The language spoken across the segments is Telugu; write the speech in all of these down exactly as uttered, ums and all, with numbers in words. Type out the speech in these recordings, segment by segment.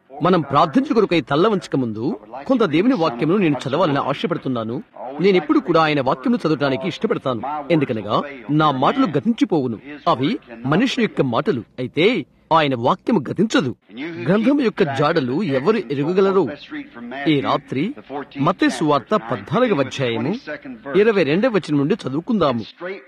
మనం ప్రార్థించు కొరకై తల్ల వంచక ముందు కొంత దేవుని వాక్యమును నేను చదవాలని ఆశపడుతున్నాను. నేనెప్పుడు కూడా ఆయన వాక్యమును చదవడానికి ఇష్టపడతాను. ఎందుకనగా నా మాటలు గతించిపోవును, అవి మనిషి యొక్క మాటలు అయితే ఆయన వాక్యము గతించదు. గ్రంథం యొక్క జాడలు ఎవరు ఎరుగగలరు? ఈ రాత్రి మత్తయి సువార్త పద్నాలుగవ అధ్యాయము ఇరవై రెండవ వచనం నుండి చదువుకుందాము.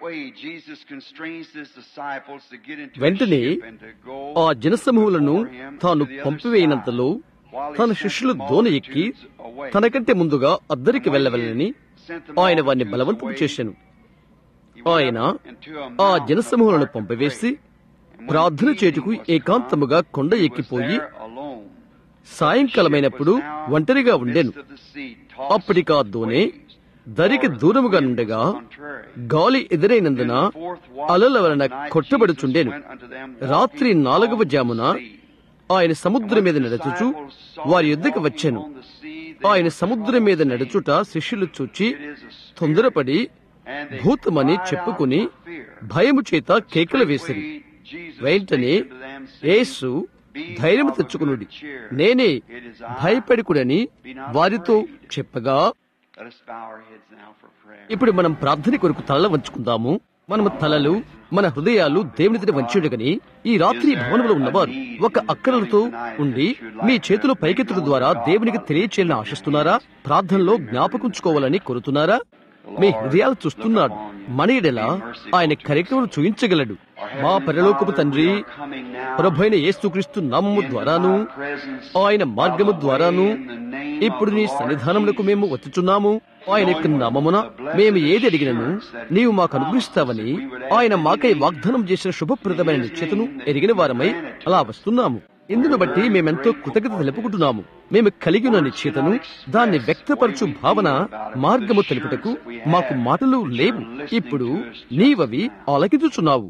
వెంటనే ఆ జనసమూహులను తాను పంపివేయినంతలో తన శిష్యులు దోణ ఎక్కి తనకంటే ముందుగా అద్దరికి వెళ్లవలనని ఆయన వారిని బలవంతం చేశాను. ఆయన ఆ జనసమూహులను పంపివేసి ప్రార్థన చేటుకు ఏకాంతముగా కొండ ఎక్కిపోయి సాయంకాలమైనప్పుడు ఒంటరిగా ఉండెను. అప్పటికా దోణి దరికి దూరముగా నుండగా గాలి ఎదురైనందున అలల వలన కొట్టబడుచుండెను. రాత్రి నాలుగవ జామున ఆయన సముద్రం మీద నడుచుచు వారి యొద్దకు వచ్చెను. ఆయన సముద్రం మీద నడుచుట శిష్యులు చూచి తొందరపడి భూతమని చెప్పుకుని భయము చేత కేకలు వేసిరి. వెంటనే యేసు ధైర్యము తెచ్చుకునుడి, నేనే, భయపడికుడని వారితో చెప్పగా, ఇప్పుడు మనం ప్రార్థన కొరకు తల వంచుకుందాము. మనము తలలు, మన హృదయాలు దేవునితో వంచుడగని ఈ రాత్రి భవనంలో ఉన్నవారు ఒక అక్కరలతో ఉండి మీ చేతులు పైకెత్తడం ద్వారా దేవునికి తెలియచేయాలని ఆశిస్తున్నారా? ప్రార్థనలో జ్ఞాపకుంచుకోవాలని కోరుతున్నారా? మీ హృదయాలు చూస్తున్నాడు. మన ఎడల ఆయన కార్యక్రమం చూయించగలడు. మా పరలోకపు తండ్రి, ప్రభువైన యేసుక్రీస్తు నామము ద్వారాను ఆయన మార్గము ద్వారాను ఇప్పుడు నీ సన్నిధానములకు మేము వచ్చుచున్నాము. ఆయన యొక్క నామమున మేము ఏది అడిగినను నీవు మాకు అనుగ్రహిస్తావని ఆయన మాకై వాగ్దానం చేసిన శుభప్రదమైన నిశ్చయతను ఎరిగిన వారమై అలా వస్తున్నాము. ఇందును బట్టి మేమెంతో కృతజ్ఞత తెలుపుకుంటున్నాము. మేము కలిగి ఉన్న నిశ్చయతను, దాన్ని వ్యక్తపరచు భావన, మార్గము తెలుపుటకు మాకు మాటలు లేవు. ఇప్పుడు నీవవి ఆలకించుచున్నావు.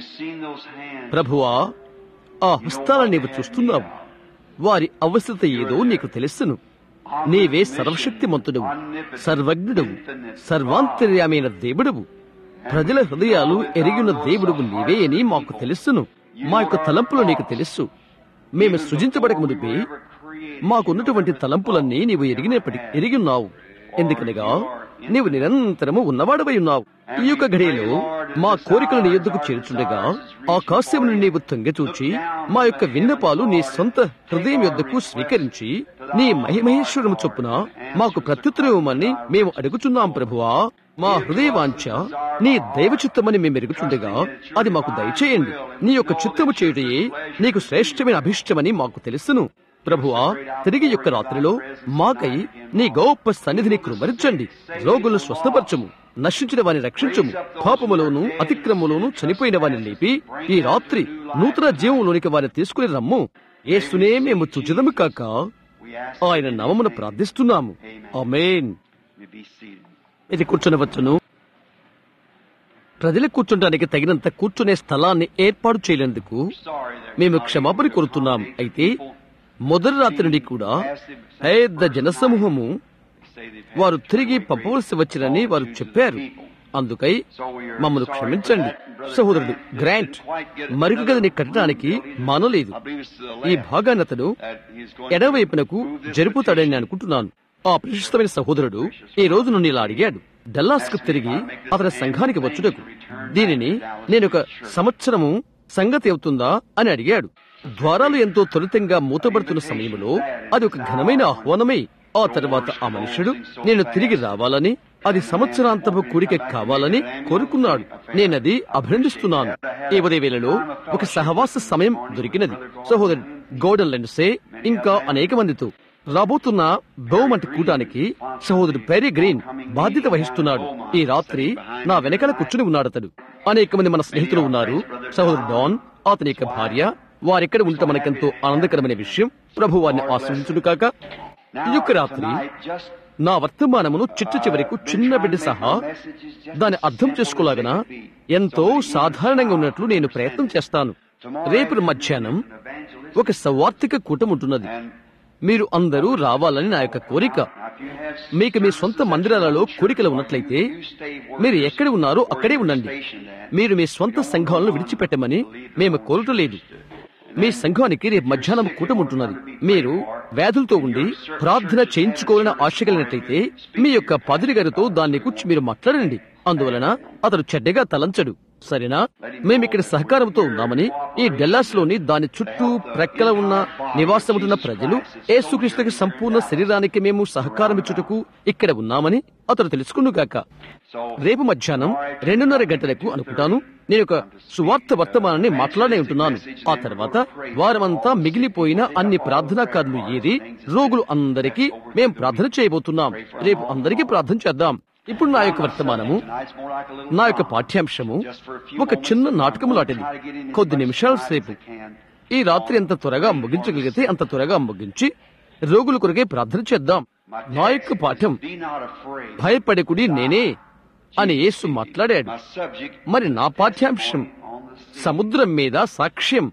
ప్రభువా, ఆ హస్తాలను నీవు చూస్తున్నావు. వారి అవసరత ఏదో నీకు తెలుసును. నీవే సర్వశక్తిమంతుడవు, సర్వజ్ఞుడవు, సర్వాంతర్యామైన దేవుడవు. ప్రజల హృదయాలు ఎరిగిన దేవుడవు నీవే అని మాకు తెలుసును. మా యొక్క తలంపులు నీకు తెలుసు. మేము సృజించబడక మునిపే మాకున్నటువంటి తలంపులన్నీ నీవు ఎరిగినప్పటి ఎరిగి ఉన్నావు. ఎందుకనగా నీవు నిరంతరము ఉన్నవాడవై ఉన్నావు. ఈ యొక్క ఘడియలో మా కోరికలు నీ యొద్దకు చేర్చుండగా ఆకాశమును నీవు తొంగచూచి మా యొక్క విన్నపాలు నీ సొంత హృదయం యొద్దకు స్వీకరించి నీ మహిమహేశ్వరము చొప్పున మాకు ప్రత్యుత్తరమని మేము అడుగుచున్నాం. ప్రభువా, మా హృదయవాంఛ నీ దైవ చిత్తమని మేము ఎరుగుచుండగా అది మాకు దయచేయండి. నీ యొక్క చిత్తము చేయుటయే నీకు శ్రేష్టమైన అభిష్టమని మాకు తెలుసును. ప్రభువా, తిరిగి యొక్క రాత్రిలో మాకై నీ గొప్ప సన్నిధిని కృమరించండి. రోగులను స్వస్థపరచము, నశించిన వారిని రక్షించము, పాపములోను అతిక్రమములోను చనిపోయిన వారిని లేపి ఈ రాత్రి నూతన జీవంలోనికి వారిని తీసుకుని రమ్ము. యేసునే మేము చుచిదము కాక ఆయన నామమున ప్రార్థిస్తున్నాము. ఆమేన్. ఇది కూర్చొనవచ్చును. ప్రజలు కూర్చుంటానికి తగినంత కూర్చునే స్థలాన్ని ఏర్పాటు చేయలేందుకు మేము క్షమాపణ కోరుతున్నాం. అయితే మొదటి రాత్రి నుండి కూడా పెద్ద జనసమూహము వారు తిరిగి పంపవలసి వచ్చిరని వారు చెప్పారు. అందుకై మమ్మల్ని క్షమించండి. సహోదరుడు గ్రాంట్ మరుగు గదిని కట్టడానికి మానలేదు. ఈ భాగాన్ని అతడు ఎడవైపునకు జరుపుతాడని అనుకుంటున్నాను. ఆ ప్రశస్తమైన సహోదరుడు ఈ రోజు నుండి ఇలా అడిగాడు, డల్లాస్ కు తిరిగి అతని సంఘానికి వచ్చుటకు దీనిని నేను ఒక సంవత్సరము సంగతి అవుతుందా అని అడిగాడు. ద్వారాలు ఎంతో త్వరితంగా మూతబడుతున్న సమయంలో అది ఒక ఘనమైన ఆహ్వానమే. ఆ తర్వాత ఆ మనుషుడు నేను తిరిగి రావాలని, అది సంవత్సరాంతపు కూడిక కావాలని కోరుకున్నాడు. నేనది అభినందిస్తున్నాను. ఈ ఉదయవేళలో ఒక సహవాస సమయం దొరికినది. సహోదరు గోడన్ లెన్సే ఇంకా అనేక మందితో రాబోతున్న బహుమంటి కూటానికి సహోదరుడు పెరీ గ్రీన్ బాధ్యత వహిస్తున్నాడు. ఈ రాత్రి నా వెనకాల కూర్చుని ఉన్నాడు. అతడు అనేక మంది మన స్నేహితులు ఉన్నారు. సహోదరుడు డాన్, అతని యొక్క భార్య, వారెక్కడ ఉండటం మనకెంతో ఆనందకరమైన విషయం. ప్రభు వారిని ఆశ్రయించుడు కాక. ఈ యొక్క రాత్రి నా వర్తమానమును చిట్ట చివరకు చిన్న బిడ్డ సహా దాన్ని అర్థం చేసుకోలాగన ఎంతో సాధారణంగా ఉన్నట్లు నేను ప్రయత్నం చేస్తాను. రేపు మధ్యాహ్నం ఒక సవార్థిక కూటం ఉంటున్నది. మీరు అందరూ రావాలని నా యొక్క కోరిక. మీకు మీ సొంత మందిరాలలో కోరికలు ఉన్నట్లయితే మీరు ఎక్కడ ఉన్నారో అక్కడే ఉండండి. మీరు మీ సొంత సంఘాలను విడిచిపెట్టమని మేము కోరటలేదు. మీ సంఘానికి రేపు మధ్యాహ్నం కూటం ఉంటున్నది. మీరు వ్యాధులతో ఉండి ప్రార్థన చేయించుకోవాలని ఆశ కలిగినట్లయితే మీ యొక్క పాదిరి గారితో దాన్ని కూర్చి మీరు మాట్లాడండి. అందువలన అతడు చెడ్డగా తలంచడు. సరేనా? మేమిక్కడ సహకారంతో ఉన్నామని, ఈ డెల్లాస్ లోని దాని చుట్టూ ప్రక్కల ఉన్న నివాసముంటున్న ప్రజలు యేసుక్రీస్తుకి సంపూర్ణ శరీరానికి మేము సహకారం ఇచ్చుటకు ఇక్కడ ఉన్నామని అతడు తెలుసుకునుగాక. రేపు మధ్యాహ్నం రెండున్నర గంటలకు అనుకుంటాను నేను ఒక సువార్త వర్తమానాన్ని మాట్లాడే ఉంటున్నాను. ఆ తర్వాత వారమంతా మిగిలిపోయిన అన్ని ప్రార్థనా కార్డులు ఏది రోగులు అందరికీ మేం ప్రార్థన చేయబోతున్నాం. రేపు అందరికీ ప్రార్థన చేద్దాం. ఇప్పుడు నా యొక్క వర్తమానము, నా యొక్క పాఠ్యాంశము ఒక చిన్న నాటకము లాంటిది. కొద్ది నిమిషాల సేపు ఈ రాత్రి ఎంత త్వరగా ముగించగలిగితే అంత త్వరగా ముగించి రోగుల కొరకే ప్రార్థన చేద్దాం. నా యొక్క పాఠం భయపడకుడి నేనే అని యేసు మాట్లాడాడు. మరి నా పాఠ్యాంశం సముద్రం మీద సాక్ష్యం.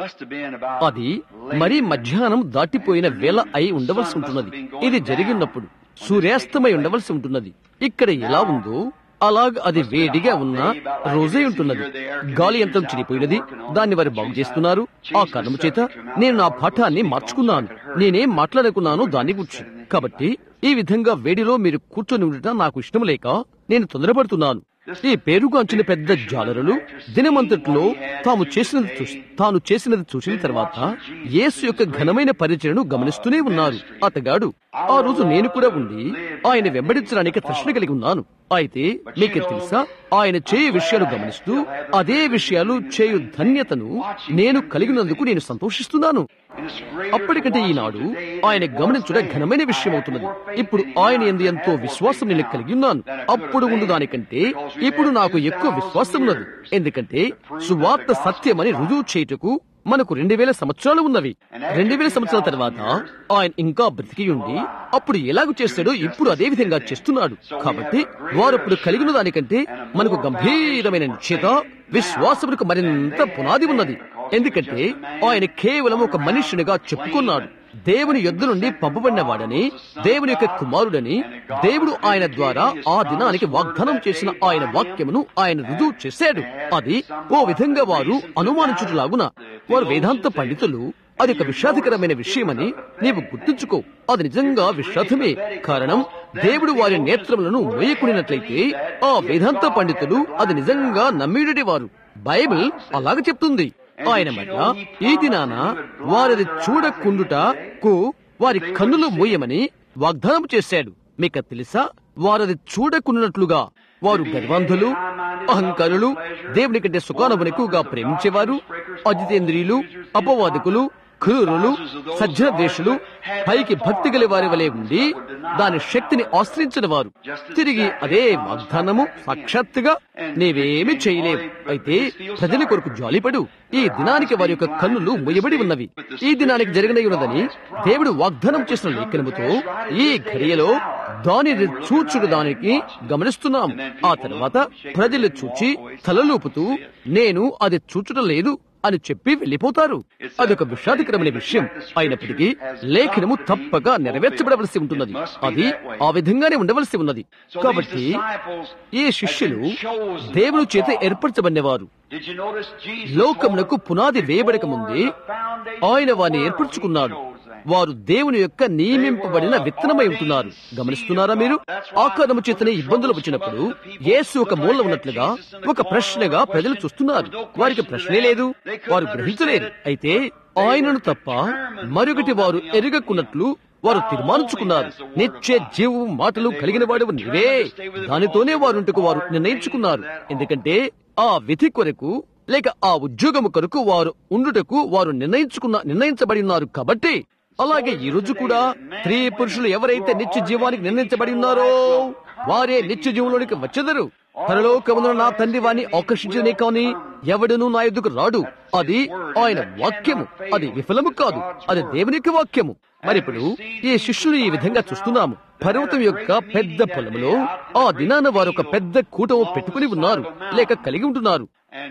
అది మరీ మధ్యాహ్నం దాటిపోయిన వేళ అయి ఉండవలసి ఉంటున్నది. ఇది జరిగినప్పుడు సూర్యాస్తమై ఉండవలసి ఉంటున్నది. ఇక్కడ ఎలా ఉందో అలాగ అది వేడిగా ఉన్న రోజే ఉంటున్నది. గాలి యంత్రం చిరిగిపోయినది, దాన్ని వారు బాగు చేస్తున్నారు. ఆ కారణము చేత నేను నా పాఠాన్ని మార్చుకున్నాను. నేనేం మాట్లాడుకున్నాను దాన్ని గురించి. కాబట్టి ఈ విధంగా వేడిలో మీరు కూర్చొని ఉండటం నాకు ఇష్టం లేక నేను తొందరపడుతున్నాను. ఈ పేరుగాంచిన పెద్ద జాలరులు దినమంతట్లో తాము చేసినది చూసి తాను చేసినది చూసిన తర్వాత యేసు యొక్క ఘనమైన పరిచయను గమనిస్తూనే ఉన్నారు. అతగాడు ఆ రోజు నేను కూడా ఉండి ఆయన వెంబడించడానికి తృష్ణ కలిగి ఉన్నాను. అయితే మీకు తెలుసా, ఆయన చేయు విషయాలు గమనిస్తూ అదే విషయాలు చేయు ధన్యతను నేను కలిగినందుకు నేను సంతోషిస్తున్నాను. అప్పటికంటే ఈనాడు ఆయన గమనించుట ఘనమైన విషయం అవుతున్నది. ఇప్పుడు ఆయన యందు ఎంతో విశ్వాసం నేను కలిగి ఉన్నాను. అప్పుడు ఉండు దానికంటే ఇప్పుడు నాకు ఎక్కువ విశ్వాసం ఉన్నది. ఎందుకంటే సువార్త సత్యమని రుజువు చేయుటకు మనకు రెండు వేల సంవత్సరాలు ఉన్నవి. రెండు వేల సంవత్సరాల తర్వాత ఆయన ఇంకా బ్రతికి ఉండి అప్పుడు ఎలాగూ చేస్తాడో ఇప్పుడు అదే విధంగా చేస్తున్నాడు. కాబట్టి వారప్పుడు కలిగిన దానికంటే మనకు గంభీరమైన నిశ్చయత, విశ్వాసములకు మరింత పునాది ఉన్నది. ఎందుకంటే ఆయన కేవలం ఒక మనుష్యునిగా చెప్పుకున్నాడు. దేవుని యొద్ద నుండి పంపబడిన వాడని, దేవుని యొక్క కుమారుడని, దేవుడు ఆయన ద్వారా ఆ దినానికి వాగ్దానం చేసిన ఆయన వాక్యమును ఆయన రుజువు చేశాడు. అది ఓ విధంగా వారు అనుమానించుటలాగున వారు వేదాంత పండితులు అది ఒక విషాదకరమైన విషయమని నీవు గుర్తుంచుకో. అది నిజంగా విషాదమే. కారణం దేవుడు వారి నేత్రములను మోయకుడినట్లయితే ఆ వేదాంత పండితులు అది నిజంగా నమ్మిడటి వారు. బైబిల్ అలాగ చెప్తుంది. ఆయన మళ్ళా ఈ దినాన వారిది చూడకుండుటకు వారి కన్నులు మూయమని వాగ్దానం చేశాడు. మీకు తెలుసా, వారది చూడకుండాట్లుగా వారు గర్వాంధులు, అహంకారులు, దేవుని కంటే సుఖానుభవం ఎక్కువగా ప్రేమించేవారు, అజితేంద్రియులు, అపవాదికులు, క్రూరులు, సజ్జన ద్వేషులు, పైకి భక్తి గల వారి వలె ఉండి దాని శక్తిని ఆశ్రయించిన వారు. తిరిగి అదే వాగ్దానము సాక్షాత్తుగా నీవేమి చేయలేవు. అయితే ప్రజల కొరకు జాలిపడు. ఈ దినానికి వారి యొక్క కన్నులు మూయబడి ఉన్నవి. ఈ దినానికి జరిగిన ఉన్నదని దేవుడు వాగ్దానం చేసిన లేఖనముతో ఈ ఘడియలో దానిని చూచుడు దానికి గమనిస్తున్నాం. ఆ తర్వాత ప్రజలు చూచి తలలూపుతూ నేను అది చూచడం లేదు అని చెప్పి వెళ్లిపోతారు. అదొక విషాదకరమైన విషయం అయినప్పటికీ లేఖనము తప్పక నెరవేర్చబడవలసి ఉంటున్నది. అది ఆ విధంగానే ఉండవలసి ఉన్నది. కాబట్టి ఈ శిష్యులు దేవుని చేత ఏర్పరచబడినవారు. లోకమునకు పునాది వేయబడక ముందే ఆయన వారిని ఏర్పరచుకున్నాడు. వారు దేవుని యొక్క నియమింపబడిన విత్తనమై ఉంటున్నారు. గమనిస్తున్నారా మీరు? ఆకారము చేతనే ఇబ్బందులు వచ్చినప్పుడు యేసు ఒక మూల ఉన్నట్లుగా ఒక ప్రశ్నగా ప్రజలు చూస్తున్నారు. వారికి ప్రశ్నే లేదు, వారు గ్రహించలేరు. అయితే ఆయనను తప్ప మరొకటి వారు ఎరుగకున్నట్లు వారు తీర్మానించుకున్నారు. నిత్య జీవు మాటలు కలిగిన వాడు నీవే, దానితోనే వారుంటకు వారు నిర్ణయించుకున్నారు. ఎందుకంటే ఆ విధి కొరకు లేక ఆ ఉద్యోగము కొరకు వారు ఉండుటకు వారు నిర్ణయించుకున్న నిర్ణయించబడి ఉన్నారు. కాబట్టి అలాగే ఈ రోజు కూడా స్త్రీ పురుషులు ఎవరైతే నిత్య జీవానికి నిర్ణయించబడి ఉన్నారో వారే నిత్య జీవంలోనికి వచ్చెదరు. పరలోకమున నా తండ్రి వాణ్ణి ఆకర్షించనే కాని ఎవడును నా ఎదుకు రాడు. అది ఆయన వాక్యము, అది విఫలము కాదు, అది దేవుని యొక్క వాక్యము. మరి ఇప్పుడు ఈ శిష్యులు ఈ విధంగా చూస్తున్నాము. పర్వతం యొక్క పెద్ద పొలములో ఆ దినాన వారు ఒక పెద్ద కూటము పెట్టుకుని ఉన్నారు లేక కలిగి ఉంటున్నారు.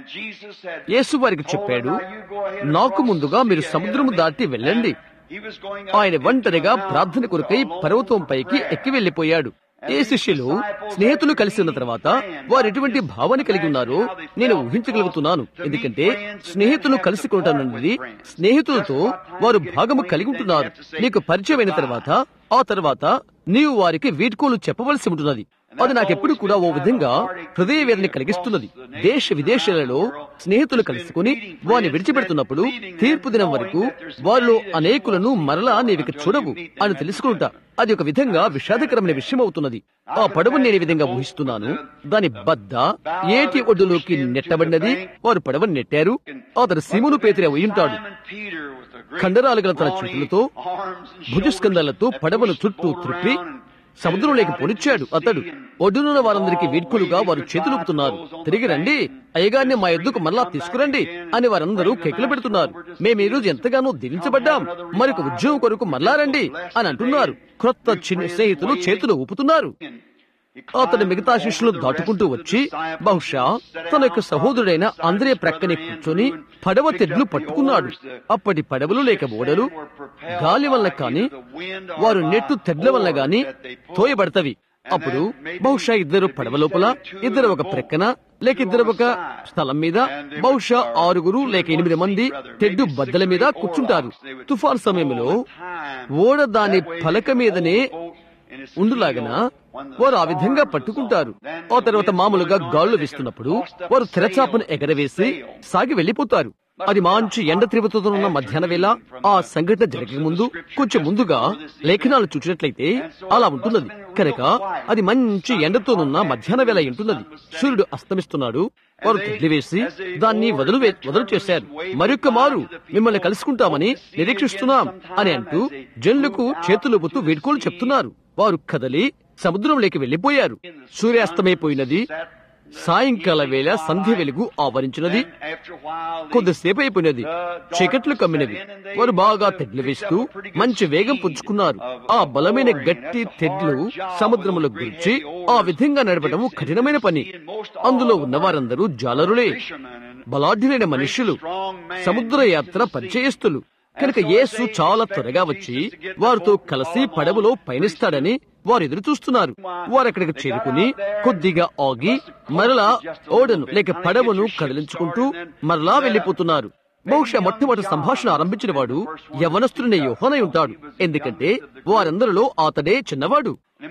యేసు వారికి చెప్పాడు, నాకు ముందుగా మీరు సముద్రము దాటి వెళ్ళండి. ఆయన ఒంటరిగా ప్రార్థన కొరకై పర్వతం పైకి ఎక్కి వెళ్లిపోయాడు. ఏ శిష్యులు స్నేహితులు కలిసి ఉన్న తర్వాత వారు ఎటువంటి భావాన్ని కలిగి ఉన్నారో నేను ఊహించగలుగుతున్నాను. ఎందుకంటే స్నేహితులు కలిసి కొనటం స్నేహితులతో వారు భాగము కలిగి ఉంటున్నారు. నీకు పరిచయం అయిన తర్వాత ఆ తర్వాత నీవు వారికి వీడ్కోలు చెప్పవలసి ఉంటున్నది. అది నాకెప్పుడు కూడా ఓ విధంగా హృదయ వేదన కలిగిస్తున్నది. దేశ విదేశాలలో స్నేహితులు కలుసుకుని వారిని విడిచిపెడుతున్నప్పుడు తీర్పు దినం వరకు వారిలో అనేకులను మరలా నీవిక చూడవు అని తెలుసుకుంటా. అది ఒక విధంగా విషాదకరమైన విషయం అవుతున్నది. ఆ పడవను నేను ఈ విధంగా ఊహిస్తున్నాను. దాని బద్ద ఏటి ఒడ్డులోకి నెట్టబడినది. వారు పడవను నెట్టారు. అతను సీమోను పేతురు అయి ఉంటాడు. కండరాలు గల తన చేతులతో భుజస్కంధాలతో పడవను చుట్టూ త్రిప్పి సముద్రంలోకి పొనిచ్చాడు. అతడు ఒడ్డునున్న వారందరికీ వీడ్కోలుగా వారు చేతులుపుతున్నారు. తిరిగి రండి, అయ్యగారిని మా ఎద్దుకు మరలా తీసుకురండి అని వారందరూ కేకలు పెడుతున్నారు. మేము ఈ రోజు ఎంతగానో దీవించబడ్డాం, మరొక ఉద్యోగం కొరకు మరలా రండి అని అంటున్నారు. క్రొత్త చిన్న స్నేహితులు చేతులు ఊపుతున్నారు. అతడు మిగతా శిష్యులను దాటుకుంటూ వచ్చి బహుశా తన యొక్క సహోదరుడైన అంద్రే ప్రక్కనే కూర్చొని పడవ తెడ్లు పట్టుకున్నాడు. అప్పటి పడవలు లేక ఓడలు గాలి వల్ల కాని వారు నెట్టు తెడ్ల వల్ల గాని తోయబడతవి. అప్పుడు బహుశా ఇద్దరు పడవ లోపల, ఇద్దరు ఒక ప్రక్కన, లేక ఇద్దరు ఒక స్థలం మీద, బహుశా ఆరుగురు లేక ఎనిమిది మంది తెడ్డు బద్దల మీద కూర్చుంటారు. తుఫాన్ సమయంలో ఓడ దాని పలక మీదనే ఉండులాగన వారు ఆ విధంగా పట్టుకుంటారు. ఆ తర్వాత మామూలుగా గాళ్లు వేస్తున్నప్పుడు వారు తెరచాపను ఎగరవేసి సాగి వెళ్లిపోతారు. అది మంచి ఎండ తీవ్రతతో మధ్యాహ్న వేళ ఆ సంఘటన జరిగే ముందు కొంచెం ముందుగా లేఖనాలు చూసినట్లయితే అలా ఉంటున్నది. కనుక అది మంచి ఎండతోనున్న మధ్యాహ్న వేళ ఉంటున్నది. సూర్యుడు అస్తమిస్తున్నాడు. వారు తెడ్లివేసి దాన్ని వదులు వదులు చేశారు. మరొక్క మారు మిమ్మల్ని కలుసుకుంటామని నిరీక్షిస్తున్నాం అని అంటూ జనులకు చేతులుపుతూ వీడ్కోలు చెప్తున్నారు. వారు కదలి సముద్రంలోకి వెళ్లిపోయారు. సూర్యాస్తమైపోయినది. సాయంకాల వేళ సంధ్య వెలుగు ఆవరించినది. కొద్దిసేపు అయిపోయినది. చీకట్లు కమ్మినవి. వారు బాగా తెడ్లు వేస్తూ మంచి వేగం పుంజుకున్నారు. ఆ బలమైన గట్టి తెడ్లు సముద్రములో గురించి ఆ విధంగా నడపడం కఠినమైన పని. అందులో ఉన్నవారందరూ జాలరులే, బలాఢ్యులైన మనుష్యులు, సముద్ర యాత్ర పరిచయస్తులు. కనుక యేసు చాలా త్వరగా వచ్చి వారితో కలిసి పడవలో పయనిస్తాడని వారు ఎదురు చూస్తున్నారు. వారు అక్కడికి చేరుకుని కొద్దిగా ఆగి మరలా ఓడను లేక పడవను కదిలించుకుంటూ మరలా వెళ్లిపోతున్నారు. బహుశా మొట్టమొదటి సంభాషణ ఆరంభించిన వాడు యవనస్తుడైన యోహానై ఉంటాడు. ఎందుకంటే వారందరిలో అతడే చిన్నవాడు.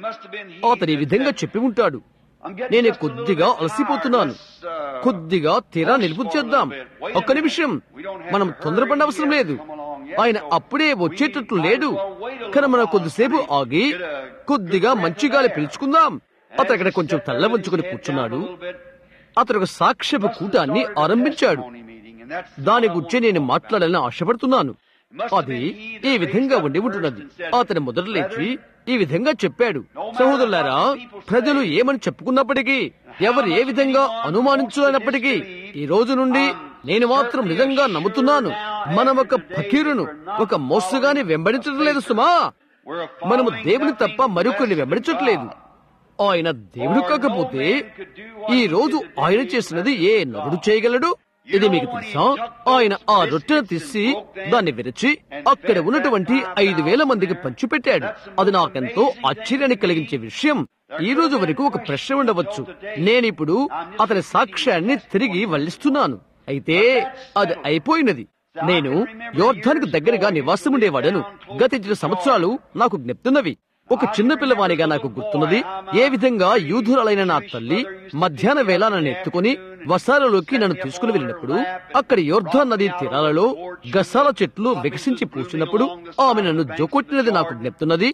అతని ఈ విధంగా చెప్పి ఉంటాడు, నేను కొద్దిగా అలసిపోతున్నాను, కొద్దిగా తీరా నిలుపు చేద్దాం. ఒక్క నిమిషం, మనం తొందరపడిన అవసరం లేదు. ఆయన అప్పుడే వచ్చేటట్లు లేడు. కానీ మనం కొద్దిసేపు ఆగి కొద్దిగా మంచి గాలి పీల్చుకుందాం. అతను అక్కడ కొంచెం తల్ల వంచుకుని కూర్చున్నాడు. అతను ఒక సాక్ష్యపు కూటాన్ని ఆరంభించాడు. దాని గురించి నేను మాట్లాడాలని ఆశపడుతున్నాను. అది ఈ విధంగా ఉండి ఉంటున్నది. అతను మొదట లేచి ఈ విధంగా చెప్పాడు, సహోదరులారా, ప్రజలు ఏమని చెప్పుకున్నప్పటికీ, ఎవరు ఏ విధంగా అనుమానించుకున్నప్పటికీ, ఈ రోజు నుండి నేను మాత్రం నిజంగా నమ్ముతున్నాను, మనం ఒక ఫకీరును, ఒక మోసగాని వెంబడించడం లేదు సుమా. మనము దేవుని తప్ప మరొకరిని వెంబడించట్లేదు. ఆయన దేవుడు కాకపోతే ఈ రోజు ఆయన చేసినది ఏ నరుడు చేయగలడు? ఇది మీకు తెలుసా? ఆయన ఆ రొట్టెను తీసి దాన్ని విరిచి అక్కడ ఉన్నటువంటి ఐదు వేల మందికి పంచిపెట్టాడు. అది నాకెంతో ఆశ్చర్యాన్ని కలిగించే విషయం. ఈ రోజు వరకు ఒక ప్రశ్న ఉండవచ్చు. నేనిప్పుడు అతని సాక్ష్యాన్ని తిరిగి వల్లిస్తున్నాను. అయితే అది అయిపోయినది. నేను యోర్ధానికి దగ్గరగా నివాసం ఉండేవాడను. గత ఇరవై సంవత్సరాలు నాకు జ్ఞప్తున్నవి. ఒక చిన్న పిల్లవానిగా నాకు గుర్తున్నది ఏ విధంగా యూదురాలైన నా తల్లి మధ్యాహ్న వేళ నన్ను ఎత్తుకుని వసాలలోకి నన్ను తీసుకుని వెళ్ళినప్పుడు, అక్కడ యోర్ధాన్ నదీ తీరాలలో గసాల చెట్లు వికసించి పూసినప్పుడు ఆమె నన్ను జోకొట్టినది నాకు జ్ఞప్తున్నది.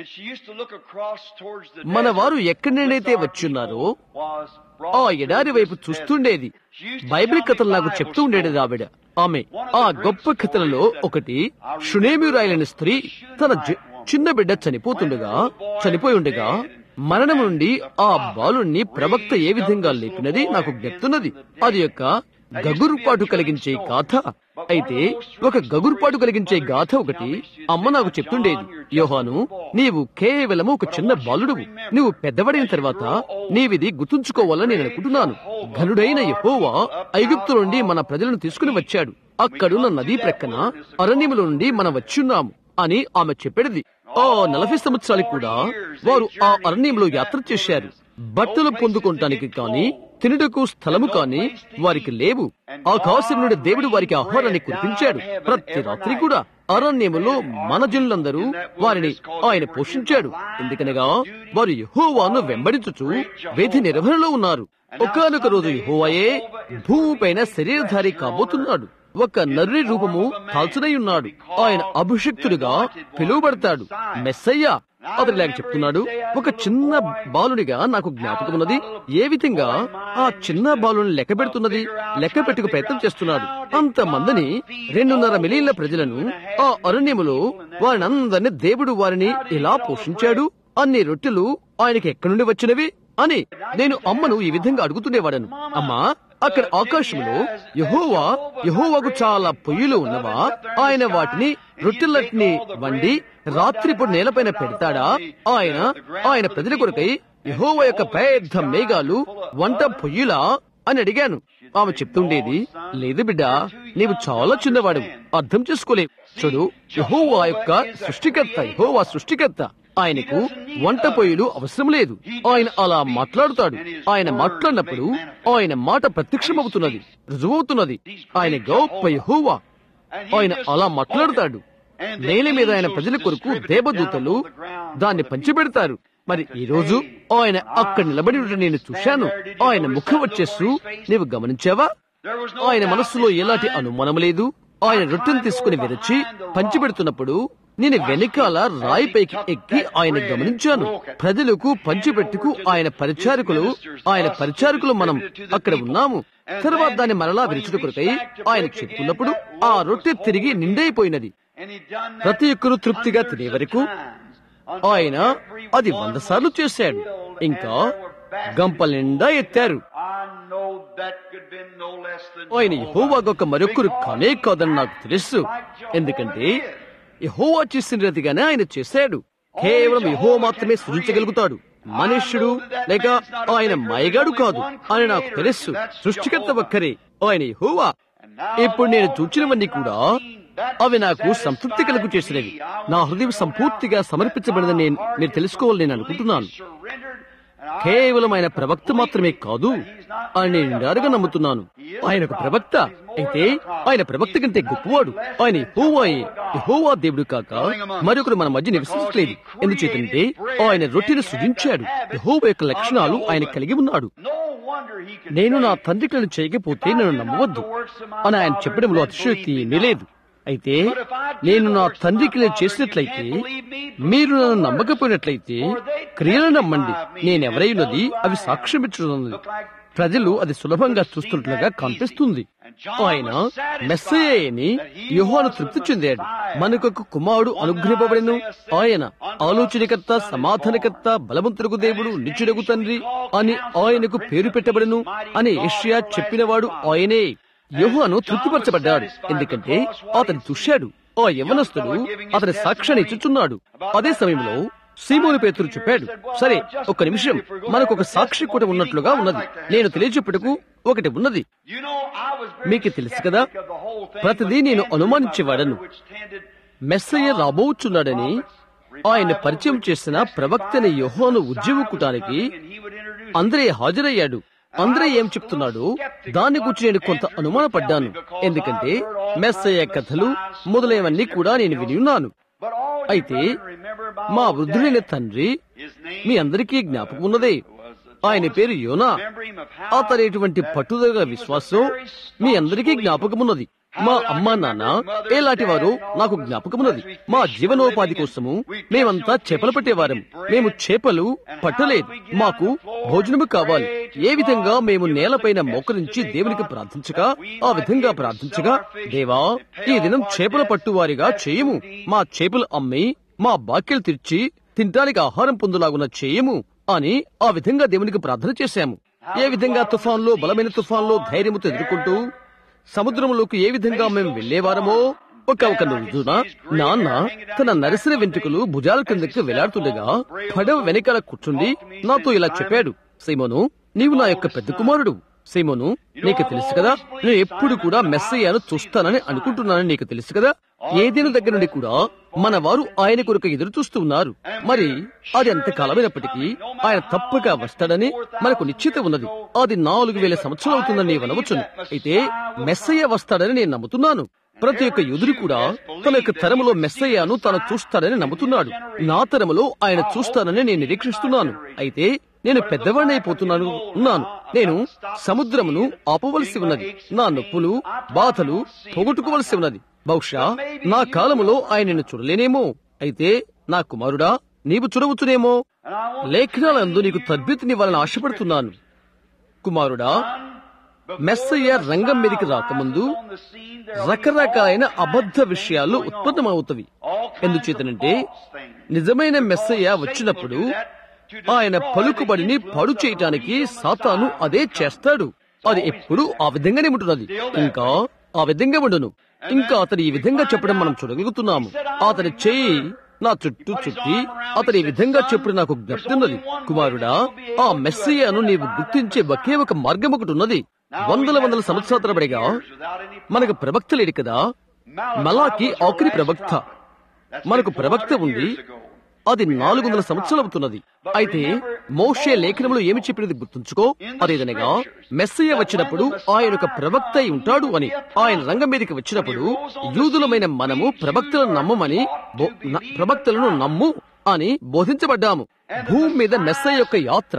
మన వారు ఎక్కడి నుండైతే వచ్చున్నారో ఆ ఎడారి వైపు చూస్తుండేది. బైబిల్ కథలు నాకు చెప్తూ ఉండేది ఆవిడ. ఆమె ఆ గొప్ప కథలలో ఒకటి, షునేమిరాయిలైన స్త్రీ తన చిన్న బిడ్డ చనిపోతుండగా చనిపోయి ఉండగా మరణం నుండి ఆ బాలుణ్ణి ప్రవక్త ఏ విధంగా లేపినది నాకు జ్ఞప్తున్నది. అది యొక్క గగురుపాటు కలిగించే గాథ. అయితే ఒక గగురుపాటు కలిగించే గాథ ఒకటి అమ్మ నాకు చెప్తుండేది. యోహాను, నీవు కేవలము ఒక చిన్న బాలుడువు. నువ్వు పెద్దవడిన తర్వాత నీవిది గుర్తుంచుకోవాలని నేను అనుకుంటున్నాను. ఘనుడైన యెహోవా ఐగుప్తు నుండి మన ప్రజలను తీసుకుని వచ్చాడు. అక్కడున్న నదీ ప్రక్కన అరణ్యముల నుండి మనం వచ్చున్నాము. అని ఆమె చెప్పేది. ఆ నలభై సంవత్సరాలు కూడా వారు ఆ అరణ్యంలో యాత్ర చేశారు. బట్టలు పొందుకోవటానికి కాని తినుటకు స్థలము కాని వారికి లేవు. ఆకాశం నుండి దేవుడు వారికి ఆహారాన్ని కురిపించాడు. ప్రతి రాత్రి కూడా అరణ్యములో మన జనులందరూ వారిని ఆయన పోషించాడు. ఎందుకనగా వారు యెహోవాను వెంబడించుచు విధి నిర్వహణలో ఉన్నారు. ఒకానొక రోజు యెహోవాయే భూమిపైన శరీరధారి కాబోతున్నాడు. ఒక నర్రి రూపము కాల్చునై ఉన్నాడు. ఆయన అభిషిక్తుడిగా పిలువబడతాడు, మెస్సయ్య. అతను లేక చెప్తున్నాడు, ఒక చిన్న బాలునిగా నాకు జ్ఞాపకం ఉన్నది. ఏ విధంగా ఆ చిన్న బాలుని లెక్క పెడుతున్నది, లెక్క పెట్టుకు ప్రయత్నం చేస్తున్నాడు. అంతమందిని, రెండున్నర మిలియన్ల ప్రజలను ఆ అరణ్యములో వారిని అందరినీ దేవుడు వారిని ఎలా పోషించాడు? అన్ని రొట్టెలు ఆయనకి ఎక్కడి నుండి వచ్చినవి అని నేను అమ్మను ఈ విధంగా అడుగుతుండేవాడను. అమ్మా, అక్కడ ఆకాశంలో యెహోవా యెహోవాకు చాలా పొయ్యిలు ఉన్నవా? ఆయన వాటిని రొట్టెలటిని వండి రాత్రిపూట నేలపైన పెడతాడా? ఆయన ఆయన ప్రజల కొరకై యెహోవా యొక్క పెద్ద మేఘాలు వంట పొయ్యిలా అని అడిగాను. ఆమె చెప్తుండేది, లేదు బిడ్డ, నీవు చాలా చిన్నవాడు, అర్థం చేసుకోలేవు. చూడు, యెహోవా యొక్క సృష్టికర్త, యెహోవా సృష్టికర్త. ఆయనకు వంట పొయ్యిలు అవసరం లేదు. ఆయన అలా మాట్లాడుతాడు. ఆయన మాట్లాడినప్పుడు ఆయన మాట ప్రత్యక్షమవుతున్నది, రుజువవుతున్నది. ఆయన గొప్ప యెహోవా. ఆయన అలా మాట్లాడుతాడు. నేల మీద ఆయన ప్రజల కొరకు దేవదూతలు దాన్ని పంచిపెడతారు. మరి ఈ రోజు ఆయన అక్కడ నిలబడి ఉండటం నేను చూశాను. ఆయన ముఖం వచ్చేస్తూ, నీవు గమనించావా? ఆయన మనస్సులో ఎలాంటి అనుమానం లేదు. ఆయన రొట్టెను తీసుకుని విరచి పంచిపెడుతున్నప్పుడు నేను వెనకాల రాయిపైకి ఎక్కి ఆయన గమనించాను. ప్రజలకు పంచిపెట్టుకు ఆయన పరిచారకులు ఆయన పరిచారకులు మనం అక్కడ ఉన్నాము. తర్వాత దాన్ని మరలా విరచుట కొరకై ఆయన చెప్పుకున్నప్పుడు ఆ రొట్టె తిరిగి నిండైపోయినది. ప్రతి ఒక్కరూ తృప్తిగా తినే వరకు ఆయన అది వంద సార్లు చేశాడు. ఇంకా గంపల నిండా ఎత్తారు. ఆయన యెహోవాగొక మరొకరు కానే కాదని నాకు తెలుసు. ఎందుకంటే యెహోవా చేసినదిగానే ఆయన చేశాడు. కేవలం యెహోవా మాత్రమే సృజించగలుగుతాడు. మనుష్యుడు లేక ఆయన మాయగాడు కాదు అని నాకు తెలుసు. సృష్టికర్త ఒక్కరే, ఆయన యెహోవా. ఇప్పుడు నేను చూచినవన్నీ కూడా అవి నాకు సంతృప్తి కలుగు చేసినవి. నా హృదయం సంపూర్తిగా సమర్పించబడిందని నేను మీరు తెలుసుకోవాలని నేను అనుకుంటున్నాను. కేవలం ఆయన ప్రవక్త మాత్రమే కాదు అని నేను నిండారుగా నమ్ముతున్నాను. ఆయన ఒక ప్రవక్త అయితే ఆయన ప్రవక్త కంటే గొప్పవాడు. ఆయన యెహోవాయే. యెహోవా దేవుడు కాక మరొకరు మన మధ్య నివసించలేదు. ఎందుచేతంటే ఆయన రొట్టెను సృజించాడు. యెహోవా యొక్క లక్షణాలు ఆయన కలిగి ఉన్నాడు. నేను నా తండ్రికలను చేయకపోతే నన్ను నమ్మవద్దు అని ఆయన చెప్పడంలో అతిశయోక్తి ఏమీ లేదు. అయితే నేను నా తండ్రికి చేసినట్లయితే, మీరు నన్ను నమ్మకపోయినట్లయితే క్రియలను నమ్మండి. నేనెవరైనది అవి సాక్ష్యమిచ్చుతున్నది. ప్రజలు అది సులభంగా చూస్తున్నట్లుగా కనిపిస్తుంది. ఆయన మెస్సయ్యని యోహాను తృప్తి చెందాడు. మనకొక కుమారుడు అనుగ్రహింపబడెను. ఆయన ఆలోచనకర్త, సమాధానకర్త, బలవంతులకు దేవుడు, నిత్యుడగు తండ్రి అని ఆయనకు పేరు పెట్టబడెను అని యెషయా చెప్పినవాడు ఆయనే. యోహాను తృప్తిపరచబడ్డాడు. ఎందుకంటే అతను చూశాడు. ఆ యవనస్తుడు అతని సాక్ష్యాన్ని ఇచ్చుచున్నాడు. అదే సమయంలో సీమోను పేతురు చెప్పాడు, సరే ఒక్క నిమిషం, మనకు ఒక సాక్షి కూడా ఉన్నట్లుగా ఉన్నది. నేను తెలియచెప్పుటకు ఒకటి ఉన్నది. మీకు తెలుసు కదా, ప్రతిదీ నేను అనుమానించేవాడను. మెస్సయ్య రాబోచున్నాడని ఆయన పరిచయం చేసిన ప్రవక్తని యోహాను ఉజ్జీవకుటానికి అంద్రెయ హాజరయ్యాడు. అందరూ ఏం చెప్తున్నాడు దాన్ని గురించి నేను కొంత అనుమానపడ్డాను. ఎందుకంటే మెస్సయ్య కథలు మొదలైనవన్నీ కూడా నేను విని ఉన్నాను. అయితే మా వృద్ధుడైన తండ్రి మీ అందరికీ జ్ఞాపకం ఉన్నదే. ఆయన పేరు యోనా. అతని ఎటువంటి పట్టుదల విశ్వాసం మీ అందరికీ జ్ఞాపకమున్నది. మా అమ్మా నాన్న ఎలాంటి వారో నాకు జ్ఞాపకమున్నది. మా జీవనోపాధి కోసము మేమంతా చేపలు పట్టేవారం. మేము చేపలు పట్టలేదు, మాకు భోజనము కావాలి. ఏ విధంగా మేము నేలపైన మోకరించి దేవునికి ప్రార్థించగా, ఆ విధంగా ప్రార్థించగా, దేవా ఈ దినం చేపలు పట్టువారిగా చేయము, మా చేపలు అమ్మి మా బాక్యలు తీర్చి తినడానికి ఆహారం పొందులాగున చేయము అని ఆ విధంగా దేవునికి ప్రార్థన చేశాము. ఏ విధంగా తుఫాన్లో, బలమైన తుఫాన్లో ధైర్యముతో ఎదుర్కొంటూ సముద్రంలోకి ఏ విధంగా మేము వెళ్లేవారమో, ఒక ఒక రోజున నాన్న తన నరిసిన వెంట్రుకలు భుజాల కిందకి వెళ్లాడుతుండగా పడవ వెనకాల కూర్చుండి నాతో ఇలా చెప్పాడు, సీమోను, నీవు నా యొక్క పెద్ద కుమారుడు. సీమోను, నీకు తెలుసు కదా, నేను ఎప్పుడు కూడా మెస్సయ్యను చూస్తానని అనుకుంటున్నానని నీకు తెలుసు కదా. ఏదైనా దగ్గర నుండి కూడా మన వారు ఆయన కొరకు ఎదురు చూస్తూ ఉన్నారు. మరి అది ఎంత కాలమైనప్పటికీ ఆయన తప్పక వస్తాడని మనకు నిశ్చిత ఉన్నది. అది నాలుగు వేల సంవత్సరాలు అవుతుందని నేను అనవచ్చును. అయితే మెస్సయ్య వస్తాడని నేను నమ్ముతున్నాను. ప్రతి ఒక్క యూదుడు కూడా తన యొక్క తరములో మెస్సయ్యను తాను చూస్తాడని నమ్ముతున్నాడు. నా తరములో ఆయన చూస్తానని నేను నిరీక్షిస్తున్నాను. అయితే నేను పెద్దవాడినైపోతున్నాను ఉన్నాను. నేను సముద్రమును ఆపవలసి ఉన్నది. నా నొప్పులు బాధలు పోగొట్టుకోవలసి ఉన్నది. బహుశా నా కాలములో ఆయనను చూడలేనేమో. అయితే నా కుమారుడా, నీవు చూడవచ్చునేమో. లేఖనాలందు నీకు తర్బీతునివ్వాలని ఆశపడుతున్నాను. కుమారుడా, మెస్సయ్య రంగం మీదకి రాకముందు రకరకాలైన అబద్ధ విషయాలు ఉత్పన్నమవుతవి. ఎందుచేతనంటే నిజమైన మెస్సయ్య వచ్చినప్పుడు ఆయన పలుకుబడిని పాడు చేయటానికి సాతాను అదే చేస్తాడు. అది ఎప్పుడు ఆ విధంగానే ఉంటున్నది, ఇంకా ఆ విధంగా ఉండును. ఇంకా అతను ఈ విధంగా చెప్పడం మనం చూడగలుగుతున్నాము. అతని చెయ్యి నా చుట్టూ చుట్టి అతని ఈ విధంగా చెప్పుడు నాకు జ్ఞప్తున్నది. కుమారుడా, ఆ మెస్సయ్యను నీవు గుర్తించే ఒకే ఒక మార్గం ఒకటి ఉన్నది. వందల వందల సంవత్సరాల తరబడిగా మనకు ప్రవక్త లేడు కదా. మలాకి ఆఖరి ప్రవక్త. మనకు ప్రవక్త ఉంది. అది నాలుగు వందల సంవత్సరాలు అవుతున్నది. అయితే మోషే లేఖనంలో ఏమి చెప్పినది గుర్తుంచుకో. అదేదనగా మెస్సయ్య వచ్చినప్పుడు ఆయన ఒక ప్రవక్త అయి ఉంటాడు అని. ఆయన రంగం మీదకి వచ్చినప్పుడు యూదులమైన మనము ప్రవక్తలను నమ్మమని, ప్రవక్తలను నమ్ము అని బోధించబడ్డాము. భూమి మీద మెస్సయ్య యొక్క యాత్ర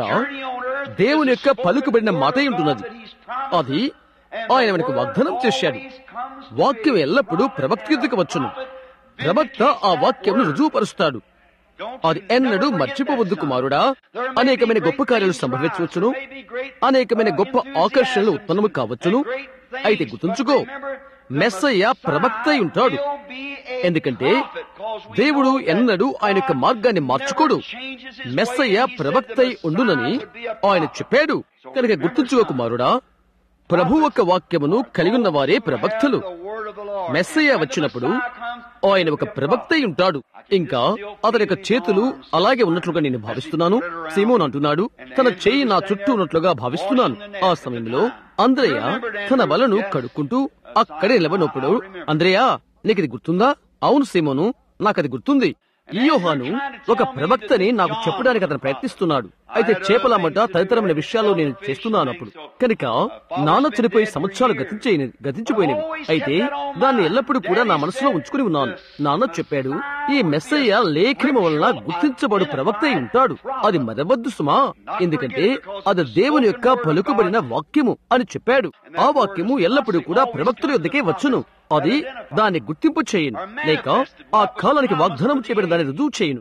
దేవుని యొక్క పలుకుబడిన మాట ఉంటున్నది. అది ఆయన మనకు వాగ్దానం చేశాడు. వాక్యం ఎల్లప్పుడూ ప్రవక్త యుద్ధకు వచ్చును. ప్రవక్త ఆ వాక్యం రుజువుపరుస్తాడు. అది ఎన్నడూ మర్చిపోవద్దు కుమారుడా. అనేకమైన గొప్ప కార్యాలు సంభవించవచ్చును. అనేకమైన గొప్ప ఆకర్షణలు ఉత్పన్నము కావచ్చును. అయితే గుర్తుంచుకో, మెస్సయ్య ప్రవక్త అయి ఉంటాడు. ఎందుకంటే దేవుడు ఎన్నడూ ఆయన యొక్క మార్గాన్ని మార్చుకోడు. మెస్సయ్య ప్రవక్త అయి ఉండునని ఆయన చెప్పాడు. కనుక గుర్తుంచుకో కుమారుడా, ప్రభు యొక్క వాక్యమును కలిగి ఉన్న వారే ప్రవక్తలు. మెస్సయ్య వచ్చినప్పుడు ఆయన ఒక ప్రవక్త అయి ఉంటాడు. ఇంకా అతని యొక్క చేతులు అలాగే ఉన్నట్లుగా నేను భావిస్తున్నాను. సీమోన్ అంటున్నాడు, తన చేయి నా చుట్టూ ఉన్నట్లుగా భావిస్తున్నాను. ఆ సమయంలో అంద్రయ్య తన వలను కడుక్కుంటూ అక్కడే నిలబడినప్పుడు, అంద్రయ్య నీకు ఇది గుర్తుందా? అవును సీమోను, నాకది గుర్తుంది. ఈ యోహాను ఒక ప్రవక్తని నాకు చెప్పడానికి అతను ప్రయత్నిస్తున్నాడు. అయితే చేపలమ్మట తదితరమైన విషయాల్లో నేను చేస్తున్నాను. అప్పుడు కనుక నాన్న చనిపోయి సంవత్సరాలు గతించే గతించిపోయినవి. అయితే దాన్ని ఎల్లప్పుడూ కూడా నా మనసులో ఉంచుకుని ఉన్నాను. నాన్న చెప్పాడు, ఈ మెస్సయ్య లేఖనం వలన గుర్తించబడు ప్రవక్త అయి ఉంటాడు. అది మరవద్దు సుమా, ఎందుకంటే అది దేవుని యొక్క పలుకుబడిన వాక్యము అని చెప్పాడు. ఆ వాక్యము ఎల్లప్పుడూ కూడా ప్రవక్తుల యొద్దకే వచ్చును. అది దాన్ని గుర్తింపు చేయను, లేక ఆ కాలానికి వాగ్దానం చేయబడిన దాన్ని రుజువు చేయను.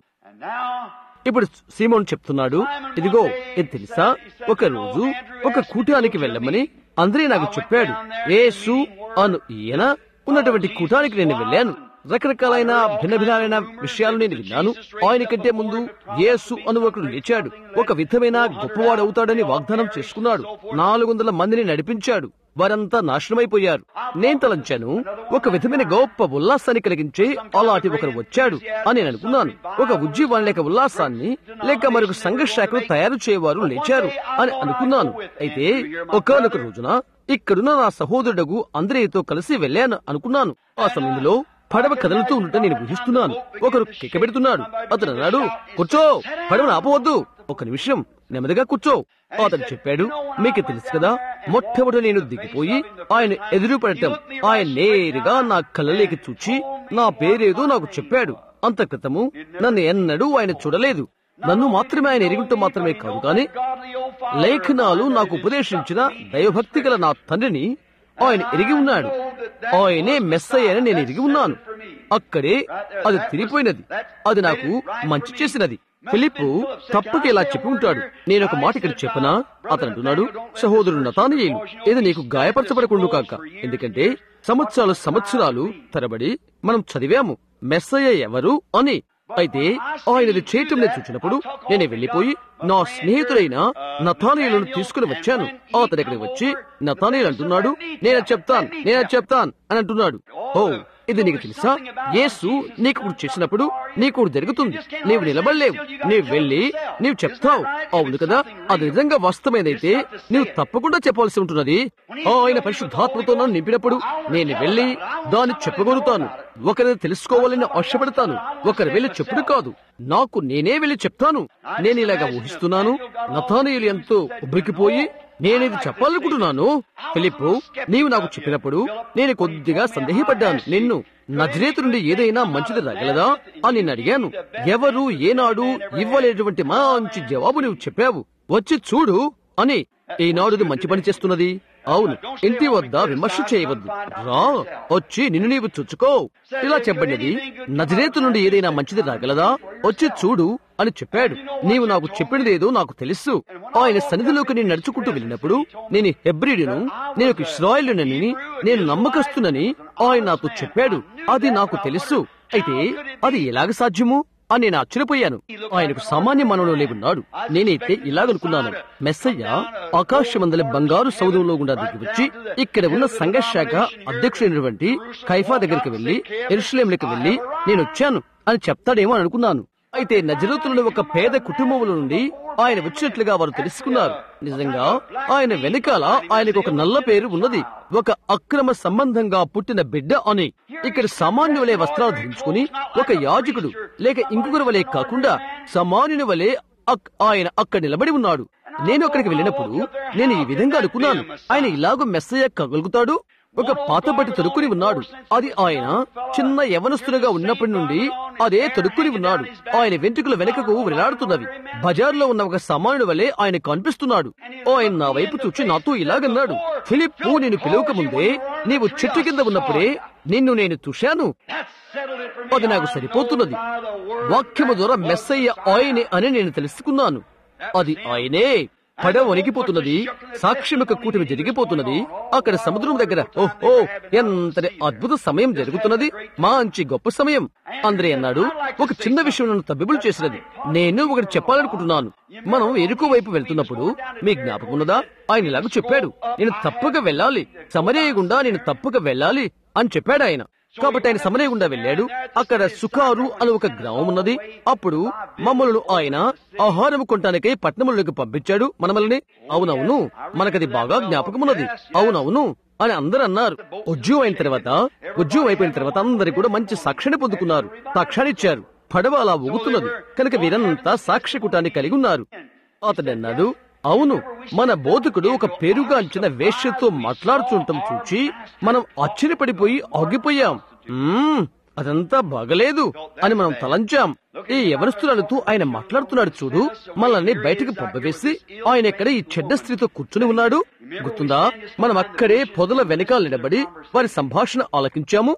ఇప్పుడు సీమోన్ చెప్తున్నాడు, ఇదిగో ఇది తెలుసా, ఒక రోజు ఒక కూటానికి వెళ్ళమని అంద్రే నాకు చెప్పాడు. యేసు అను ఈయన ఉన్నటువంటి కూటానికి నేను వెళ్ళాను. రకరకాలైన భిన్న భిన్నాలైన విషయాలు నేను విన్నాను. ఆయన కంటే ముందు యేసు అను ఒకడు లేచాడు. ఒక విధమైన గొప్పవాడు అవుతాడని వాగ్దానం చేసుకున్నాడు. నాలుగు వందల మందిని నడిపించాడు. వారంతా నాశనమైపోయారు. నేను తలంచాను, ఒక విధమైన గొప్ప ఉల్లాసాన్ని కలిగించే అలాంటి ఒకరు వచ్చాడు అని నేను అనుకున్నాను. ఒక ఉజ్జీవాన్ని లేక ఉల్లాసాన్ని లేక మరొక సంఘర్షాలను తయారు చేయవారు లేచారు అని అనుకున్నాను. అయితే ఒకనొక రోజున ఇక్కడున్న నా సహోదరుడు అంద్రేయతో కలిసి వెళ్ళాను అనుకున్నాను. ఆ సమయంలో పడవ కదులుతూ ఉంటే నేను ఊహిస్తున్నాను. ఒకరు కెక్కబెడుతున్నాడు. అతను అన్నాడు, కూర్చో, పడవను ఆపవద్దు, ఒక నిమిషం నెమ్మదిగా కూర్చో. అతను చెప్పాడు, మీకు తెలుసు కదా, మొట్టమొదటి నేను దిగిపోయి ఆయన ఎదురు పడటం. ఆయన నేరుగా నా కళ్ళలోకి చూచి నా పేరేదో నాకు చెప్పాడు. అంత క్రితము నన్ను ఎన్నడూ ఆయన చూడలేదు. నన్ను మాత్రమే ఆయన ఎరుగుంటూ మాత్రమే కాదు, కానీ లేఖనాలు నాకు ఉపదేశించిన దైవభక్తి గల నా తండ్రిని ఆయన ఎరిగి ఉన్నాడు. ఆయనే మెస్సయ్య అని నేను ఎరిగి ఉన్నాను. అక్కడే అది తిరిగిపోయినది. అది నాకు మంచి చేసినది. ఫిలిప్పు తప్పక ఇలా చెప్పి ఉంటాడు. నేను ఒక మాట ఇక్కడ చెప్పనా? అతను అంటున్నాడు, సహోదరుడు నతానయేలు, ఇది నీకు గాయపరచబడకుండా కాక. ఎందుకంటే సంవత్సరాలు సంవత్సరాలు తరబడి మనం చదివాము మెస్సయ్య ఎవరు అని. అయితే ఆయనది చేయటం నేను చూసినప్పుడు నేనే వెళ్లిపోయి నా స్నేహితుడైన నతానయేలును తీసుకుని వచ్చాను. అతను ఇక్కడికి వచ్చి నతానయేలు అంటున్నాడు, నేను చెప్తాను నేను చెప్తాను అని అంటున్నాడు. ఓ ఇది నీకు తెలుసా? యేసు నీకు ఒకటి చేసినప్పుడు నీకు ఒకటి జరుగుతుంది. నీవు నిలబడలేవు, నీవు వెళ్ళి నీవు చెప్తావు. అవును కదా, అది నిజంగా వాస్తవమైనదైతే నీవు తప్పకుండా చెప్పవలసి ఉంటున్నది. ఆయన పరిశుద్ధాత్మతో నన్ను నింపినప్పుడు నేను వెళ్ళి దాన్ని చెప్పగలుగుతాను. ఒకరిని తెలుసుకోవాలని ఆశపడతాను. ఒకరు వెళ్ళి చెప్పుడు కాదు, నాకు నేనే వెళ్ళి చెప్తాను. నేను ఇలాగా ఊహిస్తున్నాను. నతానీయులు ఎంతో ఉబ్బికిపోయి నేనేది చెప్పాలనుకుంటున్నాను. ఫిలిప్పు, నీవు నాకు చెప్పినప్పుడు నేను కొద్దిగా సందేహపడ్డాను. నిన్ను నజరేతు నుండి ఏదైనా మంచిది రాగలదా అని నేను అడిగాను. ఎవరు ఏనాడు ఇవ్వలేటువంటి మంచి జవాబు నువ్వు చెప్పావు. వచ్చి చూడు అని. ఈనాడు మంచి పని చేస్తున్నది. అవును, ఇంటి వద్ద విమర్శ చేయవద్దు. రా, వచ్చి నిన్ను నీవు చుచ్చుకో. ఇలా చెప్పండి, నజరేతు నుండి ఏదైనా మంచిది రాగలదా, వచ్చి చూడు అని చెప్పాడు. నీవు నాకు చెప్పినదేదో నాకు తెలుసు. ఆయన సన్నిధిలోకి నేను నడుచుకుంటూ వెళ్ళినప్పుడు నేను హెబ్రీయుడును, నేను ఒక ఇశ్రాయేలునని, నేను నమ్మకస్తునని ఆయన నాతో చెప్పాడు. అది నాకు తెలుసు. అయితే అది ఎలాగ సాధ్యము అని నేను ఆశ్చర్యపోయాను. ఆయనకు సామాన్య మనలో లేకున్నాడు. నేనైతే ఇలాగనుకున్నాను, మెస్సయ్య ఆకాశమందలి బంగారు సౌధంలో గుండా దిగి వచ్చి ఇక్కడ ఉన్న సంఘశాఖ అధ్యక్షుడైనటువంటి కైఫా దగ్గరికి వెళ్లి యెరూషలేములకు వెళ్లి నేను వచ్చాను అని చెప్తాడేమో అని అనుకున్నాను. అయితే నజరేతులోని ఒక పేద కుటుంబంలో నుండి ఆయన వచ్చినట్లుగా వారు తెలుసుకున్నారు. నిజంగా ఆయన వెనకాల ఆయనకు ఒక నల్ల పేరు ఉన్నది, ఒక అక్రమ సంబంధంగా పుట్టిన బిడ్డ అని. ఇక్కడ సామాన్యులే వస్త్రాలు ధరించుకుని ఒక యాజకుడు లేక ఇంకొకరి వలె కాకుండా సామాన్యుని వలె ఆయన అక్కడ నిలబడి ఉన్నాడు. నేను అక్కడికి వెళ్ళినప్పుడు నేను ఈ విధంగా అనుకున్నాను, ఆయన ఇలాగ మెస్సయ్య కగలుగుతాడు. ఒక పాతబట్టి తొడుక్కుని ఉన్నాడు. అది ఆయన చిన్న యవనస్తుడుగా ఉన్నప్పటి నుండి అదే తొడుక్కుని ఉన్నాడు. ఆయన వెంట్రుకలు వెనకకు వేలాడుతున్నవి. బజార్లో ఉన్న ఒక సామాన్యుడి వలె ఆయన కనిపిస్తున్నాడు. ఆయన నా వైపు చూచి నాతో ఇలాగన్నాడు, ఫిలిప్పు, నేను పిలవక ముందే నీవు చెట్టు కింద ఉన్నప్పుడే నిన్ను నేను చూశాను. అది నాకు సరిపోతున్నది. వాక్యము ద్వారా మెస్సయ్య ఆయనే అని నేను తెలుసుకున్నాను. అది ఆయనే. పడవ వణికిపోతున్నది. సాక్ష్యం యొక్క కూటమి జరిగిపోతున్నది అక్కడ సముద్రం దగ్గర. ఓహో, ఎంతటి అద్భుత సమయం జరుగుతున్నది, మంచి గొప్ప సమయం. అంద్రే అన్నాడు, ఒక చిన్న విషయం నన్ను తబ్బిబులు చేసినది. నేను ఒకటి చెప్పాలనుకుంటున్నాను. మనం ఎరుకు వైపు వెళ్తున్నప్పుడు మీ జ్ఞాపకం ఉన్నదా? ఆయన ఇలాగ చెప్పాడు, నేను తప్పక వెళ్ళాలి, సమరయ గుండా నేను తప్పక వెళ్ళాలి అని చెప్పాడు ఆయన. కాబట్టి ఆయన సమరయ గుండా వెళ్ళాడు. అక్కడ సుకారు అని ఒక గ్రామం ఉన్నది. అప్పుడు మమ్మల్ని ఆయన ఆహారం కొనటానికై పట్టణంలోకి పంపించాడు మనమల్ని. అవునవును, మనకది బాగా జ్ఞాపకం ఉన్నది. అవునవును అని అందరూ అన్నారు. ఉద్యోగం అయిన తర్వాత ఉద్యోగం అయిపోయిన తర్వాత అందరు కూడా మంచి సాక్ష్యాన్ని పొందుకున్నారు, సాక్ష్యాన్నిచ్చారు. పడవ అలా ఊగుతున్నది కనుక వీరంతా సాక్షి కూటాన్ని కలిగి ఉన్నారు. అతడు అన్నాడు, అవును, మన బోధకుడు ఒక పేరుగాంచిన వేశ్యతో మాట్లాడుతుండటం చూచి మనం ఆశ్చర్యపడిపోయి ఆగిపోయాం. అదంతా బాగలేదు అని మనం తలంచాం. ఈ యవనస్తురాలతో ఆయన మాట్లాడుతున్నాడు చూడు, మనల్ని బయటకు పంపవేసి ఆయన ఎక్కడ ఈ చెడ్డ స్త్రీతో కూర్చుని ఉన్నాడు. గుర్తుందా? మనం అక్కడే పొదల వెనకాల నిలబడి వారి సంభాషణ ఆలకించాము.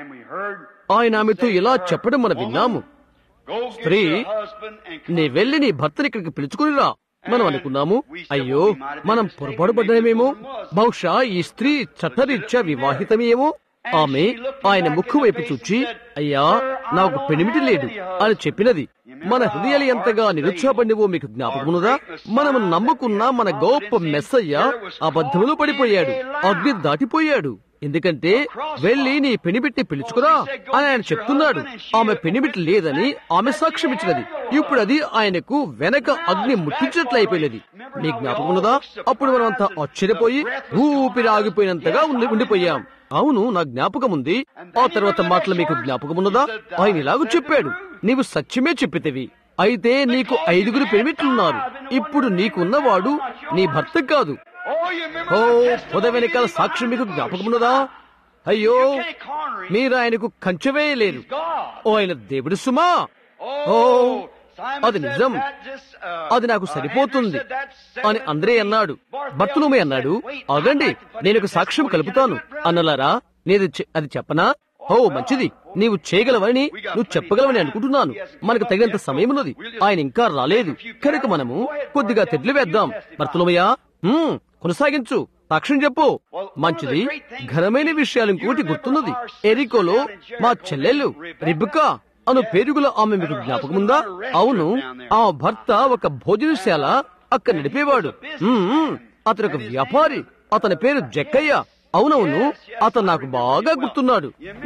ఆయన ఆమెతో ఇలా చెప్పడం మనం విన్నాము, స్త్రీ, నీ వెళ్లి నీ భర్తని ఇక్కడికి పిలుచుకుని రా. మనం అనుకున్నాము, అయ్యో మనం పొరపాటు పడ్డామేమో, బహుశా ఈ స్త్రీ చట్టరీత్యా వివాహితమేమో. ఆమె ఆయన ముక్కు వైపు చూచి, అయ్యా నాకు పెనిమిటి లేదు అని చెప్పినది. మన హృదయాలు ఎంతగా నిరుత్సాహపడినవో మీకు జ్ఞాపకమున్నదా? మనము నమ్ముకున్న మన గొప్ప మెస్సయ్య అబద్ధములో పడిపోయాడు, అగ్ని దాటిపోయాడు. ఎందుకంటే వెళ్లి నీ పెనిబిట్టి పిలుచుకురా అని ఆయన చెప్తున్నాడు. ఆమె పెనిబిట్టి లేదని ఆమె సాక్ష్యం ఇచ్చినది. ఇప్పుడు అది ఆయనకు వెనక అగ్ని ముట్టించినట్లు అయిపోయినది. నీ జ్ఞాపకం ఉన్నదా? అప్పుడు మనం అంతా ఆశ్చర్యపోయి ఊపిరి ఆగిపోయినంతగా ఉండి ఉండిపోయాం. అవును, నా జ్ఞాపకం ఉంది. ఆ తర్వాత మాటలు మీకు జ్ఞాపకం ఉన్నదా? ఆయన ఇలాగూ చెప్పాడు, నీవు సత్యమే చెప్పితివి. అయితే నీకు ఐదుగురు పెనిమిట్లున్నారు. ఇప్పుడు నీకున్నవాడు నీ భర్త కాదు. ఓ, పొద వెనకాల సాక్ష్యం మీకు జ్ఞాపకమున్నదా? అయ్యో, మీరు ఆయనకు కంచె వేయలేరు. ఓ, ఆయన దేవుడు సుమా. ఓ, అది నిజం, అది నాకు సరిపోతుంది అని అంద్రే అన్నాడు. బర్తులోమే అన్నాడు, ఆగండి, నేను ఒక సాక్ష్యం కలుపుతాను అన్నలారా. నేను అది చెప్పనా? ఓ, మంచిది, నీవు చేయగలవని నువ్వు చెప్పగలవని అనుకుంటున్నాను. మనకు తగినంత సమయం ఉన్నది. ఆయన ఇంకా రాలేదు కనుక మనము కొద్దిగా తెడ్లు వేద్దాం. బర్తులోమయ్యా, కొనసాగించు, సాక్ష్యం చెప్పు. మంచిది. ఘనమైన విషయాలు ఇంకోటి గుర్తున్నది. ఎరికోలో మా చెల్లెలు రిబికా అను పేరుగుల ఆమె మీకు జ్ఞాపకముందా? అవును, ఆ భర్త ఒక భోజనశాల అక్కడ నడిపేవాడు. అతను ఒక వ్యాపారి. అతని పేరు జక్కయ్య. అవునవును, అతను నాకు బాగా గుర్తున్నాడు.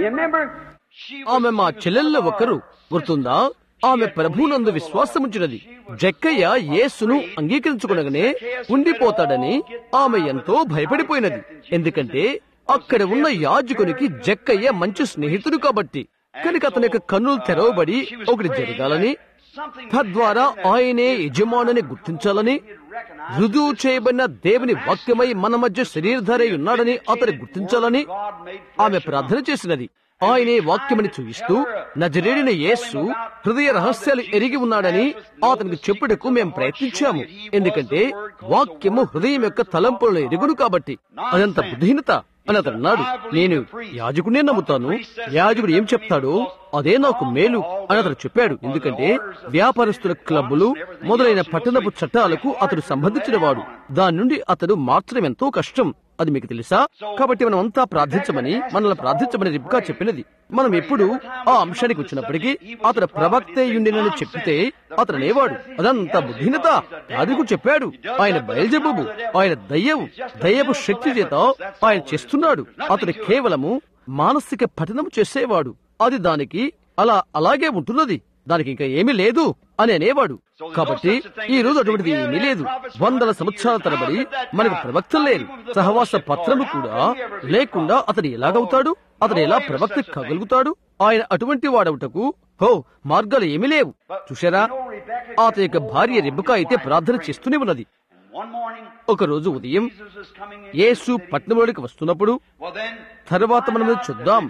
ఆమె మా చెల్లెళ్ళ ఒకరు, గుర్తుందా? ఆమె ప్రభునందు విశ్వాసముంచినది. జక్కయ్య యేసును అంగీకరించుకునగానే ఉండిపోతాడని ఆమె ఎంతో భయపడిపోయినది. ఎందుకంటే అక్కడ ఉన్న యాజకునికి జక్కయ్య మంచి స్నేహితుడు కాబట్టి. కనుక అతని యొక్క కన్నులు తెరవబడి ఒకటి జరగాలని, తద్వారా ఆయనే యజమానుని గుర్తించాలని, రుజువు చేయబడిన దేవుని వాక్యమై మన మధ్య శరీరధారై ఉన్నాడని అతను గుర్తించాలని ఆమె ప్రార్థన చేసినది. ఆయనే వాక్యమని చూపిస్తూ నజరేయుడైన యేసు హృదయ రహస్యాలు ఎరిగి ఉన్నాడని అతనికి చెప్పుటకు మేము ప్రయత్నించాము. ఎందుకంటే వాక్యము హృదయం యొక్క తలంపులను ఎరుగును కాబట్టి. అదంత బుద్ధిహీనత అని అతను అన్నాడు. నేను యాజకుడినే నమ్ముతాను, యాజకుడు ఏం చెప్తాడో అదే నాకు మేలు అని అతను చెప్పాడు. ఎందుకంటే వ్యాపారస్తుల క్లబ్బులు మొదలైన పట్టణపు చట్టాలకు అతడు సంబంధించిన వాడు. దాని నుండి అతడు మార్చడం ఎంతో కష్టం. అది మీకు తెలుసా? కాబట్టి మనం అంతా ప్రార్థించమని, మనల్ని ప్రార్థించమని రిబ్కా చెప్పినది. మనం ఎప్పుడు ఆ అంశానికి వచ్చినప్పటికీ అతడు ప్రవక్తే యుండినని చెప్పితే అతను అనేవాడు, అదంతా బుద్ధిహీనత. యాజకుడు చెప్పాడు, ఆయన బయల్జెబూబు, ఆయన దయ్యవు, దయ్యపు శక్తి చేత ఆయన చేస్తున్నాడు. అతడు కేవలము మానసిక పఠనం చేసేవాడు. అది దానికి అలా అలాగే ఉంటున్నది, దానికి ఇంకా ఏమీ లేదు అని అనేవాడు. కాబట్టి ఈ రోజు అటువంటిది ఏమీ లేదు. వందల సంవత్సరాల తరబడి మనకు ప్రవక్త లేరు, సహవాస పత్రము కూడా లేకుండా అతడు ఎలాగవుతాడు? అతడు ఎలా ప్రవక్త కాగలుగుతాడు? ఆయన అటువంటి వాడవుటకు హో మార్గాలు ఏమీ లేవు. చూశారా, అతని యొక్క భార్య రెబెకా అయితే ప్రార్థన చేస్తూనే ఉన్నది. ఒక రోజు ఉదయం యేసు పట్టణంలోకి వస్తున్నప్పుడు, తర్వాత మనం చూద్దాం,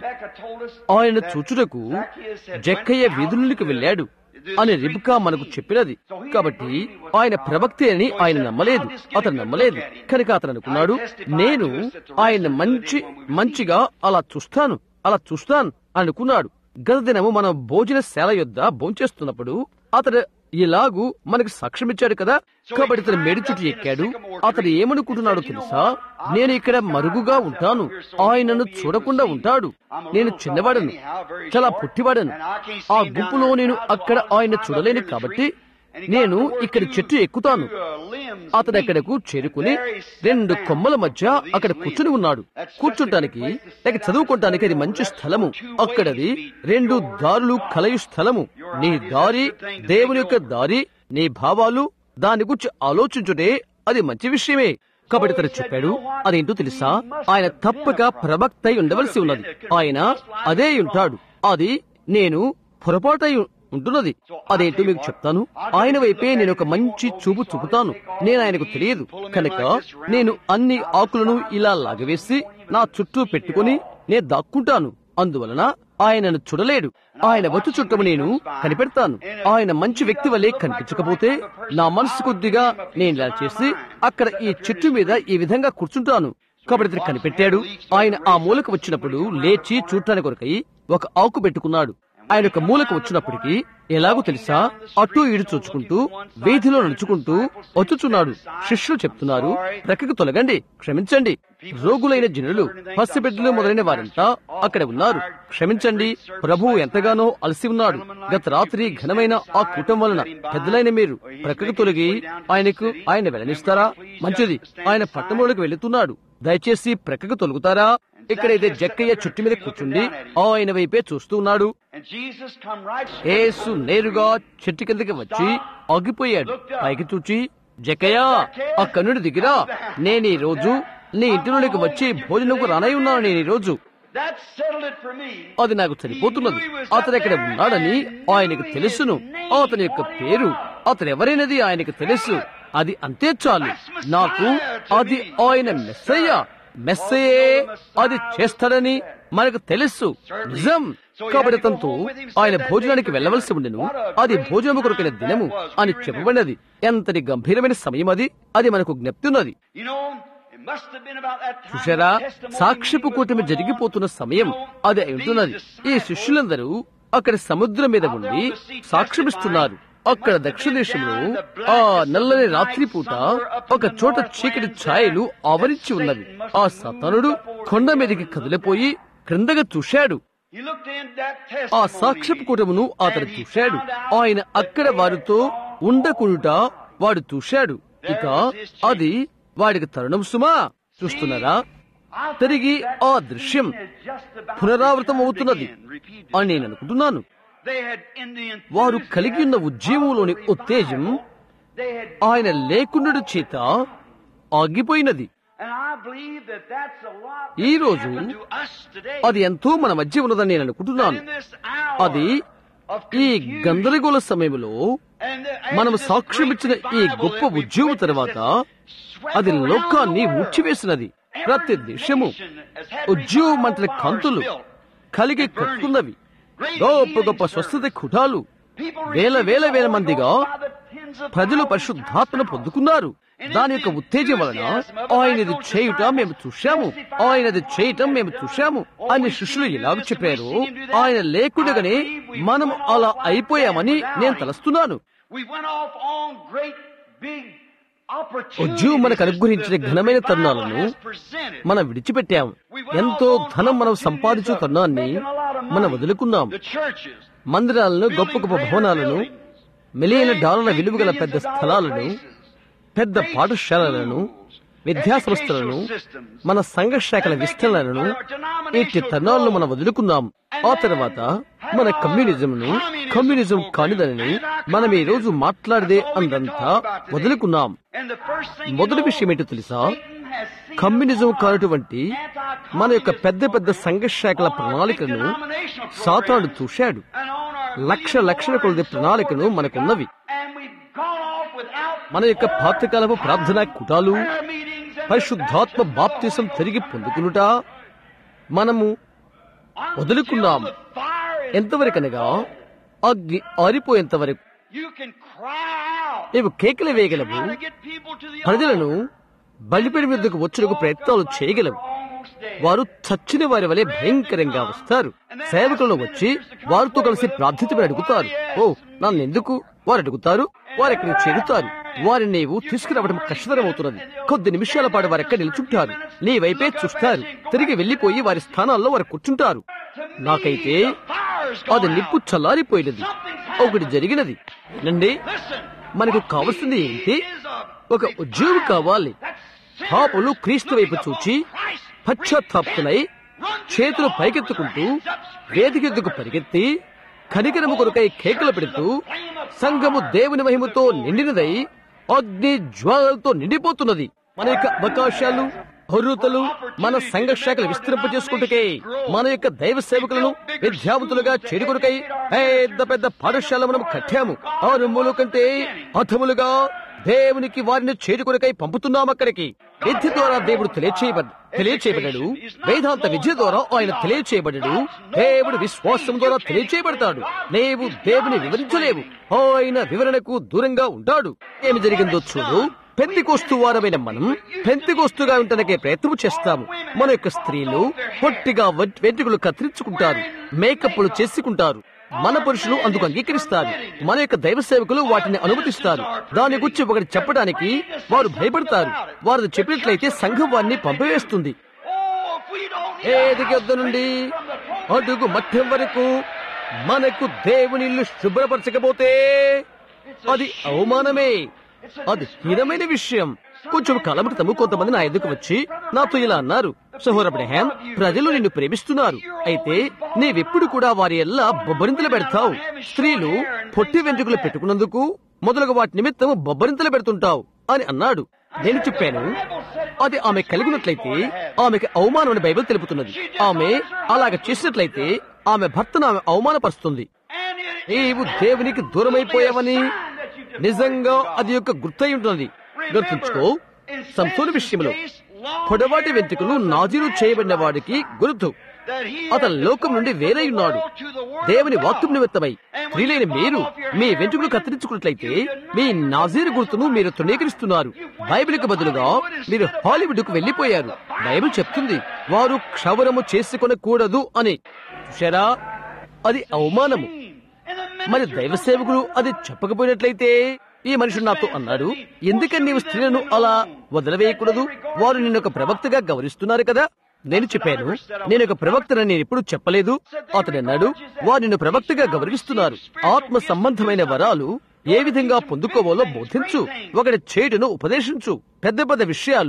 ఆయన చూచుటకు జక్కయ్య వీధుల్లోకి వెళ్ళాడు అని రెబెకా మనకు చెప్పినది. కాబట్టి ఆయన ప్రవక్తే అని ఆయన నమ్మలేదు, అతను నమ్మలేదు. కనుక అతను అనుకున్నాడు, నేను ఆయన మంచి మంచిగా అలా చూస్తాను అలా చూస్తాను అనుకున్నాడు. గత దినము మనం భోజనశాల యొద్ద భోంచేస్తున్నప్పుడు అతడు ఇలాగూ మనకు సాక్ష్యం ఇచ్చాడు కదా. కాబట్టి ఇతను మేడి చుట్టూ ఎక్కాడు. అతడు ఏమనుకుంటున్నాడో తెలుసా? నేను ఇక్కడ మరుగుగా ఉంటాను, ఆయనను చూడకుండా ఉంటాడు. నేను చిన్నవాడను, చాలా పొట్టివాడను. ఆ గుంపులో నేను అక్కడ ఆయన చూడలేను కాబట్టి నేను ఇక్కడ చెట్టు ఎక్కుతాను. అతడు అక్కడకు చేరుకుని రెండు కొమ్మల మధ్య అక్కడ కూర్చుని ఉన్నాడు. కూర్చుంటానికి లేక చదువుకోవటానికి అది మంచి స్థలము. అక్కడది రెండు దారులు కలయు స్థలము. నీ దారి, దేవుని యొక్క దారి, నీ భావాలు, దాని గురించి ఆలోచించుటే అది మంచి విషయమే. కాబట్టి అతను చెప్పాడు, అదేంటో తెలుసా? ఆయన తప్పక ప్రవక్త అయి ఉండవలసి ఉన్నది. ఆయన అదే ఉంటాడు. అది నేను పొరపాటై ఉంటున్నది. అదేంటో మీకు చెప్తాను. ఆయన వైపే నేను ఒక మంచి చూపు చూపుతాను. నేను ఆయనకు తెలియదు కనుక నేను అన్ని ఆకులను ఇలా లాగవేసి నా చుట్టూ పెట్టుకుని నేను దాక్కుంటాను. అందువలన ఆయనను చూడలేడు. ఆయన వచ్చి చుట్టము నేను కనిపెడతాను. ఆయన మంచి వ్యక్తి వల్లే కనిపించకపోతే నా మనసు కొద్దిగా నేను ఇలా చేసి అక్కడ ఈ చెట్టు మీద ఈ విధంగా కూర్చుంటాను. కాబట్టి ఇతను కనిపెట్టాడు. ఆయన ఆ మూలకు వచ్చినప్పుడు లేచి చూడటానికి కొరకై ఒక ఆకు పెట్టుకున్నాడు. ఆయన ఒక మూలకు వచ్చినప్పటికీ ఎలాగో తెలుసా, అటు ఇటు చూచుకుంటూ వీధిలో నడుచుకుంటూ వచ్చుచున్నాడు. శిష్యులు చెప్తున్నారు, ప్రక్కకు తొలగండి, క్షమించండి. రోగులైన జనులు, పసిబిడ్డలు మొదలైన వారంతా అక్కడ ఉన్నారు. క్షమించండి, ప్రభువు ఎంతగానో అలసి ఉన్నాడు. గత రాత్రి ఘనమైన ఆ కూటం వలన పెద్దలైన మీరు ప్రక్కకు తొలగి ఆయనకు ఆయన వెళ్ళనిస్తారా? మంచిది, ఆయన పట్టణంలోకి వెళుతున్నాడు, దయచేసి ప్రక్కకు తొలుగుతారా? ఇక్కడైతే జక్కయ్య చుట్టు మీద కూర్చుండి ఆయన వైపే చూస్తూ ఉన్నాడు. యేసు నేరుగా చెట్టు కిందకి వచ్చి ఆగిపోయాడు. పైకి చూచి, జక్కయ్య ఆ కన్నుడి దిగిరా, నేను ఈ రోజు నీ ఇంటిలోకి వచ్చి భోజనంకు రానై ఉన్నాను. నేను ఈ రోజు అది నాకు సరిపోతున్నది. అతను ఎక్కడ ఉన్నాడని ఆయనకు తెలుసును. అతని యొక్క పేరు, అతను ఎవరైనది ఆయనకు తెలుసు. అది అంతే చాలు నాకు. అది ఆయన మెస్సయ్య. మెస్సయే అది చేస్తాడని మనకు తెలుసు. నిజం. కాబట్టి తనతో ఆయన భోజనానికి వెళ్లవలసి ఉండెను. అది భోజనము కొరకైన దినము అని చెప్పబడినది. ఎంతటి గంభీరమైన సమయం అది. అది మనకు జ్ఞప్తి ఉన్నది. చూశారా, సాక్ష్యపు కూటమి జరిగిపోతున్న సమయం అది ఉంటున్నది. ఈ శిష్యులందరూ అక్కడ సముద్రం మీద ఉండి సాక్ష్యమిస్తున్నారు. అక్కడ దక్షిణ దేశంలో ఆ నల్లని రాత్రి పూట ఒక చోట చీకటి ఛాయలు ఆవరించి ఉన్నవి. ఆ సాతానుడు కొండ మీదకి కదిలిపోయి క్రిందగా చూశాడు. ఆ సాక్ష్యపు కూటమును అతడు చూశాడు. ఆయన అక్కడ వారితో ఉండకుండా వాడు చూశాడు. ఇక అది వాడికి తరుణం సుమా. చూస్తున్నారా, తిరిగి ఆ దృశ్యం పునరావృతం అవుతున్నది అని నేను అనుకుంటున్నాను. వారు కలిగి ఉన్న ఉద్యమంలోని ఉత్తేజం ఆయన లేకుండడు చేత ఆగిపోయినది. ఈ రోజు అది ఎంతో మన మధ్య ఉన్నదని నేను అనుకుంటున్నాను. అది ఈ గందరగోళ సమయంలో మనం సాక్ష్యమిచ్చిన ఈ గొప్ప ఉద్యమం తర్వాత అది లోకాన్ని ముచ్చివేసినది. ప్రతి దేశము ఉద్యోగ మంత్రి కాంతులు కలిగి కట్టుకున్నవి. గొప్ప గొప్ప స్వస్థత కుటాలు వేల వేల వేల మందిగా ప్రజలు పరిశుద్ధాత్మను పొందుకున్నారు. దాని యొక్క ఉత్తేజం వలన ఆయనది చేయుట మేము చూశాము, ఆయనది చేయటం మేము చూశాము అని శిష్యులు ఎలాగ చెప్పారు. ఆయన లేకుండగానే మనం అలా అయిపోయామని నేను తలస్తున్నాను. ఉద్యోగం మనకు అనుగ్రహించిన ఘనమైన తరుణాలను మనం విడిచిపెట్టాము. ఎంతో ధనం మనం సంపాదించే తరుణాన్ని మనం వదులుకున్నాం. మందిరాలను, గొప్ప గొప్ప భవనాలను, మిలియన్ల డాలర్ల విలువ గల పెద్ద స్థలాలను, పెద్ద పాఠశాలలను, విద్యా సంస్థలను, మన సంఘ శాఖల విస్తరణలను, ఇట్టి తరుణాలను మనం వదులుకున్నాం. ఆ తర్వాత మన కమ్యూనిజంను కమ్యూనిజం కానిదని మనం ఈ రోజు మాట్లాడదే అందంతా వదులుకున్నాం. మొదటి విషయం ఏంటో తెలుసా? కమ్యూనిజం కానటువంటి మన యొక్క పెద్ద పెద్ద సంఘ శాఖల ప్రణాళికలను సాతాను చూశాడు. లక్ష లక్షల కొలది ప్రణాళికను మనకున్నవి. మన యొక్క పాతకాలపు ప్రార్థనా కుటాలు, పరిశుద్ధాత్మ బాప్తిసం తిరిగి పొందుకునుట మనము వదులుకున్నాం. ఎంతవరకనగా అగ్ని ఆరిపోయేంత వరకు. నీవు కేకలు వేయగలవు, ప్రజలను బలిపీఠం మీదకు వచ్చుటకు ప్రయత్నాలు చేయగలవు. వారు చచ్చిన వారి వలె భయంకరంగా వస్తారు. సేవకులను వచ్చి వారితో కలిసి ప్రార్థించమని అడుగుతారు. ఓ నన్ను ఎందుకు వారు అడుగుతారు? వారు ఎక్కడికి చేరుతారు. వారిని నీవు తీసుకురావడం కష్టతరం అవుతున్నది. కొద్ది నిమిషాల పాటు వారు ఎక్కడ నిల్చుంటారు, నీ వైపే చూస్తారు, తిరిగి వెళ్లిపోయి వారి స్థానాల్లో వారు కూర్చుంటారు. నాకైతే అది నిప్పు చల్లారిపోయినది. ఒకటి జరిగినది. నండి, మనకు కావలసింది ఏంటి? ఒక ఉద్యోగం కావాలి. పాపులు క్రీస్తు వైపు చూచి పశ్చాత్తాపతులై చేతులు పైకెత్తుకుంటూ వేదిక ఎద్దుకు పరిగెత్తి కనికరము కొరకై కేకలు పెడుతూ సంఘము దేవుని మహిమతో నిండినదై అగ్ని జ్వాలలతో నిండిపోతున్నది. మన యొక్క అవకాశాలు, అర్హతలు మన సంఘ శాఖలు విస్తరింప చేసుకుంటుకే మన యొక్క దైవ సేవకులను విద్యావంతులుగా చేరుకొరకై పెద్ద పెద్ద పాఠశాల మనం కట్టాము. ఆరంభముల కంటే అధములుగా దేవునికి వారిని చేరుకొరకై పంపుతున్నాం. అక్కడికి విద్య ద్వారా దేవుడు తెలియచేయబడ్ తెలియచేయబడ్డాడు. వేదాంత విద్య ద్వారా ఆయన తెలియచేయబడ్డాడు. దేవుడు విశ్వాసం ద్వారా తెలియచేయబడతాడు. నీవు దేవుని వివరించలేవు, ఆయన వివరణకు దూరంగా ఉంటాడు. ఏమి జరిగిందో చూడు. పెంతికోస్తు వారమైన మనం పెంతికోస్తుగా ఉండటానికే ప్రయత్నం చేస్తాము. మన యొక్క స్త్రీలు పొట్టిగా వెంట్రుకలు కత్తిరించుకుంటారు, మేకప్లు చేసుకుంటారు. మన పురుషులు అందుకు అంగీకరిస్తారు. మన యొక్క దైవ సేవకులు వాటిని అనుమతిస్తారు. దాని గురించి ఒకటి చెప్పడానికి వారు భయపడతారు. వారు చెప్పినట్లయితే సంఘం వారిని పంపివేస్తుంది. ఏది యొద్ద నుండి అడుగు మధ్యం వరకు మనకు దేవుని ఇల్లు శుభ్రపరచకపోతే అది అవమానమే, అది హీనమైన విషయం. కొంచెం కాలం క్రితము కొంతమంది నా ఎదుకు వచ్చి నాతో ఇలా అన్నారు, సహోదర అబ్రహాం, ప్రజలు నిన్ను ప్రేమిస్తున్నారు, అయితే నీవెప్పుడు కూడా వారి ఎల్లా బొబ్బరింతలు పెడతావు. స్త్రీలు పొట్టి వెంట్రుకలు పెట్టుకున్నందుకు మొదలుగా వాటి నిమిత్తము బొబ్బరింతలు పెడుతుంటావు అని అన్నాడు. నేను చెప్పాను, అది ఆమె కలిగినట్లయితే ఆమెకి అవమానం అని బైబిల్ తెలుపుతున్నది. ఆమె అలాగ చేసినట్లయితే ఆమె భర్తను ఆమె అవమానపరుస్తుంది. నీవు దేవునికి దూరమైపోయావని నిజంగా అది యొక్క గుర్తై ఉంటుంది. గుర్తుంచుకో, సంసోను విషయంలో పొడవాటి వెంట్రుకలు నాజీరు చేయబడిన వాడికి గుర్తు. అతను లోకం నుండి వేరే ఉన్నాడు. దేవుని వాక్యం నిమిత్తమై స్త్రీలైన మీరు మీ వెంట్రుకలు కత్తిరించుకున్నట్లయితే మీ నాజీరు గుర్తును మీరు తృణీకరిస్తున్నారు. బైబిల్కి బదులుగా మీరు హాలీవుడ్ కు వెళ్లిపోయారు. బైబిల్ చెప్తుంది వారు క్షవరము చేసుకొనకూడదు అని. చూశారా, అది అవమానము. మరి దైవ సేవకులు అది చెప్పకపోయినట్లయితే, ఈ మనుషుడు నాతో అన్నాడు, ఎందుకని నీవు స్త్రీలను అలా వదిలివేయకూడదు? వారు నిన్ను ఒక ప్రవక్తగా గౌరవిస్తున్నారు కదా. నేను చెప్పాను, నేను ఒక ప్రవక్తనని నేను ఎప్పుడు చెప్పలేదు. అతను అన్నాడు, వారు నిన్ను ప్రవక్తగా గౌరవిస్తున్నారు. ఆత్మ సంబంధమైన వరాలు ఏ విధంగా పొందుకోవాలో బోధించు, ఒకటి చేటును ఉపదేశించు, పెద్ద పెద్ద విషయాలు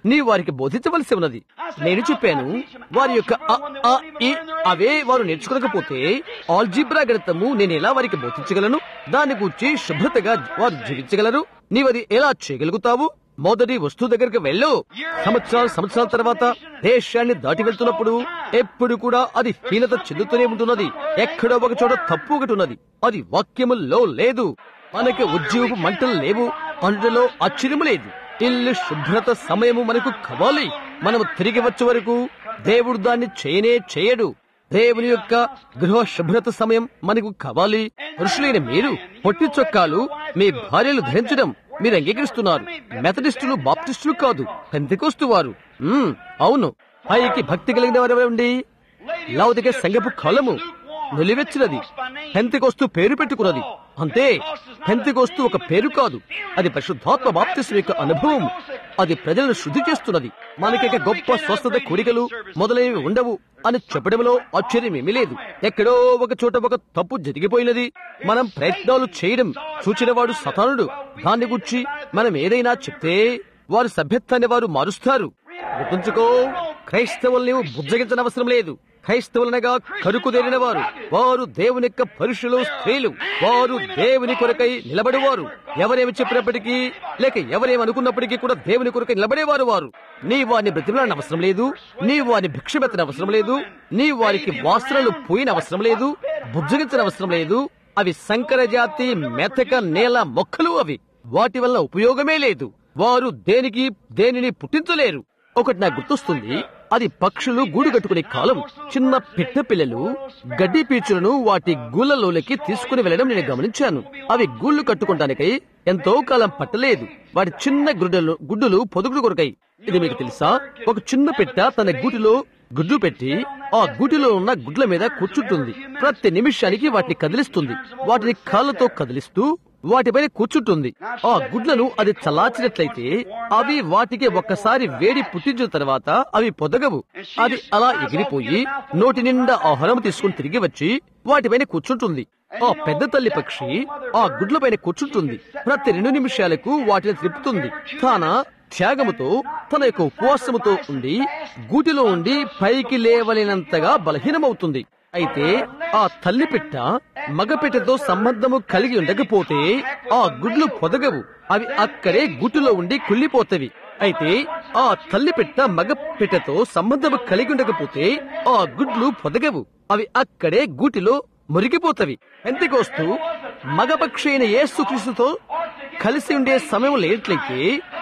నీ వారికి బోధించవలసి ఉన్నది. నేను చెప్పాను, వారి యొక్క అ, ఆ, ఇ అవే వారు నేర్చుకోకపోతే ఆల్జీబ్రా గణితము నేను ఎలా వారికి బోధించగలను? దాన్ని గూర్చి శుభ్రతగా వారు జీవించగలరు. నీవది ఎలా చేయగలుగుతావు? మొదటి వస్తువు దగ్గరికి వెళ్ళు. సంవత్సరాలు సంవత్సరాల తర్వాత దేశాన్ని దాటి వెళ్తున్నప్పుడు ఎప్పుడు కూడా అది హీనత చెందుతూనే ఉంటున్నది. ఎక్కడో ఒక చోట తప్పు ఒకటి ఉన్నది. అది వాక్యముల్లో లేదు. మనకి ఉద్యోగ మంటలు లేవు అందులో ఆశ్చర్యము లేదు. ఇల్లు శుభ్రత సమయము మనకు కావాలి. మనము తిరిగి వచ్చే వరకు దేవుడు దాన్ని చేయనే చేయడు. దేవుని యొక్క గృహ శుభ్రత సమయం మనకు కావాలి. పురుషులైన మీరు పొట్టి చొక్కాలు మీ భార్యలు ధరించడం మీరు అంగీకరిస్తున్నారు. మెథడిస్టులు, బాప్టిస్టులు కాదు, పెంతెకోస్తు వారు. అవును, పైకి భక్తి కలిగిన వారు ఉండి లౌకిక సంఘపు కాలము నిలివెచ్చినది. పెంతెకోస్తు పేరు పెట్టుకున్నది అంతే. పెంతెకోస్తు ఒక పేరు కాదు, అది పరిశుద్ధాత్మ బాప్తిస్మ యొక్క అనుభవం. అది ప్రజలను శుద్ధి చేస్తున్నది. మనకి గొప్ప స్వస్థత కోరికలు మొదలైనవి ఉండవు అని చెప్పడంలో ఆశ్చర్యం ఏమీ లేదు. ఎక్కడో ఒక చోట ఒక తప్పు జరిగిపోయినది. మనం ప్రయత్నాలు చేయడం చూచిన వాడు సతానుడు. దాన్ని గురించి మనం ఏదైనా చెప్తే వారి సభ్యత్వాన్ని వారు మారుస్తారు. గుర్తుంచుకో, క్రైస్తవుల్ని బుజ్జగించని అవసరం లేదు. క్రైస్తవులనగా కరుకుదేరిన వారు, వారు దేవుని యొక్క పురుషులు, స్త్రీలు. వారు దేవుని కొరకై నిలబడేవారు. ఎవరేమి చెప్పినప్పటికీ లేక ఎవరేమి అనుకున్నప్పటికీ కూడా దేవుని కొరకై నిలబడేవారు. వారు నీ వారిని బ్రతిమలాడిన అవసరం లేదు. నీ వారిని భిక్షమెత్తన అవసరం లేదు. నీ వారికి వాసనలు పోయిన అవసరం లేదు. బుజ్జగించిన అవసరం లేదు. అవి సంకర జాతి మెతక నేల మొక్కలు. అవి వాటి వల్ల ఉపయోగమే లేదు. వారు దేనికి దేనిని పుట్టించలేరు. ఒకటి నాకు గుర్తొస్తుంది, అది పక్షులు గూడు కట్టుకునే కాలం. చిన్న పిట్ట పిల్లలు గడ్డి పీచులను వాటి గూళ్ళలోకి తీసుకుని వెళ్లడం నేను గమనించాను. అవి గూళ్లు కట్టుకోవడానికై ఎంతో కాలం పట్టలేదు. వాటి చిన్న గుడ్డలు గుడ్డులు పొదుగుడు కొరకై. ఇది మీకు తెలుసా? ఒక చిన్న పిట్ట తన గూటిలో గుడ్లు పెట్టి ఆ గూటిలో ఉన్న గుడ్ల మీద కూర్చుంటుంది. ప్రతి నిమిషానికి వాటిని కదిలిస్తుంది. వాటిని కాళ్ళతో కదిలిస్తూ వాటిపైన కూర్చుంటుంది. ఆ గుడ్లను అది చల్లార్చినట్లయితే అవి వాటికి ఒక్కసారి వేడి పుట్టించిన తర్వాత అవి పొదగవు. అది అలా ఎగిరిపోయి నోటి నిండా ఆహారం తీసుకుని తిరిగి వచ్చి వాటిపైన కూర్చుంటుంది. ఆ పెద్ద తల్లి పక్షి ఆ గుడ్ల పైన కూర్చుంటుంది. ప్రతి రెండు నిమిషాలకు వాటిని త్రిప్పుతుంది. తన త్యాగముతో, తన యొక్క ఉపవాసముతో ఉండి గూటిలో ఉండి పైకి లేవలేనంతగా బలహీనమవుతుంది. అయితే ఆ తల్లి పిట్ట మగపిట్టతో సంబంధము కలిగి ఉండకపోతే ఆ గుడ్లు పొదగవు. అవి అక్కడే గుట్టులో ఉండి కుళ్ళిపోతవి. అయితే ఆ తల్లి పిట్ట మగ పిట్టతో సంబంధము కలిగి ఉండకపోతే ఆ గుడ్లు పొదగవు. అవి అక్కడే గూటిలో మురిగిపోతవి. పెంతెకోస్తు మగపక్షి అయిన యేసుక్రీస్తుతో కలిసి ఉండే సమయం లేనట్లయితే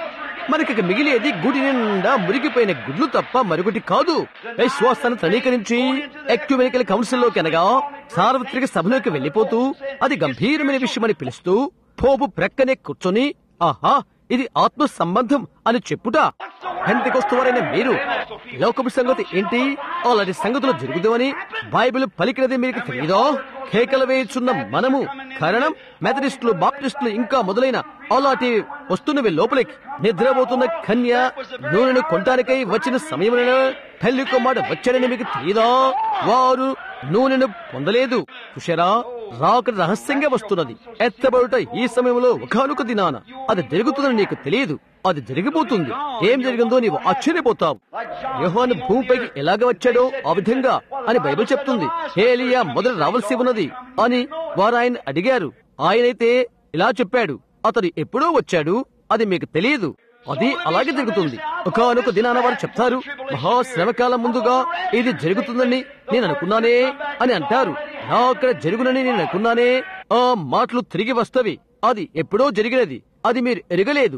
మనకి మిగిలేది గుడి నిండా మురిగిపోయిన గుడ్లు తప్ప మరొకటి కాదు. విశ్వాసాన్ని తృణీకరించి ఎక్యుమెనికల్ కౌన్సిల్ లోకి అనగా సార్వత్రిక సభలోకి వెళ్లిపోతూ అది గంభీరమైన విషయమని పిలుస్తూ పోపు ప్రక్కనే కూర్చొని ఆహా ఇది ఆత్మ సంబంధం అని చెప్పుట. పెంతెకోస్తువారైన మీరు లోకపు సంగతి ఏంటి? అలాంటి సంగతులు జరుగుతామని బైబిల్ పలికినది మీకు తెలియదో? కేకలు వేయుచున్న మనము కారణం మెథడిస్టులు, బాప్టిస్టులు ఇంకా మొదలైన అలాంటి వస్తున్నవి లోపలికి. నిద్రపోతున్న కన్య నూనెను కొనటానికై వచ్చిన సమయంలో పెళ్లి కుమారుడు వచ్చాడని మీకు తెలియదా? వారు నూనెను పొందలేదు. చూశారా? రాకడ రహస్యంగా వస్తున్నది. ఎత్తబడుట ఈ సమయంలో ఒకానొక దినాన అది జరుగుతుందని నీకు తెలియదు. అది జరిగిపోతుంది. ఏం జరిగిందో నీవు ఆశ్చర్యపోతావు. యోహాను భూమిపైకి ఎలాగ వచ్చాడో ఆ విధంగా అని బైబిల్ చెప్తుంది. ఏలియా మొదట రావాల్సి ఉన్నది అని వారు ఆయన అడిగారు. ఆయనైతే ఇలా చెప్పాడు, అతడు ఎప్పుడో వచ్చాడు, అది మీకు తెలియదు. అది అలాగే జరుగుతుంది. ఒకానొక దినాన వారు చెప్తారు, మహాశ్రమకాలం ముందుగా ఇది జరుగుతుందని నేను అనుకున్నానే అని అంటారు. నా అక్కడ జరుగునని నేను అనుకున్నానే. ఆ మాటలు తిరిగి వస్తవి. అది ఎప్పుడో జరిగినది. అది మీరు ఎరగలేదు.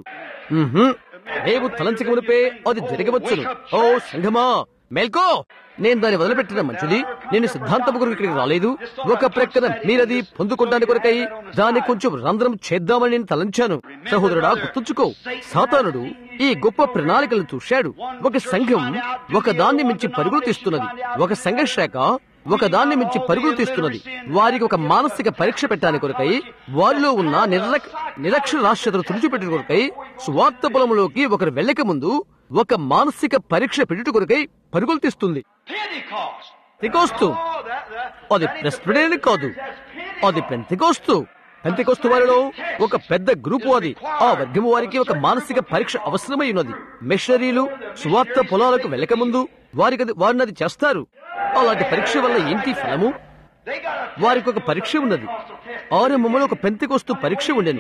రేపు తలంచక మునిపే అది జరగవచ్చును. ఓ సంఘమా, మేల్కో. నేను దాన్ని వదిలిపెట్టడం మంచిది. నేను సిద్ధాంతం కొరకు ఇక్కడికి రాలేదు. ఒక ప్రక్కన మీరది పొందుకోవడానికి కొరకై దాన్ని కొంచెం రంధ్రం చేద్దామని నేను తలంచాను. సహోదరుడా, గుర్తుంచుకో, సాతానుడు ఈ గొప్ప ప్రణాళికలను చూశాడు. ఒక సంఘం ఒక దాన్ని మించి పరుగులు తీస్తున్నది. ఒక సంఘ శాఖ ఒక దాన్ని మించి పరుగులు తీస్తున్నది. వారికి ఒక మానసిక పరీక్ష పెట్టడానికి కొరకై, వారిలో ఉన్న నిరక్ నిరక్షరాస్యతను తుడిచిపెట్టిన కొరకై, స్వార్థ పొలంలోకి ఒకరు వెళ్ళక ముందు ఒక మానసిక పరీక్ష పెట్టుట కొరకై పరుగులు తీస్తుంది. పెంతెకోస్తు అది ప్రెస్బిటేరియన్ కాదు, అది పెంతెకోస్తు. పెంతెకొస్తు వారిలో ఒక పెద్ద గ్రూపు అది. ఆ వర్గము వారికి ఒక మానసిక పరీక్ష అవసరమై ఉన్నది. మిషనరీలు సువార్త పొలాలకు వెళ్ళక ముందు వారికి వారిని అది చేస్తారు. అలాంటి పరీక్ష వల్ల ఏంటి ఫలము? వారికి ఒక పరీక్ష ఉన్నది. ఆరంభంలో ఒక పెంతెకొస్తు పరీక్ష ఉండెను.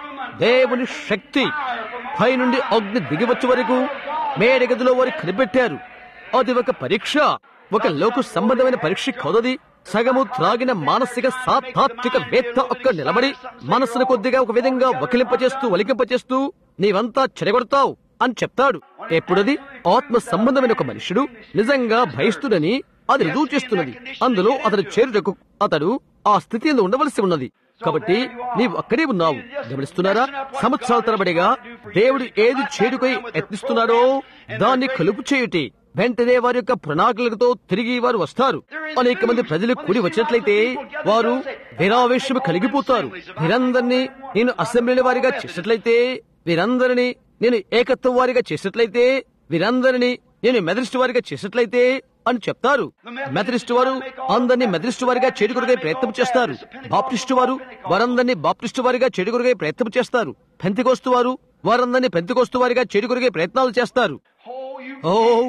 దేవుని శక్తి పై నుండి అగ్ని దిగివచ్చే వరకు మేడగదిలో వారు కనిపెట్టారు. అది ఒక పరీక్ష, ఒక లోక సంబంధమైన పరీక్ష కాదది. సగము త్రాగిన మానసిక సాతాత్విక వేత్త అక్కడ నిలబడి మనసును కొద్దిగా ఒక విధంగా వకిలింపచేస్తూ వలికింపచేస్తూ నీవంతా చెడగొడతావు అని చెప్తాడు. ఎప్పుడది ఆత్మ సంబంధమైన ఒక మనుషుడు నిజంగా భయస్తుడని అది రుజువు చేస్తున్నది. అందులో అతడు చేరుటకు అతడు ఆ స్థితి ఎందు ఉండవలసి ఉన్నది. కాబట్టి నీవు అక్కడే ఉన్నావు. గమనిస్తున్నారా? సంవత్సరాల తరబడిగా దేవుడు ఏది చేడుకై యత్నిస్తున్నాడో దాన్ని కలుపు చేయుటి. వెంటనే వారి యొక్క ప్రణాళికలతో తిరిగి వారు వస్తారు. అనేక మంది ప్రజలు కూడి వచ్చినట్లయితే వారు వీరావేశము కలిగిపోతారు. వీరందరినీ నేను అసెంబ్లీ వారిగా చేసినట్లయితే, వీరందరినీ నేను ఏకత్వం వారిగా చేసినట్లయితే, వీరందరినీ నేను మెథడిస్ట్ వారిగా చేసినట్లయితే అని చెప్తారు. మెథడిస్ట్ వారు అందరినీ మెథడిస్ట్ వారిగా చేడుకొరగా ప్రయత్నం చేస్తారు. బాప్టిస్టు వారు వారందరినీ బాప్టిస్టు వారిగా చేడుకొరగా ప్రయత్నం చేస్తారు. పెంతెకొస్తు వారు వారందరినీ పెంతెకొస్తు వారిగా చేడుకొరగా ప్రయత్నాలు చేస్తారు. ఓ,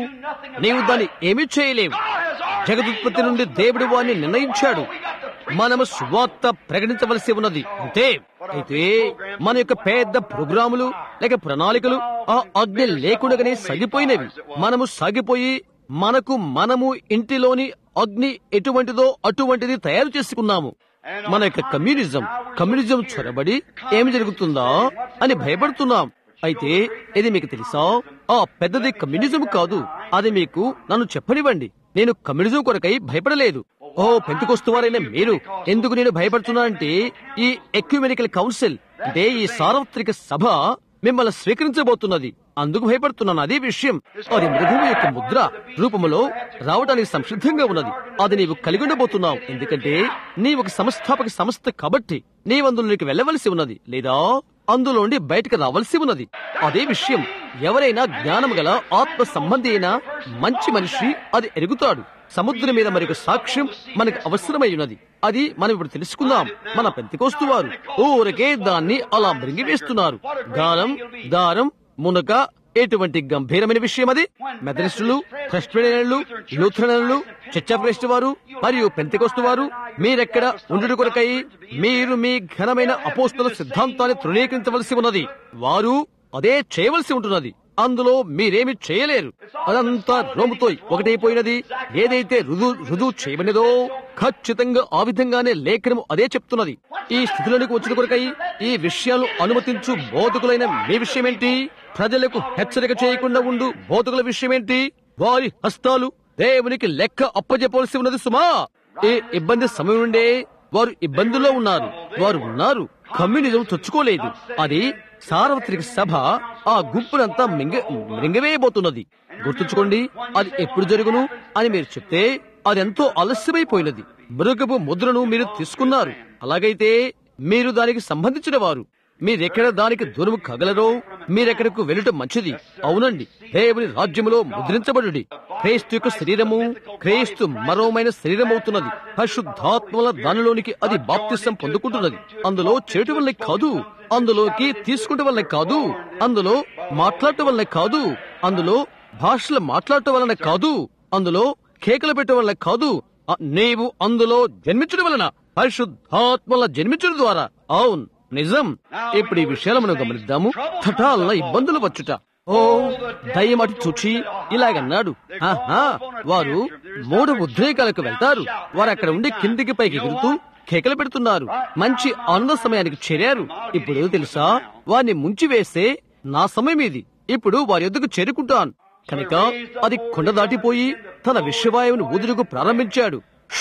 నీవు దాన్ని ఏమీ చేయలేవు. జగదుత్పత్తి నుండి దేవుడు వారిని నిర్ణయించాడు. మనము సువార్త ప్రకటించవలసి ఉన్నది అంతే. అయితే మన యొక్క పెద్ద ప్రోగ్రాములు లేక ప్రణాళికలు ఆ అగ్ని లేకుండానే సాగిపోయినవి. మనము సాగిపోయి మనకు మనము ఇంటిలోని అగ్ని ఎటువంటిదో అటువంటిది తయారు చేసుకున్నాము. మన యొక్క కమ్యూనిజం కమ్యూనిజం చొరబడి ఏమి జరుగుతుందా అని భయపడుతున్నాం. అయితే ఇది మీకు తెలుసా? ఆ పెద్దది కమ్యూనిజం కాదు. అది మీకు నన్ను చెప్పనివ్వండి. నేను కమ్యూనిజం కొరకై భయపడలేదు. ఓ, పెంతెకొస్తువారైన మీరు ఎందుకు నేను భయపడుతున్నానంటే ఈ ఎక్యుమెనికల్ కౌన్సిల్ అంటే ఈ సార్వత్రిక సభ మిమ్మల్ని స్వీకరించబోతున్నది. అందుకు భయపడుతున్నాను. అదే విషయం. అది మృగము యొక్క ముద్ర రూపములో రావడానికి సంసిద్ధంగా ఉన్నది. అది నీవు కలిగి ఉండబోతున్నావు. ఎందుకంటే నీ ఒక సంస్థాపక సంస్థ కాబట్టి నీవందులోకి వెళ్ళవలసి ఉన్నది, లేదా అందులోండి బయటకు రావాల్సి ఉన్నది. అదే విషయం. ఎవరైనా జ్ఞానం గల ఆత్మ సంబంధి అయిన మంచి మనిషి అది ఎరుగుతాడు. సముద్రం మీద మరొక సాక్ష్యం మనకు అవసరమై ఉన్నది. అది మనం ఇప్పుడు తెలుసుకుందాం. మన పెంతెకొస్తు వారు ఊరకే దాన్ని అలా మృంగివేస్తున్నారు. గానం, దారం, మునక ఎటువంటి గంభీరమైన విషయం అది. మెథడిస్టులు, ప్రెస్బిటేరియన్లు, లూథరన్లు, చర్చ్ ఆఫ్ క్రైస్ట్ వారు మరియు పెంతెకొస్తు వారు మీరెక్కడ ఉండుట కొరకై మీరు మీ ఘనమైన అపోస్తల సిద్ధాంతాన్ని తృణీకరించవలసి ఉన్నది. వారు అదే చేయవలసి ఉంటున్నది. అందులో మీరేమి చేయలేరు. అదంతా రోముతో ఒకటైపోయినది. ఏదైతే రుజువు రుజువు చేయబడినదో ఖచ్చితంగా ఆ విధంగానే లేఖనము అదే చెప్తున్నది. ఈ స్థితిలోనికి వచ్చిన కొరకై ఈ విషయాలు అనుమతించు బోధకులైన మీ విషయమేంటి? ప్రజలకు హెచ్చరిక చేయకుండా ఉండు బోధకుల విషయమేంటి? వారి హస్తాలు దేవునికి లెక్క అప్పజెప్పవలసి ఉన్నది సుమా. ఏ ఇబ్బంది సమయం నుండే వారు ఇబ్బందుల్లో ఉన్నారు. వారు ఉన్నారు. కమ్యూనిజం చొచ్చుకోలేదు. అది సార్వత్రిక సభ ఆ గుంపునంతా మింగ మింగవేయబోతున్నది. గుర్తుంచుకోండి, అది ఎప్పుడు జరుగును అని మీరు చెప్తే అది ఎంతో ఆలస్యమైపోయినది. మృగపు ముద్రను మీరు తీసుకున్నారు. అలాగైతే మీరు దానికి సంబంధించిన వారు. మీరెక్కడ దానికి దూరం కాగలరో మీరెక్కడకు వెళ్ళటం మంచిది. అవునండి, దేవుని రాజ్యములో ముద్రించబడుడి. క్రీస్తు యొక్క శరీరము క్రీస్తు మరోమైన శరీరం అవుతున్నది. పరిశుద్ధాత్మల దానిలోనికి అది బాప్తిసం పొందుకుంటున్నది. అందులో చేయటం వల్లే కాదు, అందులోకి తీసుకుంటం వల్లే కాదు, అందులో మాట్లాడటం వల్లే కాదు, అందులో భాషలు మాట్లాడటం వలన కాదు, అందులో కేకలు పెట్టడం వల్ల కాదు, నీవు అందులో జన్మించడం వలన, పరిశుద్ధాత్మల జన్మించడం ద్వారా. అవును, నిజం. ఇప్పుడు ఈ విషయాలు మనం గమనిద్దాము. హఠాత్తుగా ఇబ్బందులు వచ్చుట. ఓ దయ్యమటి చూచి ఇలాగన్నాడు. ఆహా, వారు మూడు ఉద్రేకాలకు వెళ్తారు. వారు అక్కడ ఉండి కిందికి పైకి ఎగురుతూ కేకలు పెడుతున్నారు. మంచి ఆనంద సమయానికి చేరారు. ఇప్పుడు తెలుసా, వారిని ముంచి వేస్తే నా సమయం ఇది. ఇప్పుడు వారి యొద్దకు చేరుకుంటాను. కనుక అది కొండ దాటిపోయి తన విశ్వవాయువును ఊదుడుకు ప్రారంభించాడు.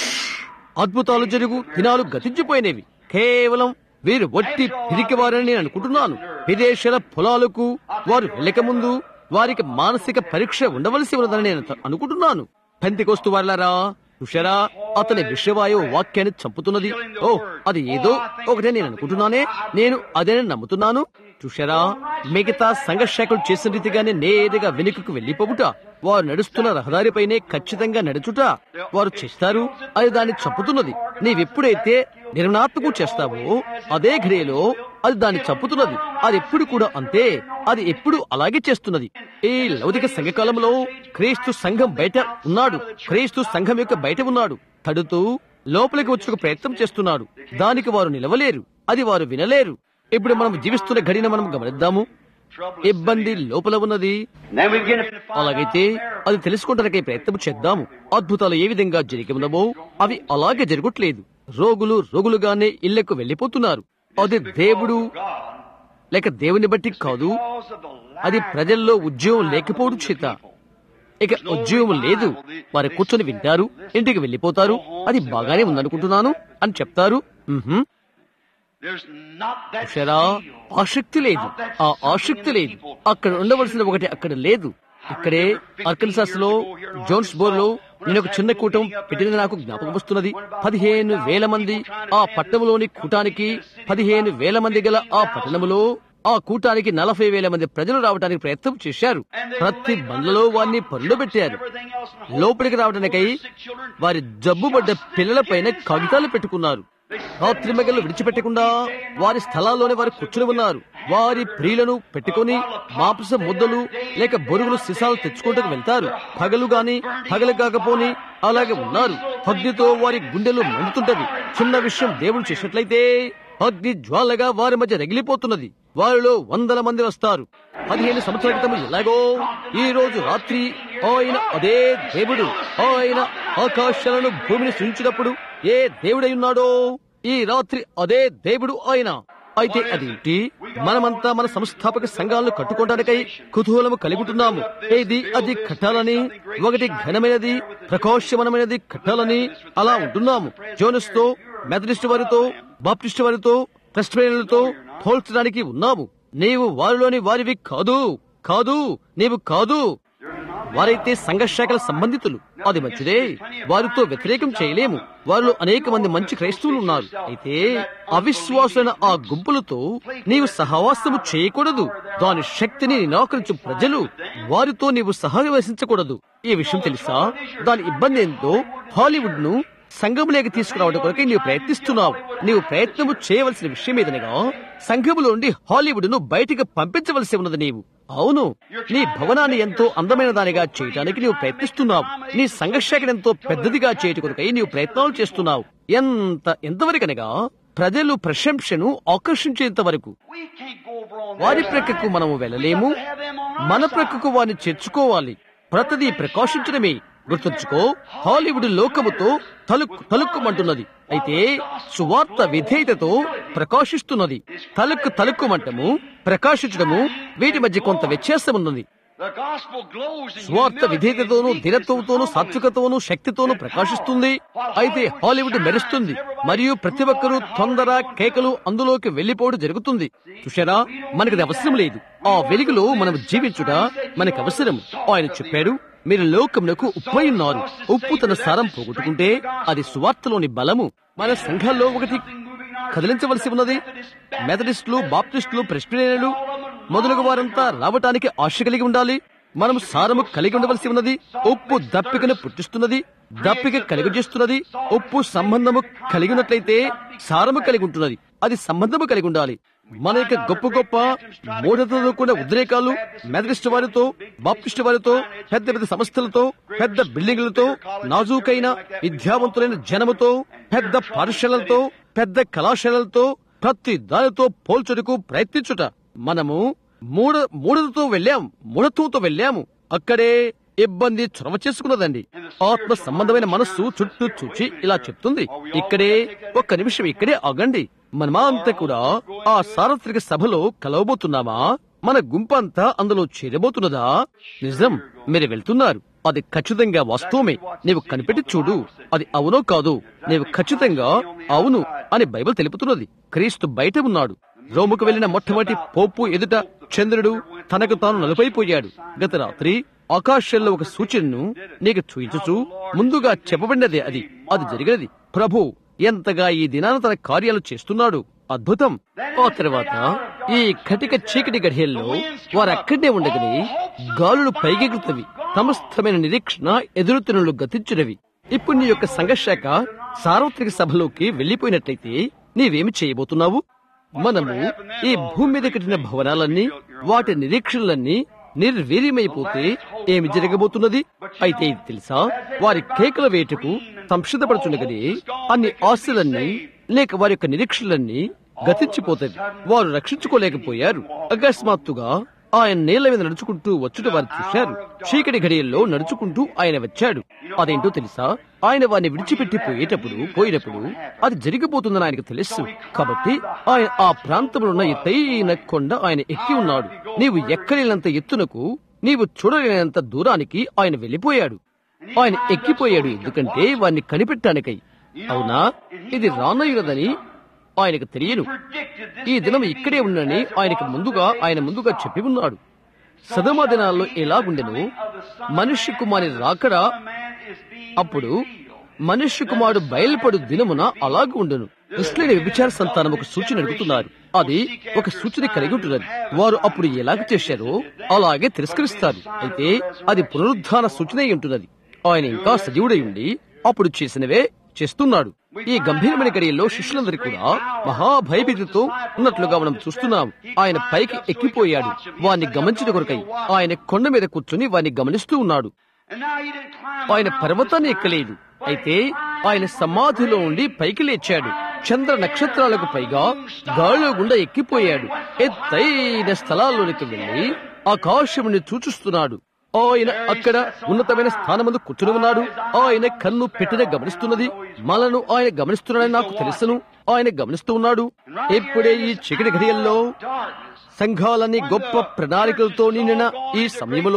అద్భుతాలు జరుగు దినాలు గతించిపోయినవి. కేవలం వీరు వట్టి పిరికివారని నేను అనుకుంటున్నాను. విదేశాల పొలాలకు వారు వెళ్ళక ముందు వారికి మానసిక పరీక్ష ఉండవలసి ఉన్నదని నేను అనుకుంటున్నాను. పెంతెకొస్తు వారలారా, చూశారా, అతని విశ్వవాయువు వాక్యాన్ని చంపుతున్నది. ఓ, అది ఏదో ఒకటే నేను అనుకుంటున్నానే. నేను అదే నమ్ముతున్నాను. చూశారా, మిగతా సంఘర్షకులు చేసిన రీతిగానే నేరుగా వెనుకకు వెళ్లిపోవుట, వారు నడుస్తున్న రహదారిపైనే ఖచ్చితంగా నడుచుట వారు చేస్తారు. అది దాన్ని చంపుతున్నది. నీవెప్పుడైతే నిర్ణాత్మకం చేస్తావో అదే ఘడియలో అది దాన్ని చంపుతున్నది. అది ఎప్పుడు కూడా అంతే, అది ఎప్పుడు అలాగే చేస్తున్నది. ఈ లౌకిక సంఘకాలంలో క్రీస్తు సంఘం బయట ఉన్నాడు, క్రీస్తు సంఘం యొక్క బయట ఉన్నాడు, తడుతూ లోపలికి వచ్చే ప్రయత్నం చేస్తున్నాడు. దానికి వారు నిలవలేరు, అది వారు వినలేరు. ఇప్పుడు మనం జీవిస్తున్న ఘడిన మనం గమనిద్దాము. ఇబ్బంది లోపల ఉన్నది. అలాగైతే అది తెలుసుకోవడానికి ప్రయత్నం చేద్దాము. అద్భుతాలు ఏ విధంగా జరిగి ఉన్నవో అవి అలాగే జరగట్లేదు. రోగులు రోగులుగానే ఇళ్లకు వెళ్లిపోతున్నారు. అది దేవుడు లేక దేవుని బట్టి కాదు, అది ప్రజల్లో ఉద్యోగం లేకపోవడం చేత. ఇక ఉద్యోగం లేదు, వారు కూర్చొని వింటారు, ఇంటికి వెళ్లిపోతారు. అది బాగానే ఉందనుకుంటున్నాను అని చెప్తారు. చూశారా, ఆసక్తి లేదు, ఆ ఆసక్తి లేదు. అక్కడ ఉండవలసిన ఒకటి అక్కడ లేదు. ఇక్కడే అర్కన్సాస్ లో జోన్స్బోర్ లో నేను ఒక చిన్న కూటం పెట్టినది నాకు జ్ఞాపకం వస్తున్నది. పదిహేను వేల మంది ఆ పట్టణంలోని కూటానికి, పదిహేను వేల మంది గల ఆ పట్టణములో ఆ కూటానికి నలభై వేల మంది ప్రజలు రావడానికి ప్రయత్నం చేశారు. ప్రతి బండ్లలో వారిని పనులు పెట్టారు. లోపలికి రావడానికై వారి జబ్బుపడ్డ పిల్లల పైన కాగితాలు పెట్టుకున్నారు. రాత్రి మగళ్ళు విడిచిపెట్టకుండా వారి స్థలాల్లోనే వారు కూర్చుని ఉన్నారు. వారి ప్రియులను పెట్టుకుని మాంస ముద్దలు లేక బొరుగులు సీసాలు తెచ్చుకుంటూ వెళ్తారు. పగలు గాని పగలు కాకపోని అలాగే ఉన్నారు. అగ్నితో వారి గుండెలు మండుతుంటవి. చిన్న విషయం దేవుడు చేసినట్లయితే అగ్ని జ్వాలగా వారి మధ్య రగిలిపోతున్నది. వారిలో వందల మంది వస్తారు. పదిహేను సంవత్సరాల క్రితం ఎలాగో ఈ రోజు రాత్రి ఆయన అదే దేవుడు, ఆయన ఆకాశాలను భూమిని సృష్టించినప్పుడు ఏ దేవుడై ఉన్నాడో ఈ రాత్రి అదే దేవుడు ఆయన. అయితే అదేంటి, మనమంతా మన సంస్థాపక సంఘాలను కట్టుకోవడానికై కుతూహలము కలుగుతున్నాము. ఏది అది కట్టాలని, ఒకటి ఘనమైనది ప్రకాశమానమైనది కట్టాలని అలా ఉంటున్నాము. జోనస్ తో, మెథడిస్ట్ వారితో, బాప్టిస్ట్ వారితో, ప్రెస్బిటేరియన్లతో పోల్చడానికి ఉన్నాము. నీవు వారిలోని వారివి కాదు, కాదు, నీవు కాదు. వారైతే సంఘశాఖల సంబంధితులు, అది మంచిదే, వారితో వ్యతిరేకం చేయలేము. వారిలో అనేక మంది మంచి క్రైస్తవులు ఉన్నారు. అయితే అవిశ్వాసులైన ఆ గుంపులతో నీవు సహవాసము చేయకూడదు. దాని శక్తిని నిరాకరించు ప్రజలు, వారితో నీవు సహవసించకూడదు. ఈ విషయం తెలుసా? దాని ఇబ్బంది ఏంటో హాలీవుడ్ ను సంఘములోకి తీసుకురావడం కొరకే నీవు ప్రయత్నిస్తున్నావు. నీవు ప్రయత్నము చేయవలసిన విషయం ఏదనగా సంఘములో నుండి హాలీవుడ్ ను బయటికి పంపించవలసి ఉన్నది. నీవు అవును, నీ భవనాన్ని ఎంతో అందమైన దానిగా చేయడానికి నీవు ప్రయత్నిస్తున్నావు. నీ సంఘశాఖను ఎంతో పెద్దదిగా చేయటం కొరకై నీవు ప్రయత్నాలు చేస్తున్నావు. ఎంత ఎంతవరకనగా ప్రజలు ప్రశంసను ఆకర్షించేంత వరకు. వారి ప్రక్కకు మనము వెళ్ళలేము, మన ప్రక్కకు వారిని చేర్చుకోవాలి. ప్రతిదీ ప్రకాశించడమే. గుర్తుంచుకో, హాలీవుడ్ లోకముతో తలుక్కు తలుక్కుమంటున్నది, అయితే సువార్త విధేయతతో ప్రకాశిస్తున్నది. తలుక్కు తలుక్కుమంటము, ప్రకాశించడము, వీటి మధ్య కొంత వ్యత్యాసం ఉన్నది. స్వార్థ విధేయతతోనూ, దినత్వంతోనూ, సాత్వికతోనూ, శక్తితోనూ ప్రకాశిస్తుంది. అయితే హాలీవుడ్ మెరుస్తుంది, మరియు ప్రతి ఒక్కరూ తొందర కేకలు అందులోకి వెళ్లిపోవడం జరుగుతుంది. చూశారా, మనకి అవసరం లేదు. ఆ వెలుగులో మనం జీవించుట మనకు అవసరం. ఆయన చెప్పాడు, మీరు లోకమునకు ఉప్పై ఉన్నారు. ఉప్పు తన సారం పోగొట్టుకుంటే అది సువార్తలోని బలము. మన సంఘాల్లో ఒకటి కదిలించవలసి ఉన్నది. మెథడిస్టులు, బాప్టిస్టులు, ప్రెస్బిటేరియన్లు మొదలగు వారంతా రావటానికి ఆశ కలిగి ఉండాలి. మనం సారము కలిగి ఉండవలసి ఉన్నది. ఉప్పు దప్పికను పుట్టిస్తున్నది, దప్పిక కలిగి చేస్తున్నది. ఉప్పు సంబంధము కలిగి ఉన్నట్లయితే సారము కలిగి ఉంటున్నది. అది సంబంధము కలిగి ఉండాలి. మన యొక్క గొప్ప గొప్ప మూఢతతో కూడిన ఉద్రేకాలు మెథడిస్ట్ వారితో, బాప్టిస్ట్ వారితో, పెద్ద పెద్ద సంస్థలతో, పెద్ద బిల్డింగులతో, నాజూకైన విద్యావంతులైన జనముతో, పెద్ద పాఠశాలలతో, పెద్ద కళాశాలలతో, ప్రతి దానితో పోల్చుటకు ప్రయత్నించుట. మనము మూఢ మూఢతతో వెళ్ళాం, మూఢత్వంతో వెళ్ళాము. అక్కడే ఇబ్బంది చొరవ చేసుకున్నదండి. ఆత్మ సంబంధమైన మనస్సు చుట్టూ చూచి ఇలా చెప్తుంది, ఇక్కడే ఒక్క నిమిషం ఇక్కడే ఆగండి. మనమంతా కూడా ఆ సార్వత్రిక సభలో కలవబోతున్నామా? మన గుంపంతా అందులో చేరబోతున్నదా? నిజం, మీరు వెళ్తున్నారు. అది ఖచ్చితంగా వాస్తవమే. నీవు కనిపెట్టి చూడు, అది అవునో కాదు. నీవు ఖచ్చితంగా అవును అని బైబిల్ తెలుపుతున్నది. క్రీస్తు బయట ఉన్నాడు. రోముకు వెళ్లిన మొట్టమొదటి పోపు ఎదుట చంద్రుడు తనకు తాను నలుపైపోయాడు. గత రాత్రి ఆకాశంలో ఒక సూచనను నీకు చూయించుచు ముందుగా చెప్పబడినదే అది. అది జరిగినది. ప్రభు ఎంతగా ఈ దినాన తన కార్యాలు చేస్తున్నాడు. అద్భుతం. ఆ తర్వాత ఈ కటిక చీకటి గడియల్లో వారు అక్కడే ఉండగని గాలులు పైకెగుతున్నవి. సమస్తమైన నిరీక్షణ ఎదురుతునులు గతించినవి. ఇప్పుడు నీ యొక్క సంఘశాఖ సార్వత్రిక సభలోకి వెళ్లిపోయినట్లయితే నీవేమి చేయబోతున్నావు? మనము ఈ భూమి మీద కట్టిన భవనాలన్నీ, వాటి నిరీక్షణలన్నీ నిర్వీర్యమైపోతే ఏమి జరగబోతున్నది? అయితే ఇది తెలుసా, వారి కేకల వేటుకు సంసిద్ధపడుచుండగానే అన్ని ఆస్తులన్నీ లేక వారి యొక్క నిరీక్షణలన్నీ గతించిపోతాయి. వారు రక్షించుకోలేకపోయారు. అకస్మాత్తుగా ఆయన నేల మీద నడుచుకుంటూ వచ్చుట వారు చూశారు. చీకటి గడియల్లో నడుచుకుంటూ ఆయన వచ్చాడు. అదేంటో తెలుసా, ఆయన వారిని విడిచిపెట్టి పోయేటప్పుడు పోయినప్పుడు అది జరిగిపోతుందని ఆయనకు తెలుసు. కాబట్టి ఆయన ఆ ప్రాంతంలో ఉన్న ఎత్తైన కొండ ఆయన ఎక్కి ఉన్నాడు. నీవు ఎక్కలేనంత ఎత్తునకు, నీవు చూడలేనంత దూరానికి ఆయన వెళ్లిపోయాడు. ఆయన ఎక్కిపోయాడు, ఎందుకంటే వారిని కనిపెట్టానికై. అవునా, ఇది రానయ్యున్నదని ఆయనకు తెలియను. ఈ దినం ఇక్కడే ఉన్నని ఆయనకు ముందుగా ఆయన ముందుగా చెప్పి ఉన్నాడు. సదమ దినాల్లో ఎలాగుండెను, మనుష్య కుమారి రాకడా అప్పుడు మనుష్య కుమారుడు బయలుపడు దినమున అలాగే ఉండును. ఇస్రాయేలు వ్యభిచార సంతానం ఒక సూచన అడుగుతున్నారు. అది ఒక సూచన కలిగి ఉంటున్నది. వారు అప్పుడు ఎలాగ చేశారో అలాగే తిరస్కరిస్తారు. అయితే అది పునరుద్ధాన సూచన ఉంటున్నది. ఆయన ఇంకా సజీవుడై ఉండి అప్పుడు చేసినవే చేస్తున్నాడు. ఈ గంభీరమైన గడియల్లో శిష్యులందరూ కూడా మహాభయభీతితో ఉన్నట్లుగా మనం చూస్తున్నాం. ఆయన పైకి ఎక్కిపోయాడు. వారిని గమనించిన కొరకై ఆయన కొండ మీద కూర్చుని వారిని గమనిస్తూ ఉన్నాడు. ఆయన పర్వతాన్ని ఎక్కలేదు. అయితే ఆయన సమాధిలో ఉండి పైకి లేచాడు. చంద్ర నక్షత్రాలకు పైగా గాలిలో గుండా ఎక్కిపోయాడు. ఎత్తైన స్థలాల్లోనికి వెళ్లి ఆకాశముని చూచుస్తున్నాడు. ఆయన అక్కడ ఉన్నతమైన స్థానమందు కూర్చుని ఉన్నాడు. ఆయన కన్ను పెట్టిన గమనిస్తున్నది. మనను ఆయన గమనిస్తున్నాడని నాకు తెలుసును. ఆయన గమనిస్తూ ఉన్నాడు. ఇప్పుడే ఈ చీకటి ఘడియల్లో సంఘాలని గొప్ప ప్రణాళికలతో నిండిన ఈ సమయంలో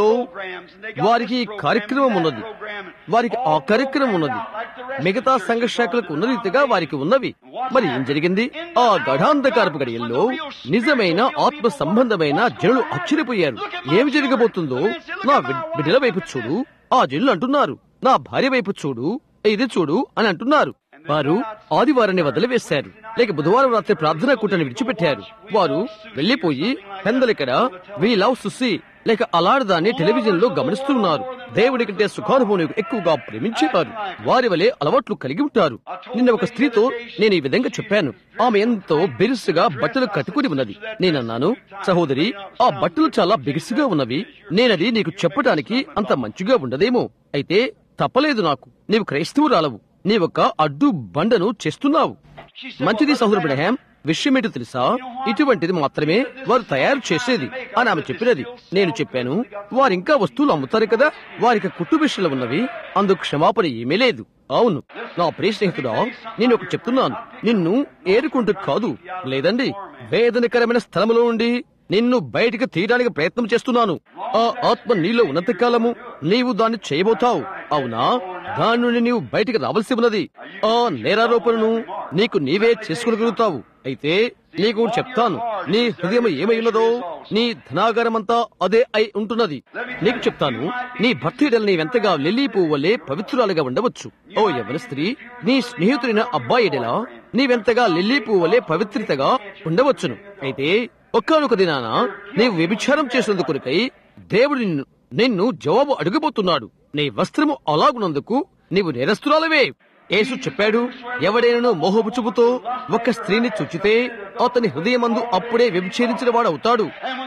వారికి కార్యక్రమం ఉన్నది. వారికి ఆ కార్యక్రమం ఉన్నది. మిగతా సంఘ శాఖలకు ఉన్న రీతిగా వారికి ఉన్నవి. మరి ఏం జరిగింది? ఆ గఢాంధకారపు గడియల్లో నిజమైన ఆత్మ సంబంధమైన జనులు ఆశ్చర్యపోయారు. ఏమి జరగబోతుందో, నా బిడ్డల వైపు చూడు, ఆ జనులు అంటున్నారు. నా భార్య వైపు చూడు, ఇది చూడు అని అంటున్నారు. వారు ఆదివారాన్ని వదిలివేశారు, లేక బుధవారం రాత్రి ప్రార్థనా కూటాన్ని విడిచిపెట్టారు. వారు వెళ్లిపోయి పెందలికడ వి లవ్ సుసి లేక అలాడదాన్ని టెలివిజన్ లో గమనిస్తున్నారు. దేవుడి కంటే సుఖానుభవం ఎక్కువగా ప్రేమించేవారు. వారి వలె అలవాట్లు కలిగి ఉంటారు. నిన్న ఒక స్త్రీతో నేను ఈ విధంగా చెప్పాను. ఆమె ఎంతో బిరుసుగా బట్టలు కట్టుకుని ఉన్నది. నేనన్నాను, సహోదరి, ఆ బట్టలు చాలా బిగుసుగా ఉన్నవి. నేనది నీకు చెప్పడానికి అంత మంచిగా ఉండదేమో. అయితే తప్పలేదు నాకు. నీవు క్రైస్తవురాలవు. నీవొక అడ్డు బండను చేస్తున్నావు. మంచిది సహోదరు బ్రహ్యాం, విషయమేంటో తెలుసా, ఇటువంటిది మాత్రమే వారు తయారు చేసేది అని ఆమె చెప్పినది. నేను చెప్పాను, వారింకా వస్తువులు అమ్ముతారు కదా, వారికి కుట్టు విషయాలు ఉన్నవి, అందుకు క్షమాపణ ఏమీ లేదు. అవును నా ప్రియ స్నేహితుడా, నేను ఒక చెప్తున్నాను, నిన్ను ఏరుకుంటూ కాదు, లేదండి, వేదనకరమైన స్థలంలో నుండి నిన్ను బయటికి తీయడానికి ప్రయత్నం చేస్తున్నాను. ఆ ఆత్మ నీలో ఉన్నంత కాలము నీవు దాన్ని చేయబోతావు. అవునా, దాని నుండి నీవు బయటికి రావాల్సి ఉన్నది. ఆ నేరారోపణను నీకు నీవే చేసుకోగలుగుతావు. అయితే నీకు చెప్తాను, నీ హృదయం ఏమై ఉన్నదో నీ ధనాగారమంతా అదే అయి ఉంటున్నది. నీకు చెప్తాను, నీ భర్త ఎడల నీవెంతగా లిల్లీ పువ్వు వలె పవిత్రురాలుగా ఉండవచ్చు. ఓ యవ్వన స్త్రీ, నీ స్నేహితుడైన అబ్బాయి ఎడల నీవెంతగా లిల్లీ పువ్వు వలె పవిత్రతగా ఉండవచ్చును. అయితే ఒక్కనొక దినాన నీవు వ్యభిచారం చేసినందుకు కొరకై దేవుడు నిన్ను నిన్ను జవాబు అడుగబోతున్నాడు. నీ వస్త్రము అలాగున్నందుకు నీవు నేరస్తురాలవే. యేసు చెప్పాడు, ఎవడైనను మోహపు చూపుతో ఒక స్త్రీని చుచ్చితే అతని హృదయమందు అప్పుడే వ్యభిచరించిన వాడు అవుతాడు.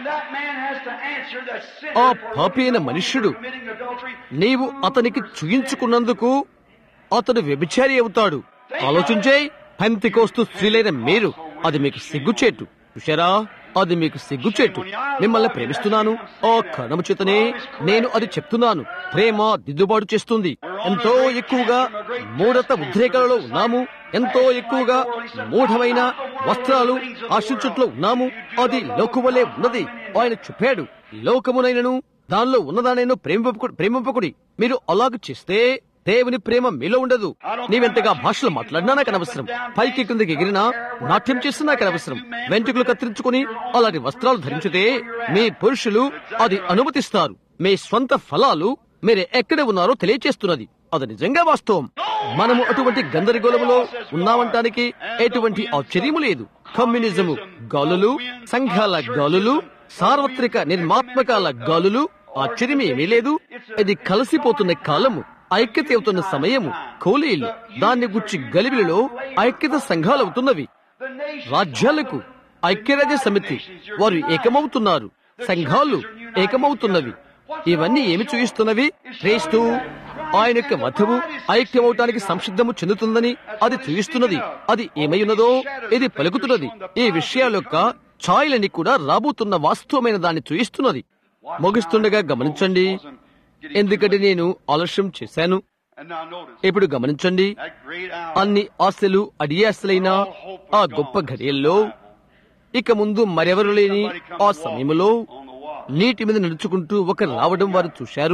ఆ పాపి అయిన మనుష్యుడు నీవు అతనికి చూయించుకున్నందుకు అతడు వ్యభిచారి అవుతాడు. ఆలోచించే పెంతెకోస్తు స్త్రీలైన మీరు, అది మీకు సిగ్గుచేటు. చూశారా, అది మీకు సిగ్గుచేటు. మిమ్మల్ని ప్రేమిస్తున్నాను, ఆ కారణము చేతనే నేను అది చెప్తున్నాను. ప్రేమ దిద్దుబాటు చేస్తుంది. ఎంతో ఎక్కువగా మూఢత ఉద్రేకాలలో ఉన్నాము. ఎంతో ఎక్కువగా మూఢమైన వస్త్రాలు ఆశించుట్లో ఉన్నాము. అది లోకవలే ఉన్నది. ఆయన చెప్పాడు, లోకమునైనను దానిలో ఉన్నదానైనా ప్రేమింపకుడి ప్రేమింపకుడి మీరు అలాగ చేస్తే దేవుని ప్రేమ మీలో ఉండదు. నీవెంతగా భాషలు మాట్లాడినా నాకు అనవసరం. పైకి కిందకి ఎగిరినా, నాట్యం చేసినా నాకు అనవసరం. వెంట్రుకలు కత్తిరించుకుని అలాంటి వస్త్రాలు ధరించితే మీ పురుషులు అది అనుమతిస్తారు. మీ స్వంత ఫలాలు మీరు ఎక్కడ ఉన్నారో తెలియచేస్తున్నది. అది నిజంగా వాస్తవం. మనము అటువంటి గందరగోళములో ఉన్నామంటానికి ఎటువంటి ఆశ్చర్యము లేదు. కమ్యూనిజము గాలులు, సంఘాల గాలులు, సార్వత్రిక నిర్మాత్మకాల గాలులు, ఆశ్చర్యం ఏమీ లేదు. ఇది కలిసిపోతున్న కాలము. ఐక్యత అవుతున్న సమయము. కోలీలు దాన్ని గుచ్చి గలిబిలిలో ఐక్యత సంఘాలు అవుతున్నవి. రాజ్యాలకు ఐక్యరాజ్య సమితి వారు ఏకమవుతున్నారు. సంఘాలు ఏకమవుతున్నవి. ఇవన్నీ ఏమి చూయిస్తున్నవి? క్రీస్తు ఆయన యొక్క వధువు ఐక్యమవటానికి సంసిద్ధము చెందుతుందని అది చూయిస్తున్నది. అది ఏమై ఉన్నదో ఇది పలుకుతున్నది. ఈ విషయాల యొక్క ఛాయలని కూడా రాబోతున్న వాస్తవమైన దాన్ని చూయిస్తున్నది. ముగిస్తుండగా గమనించండి, ఎందుకంటే నేను ఆలస్యం చేశాను. ఇప్పుడు గమనించండి, అన్ని ఆశలు అడియాశలైన ఆ గొప్ప ఘడియల్లో ఇక ముందు మరెవరు లేని ఆ సమయంలో నీటి మీద నడుచుకుంటూ ఒకరు రావడం వారు చూశారు.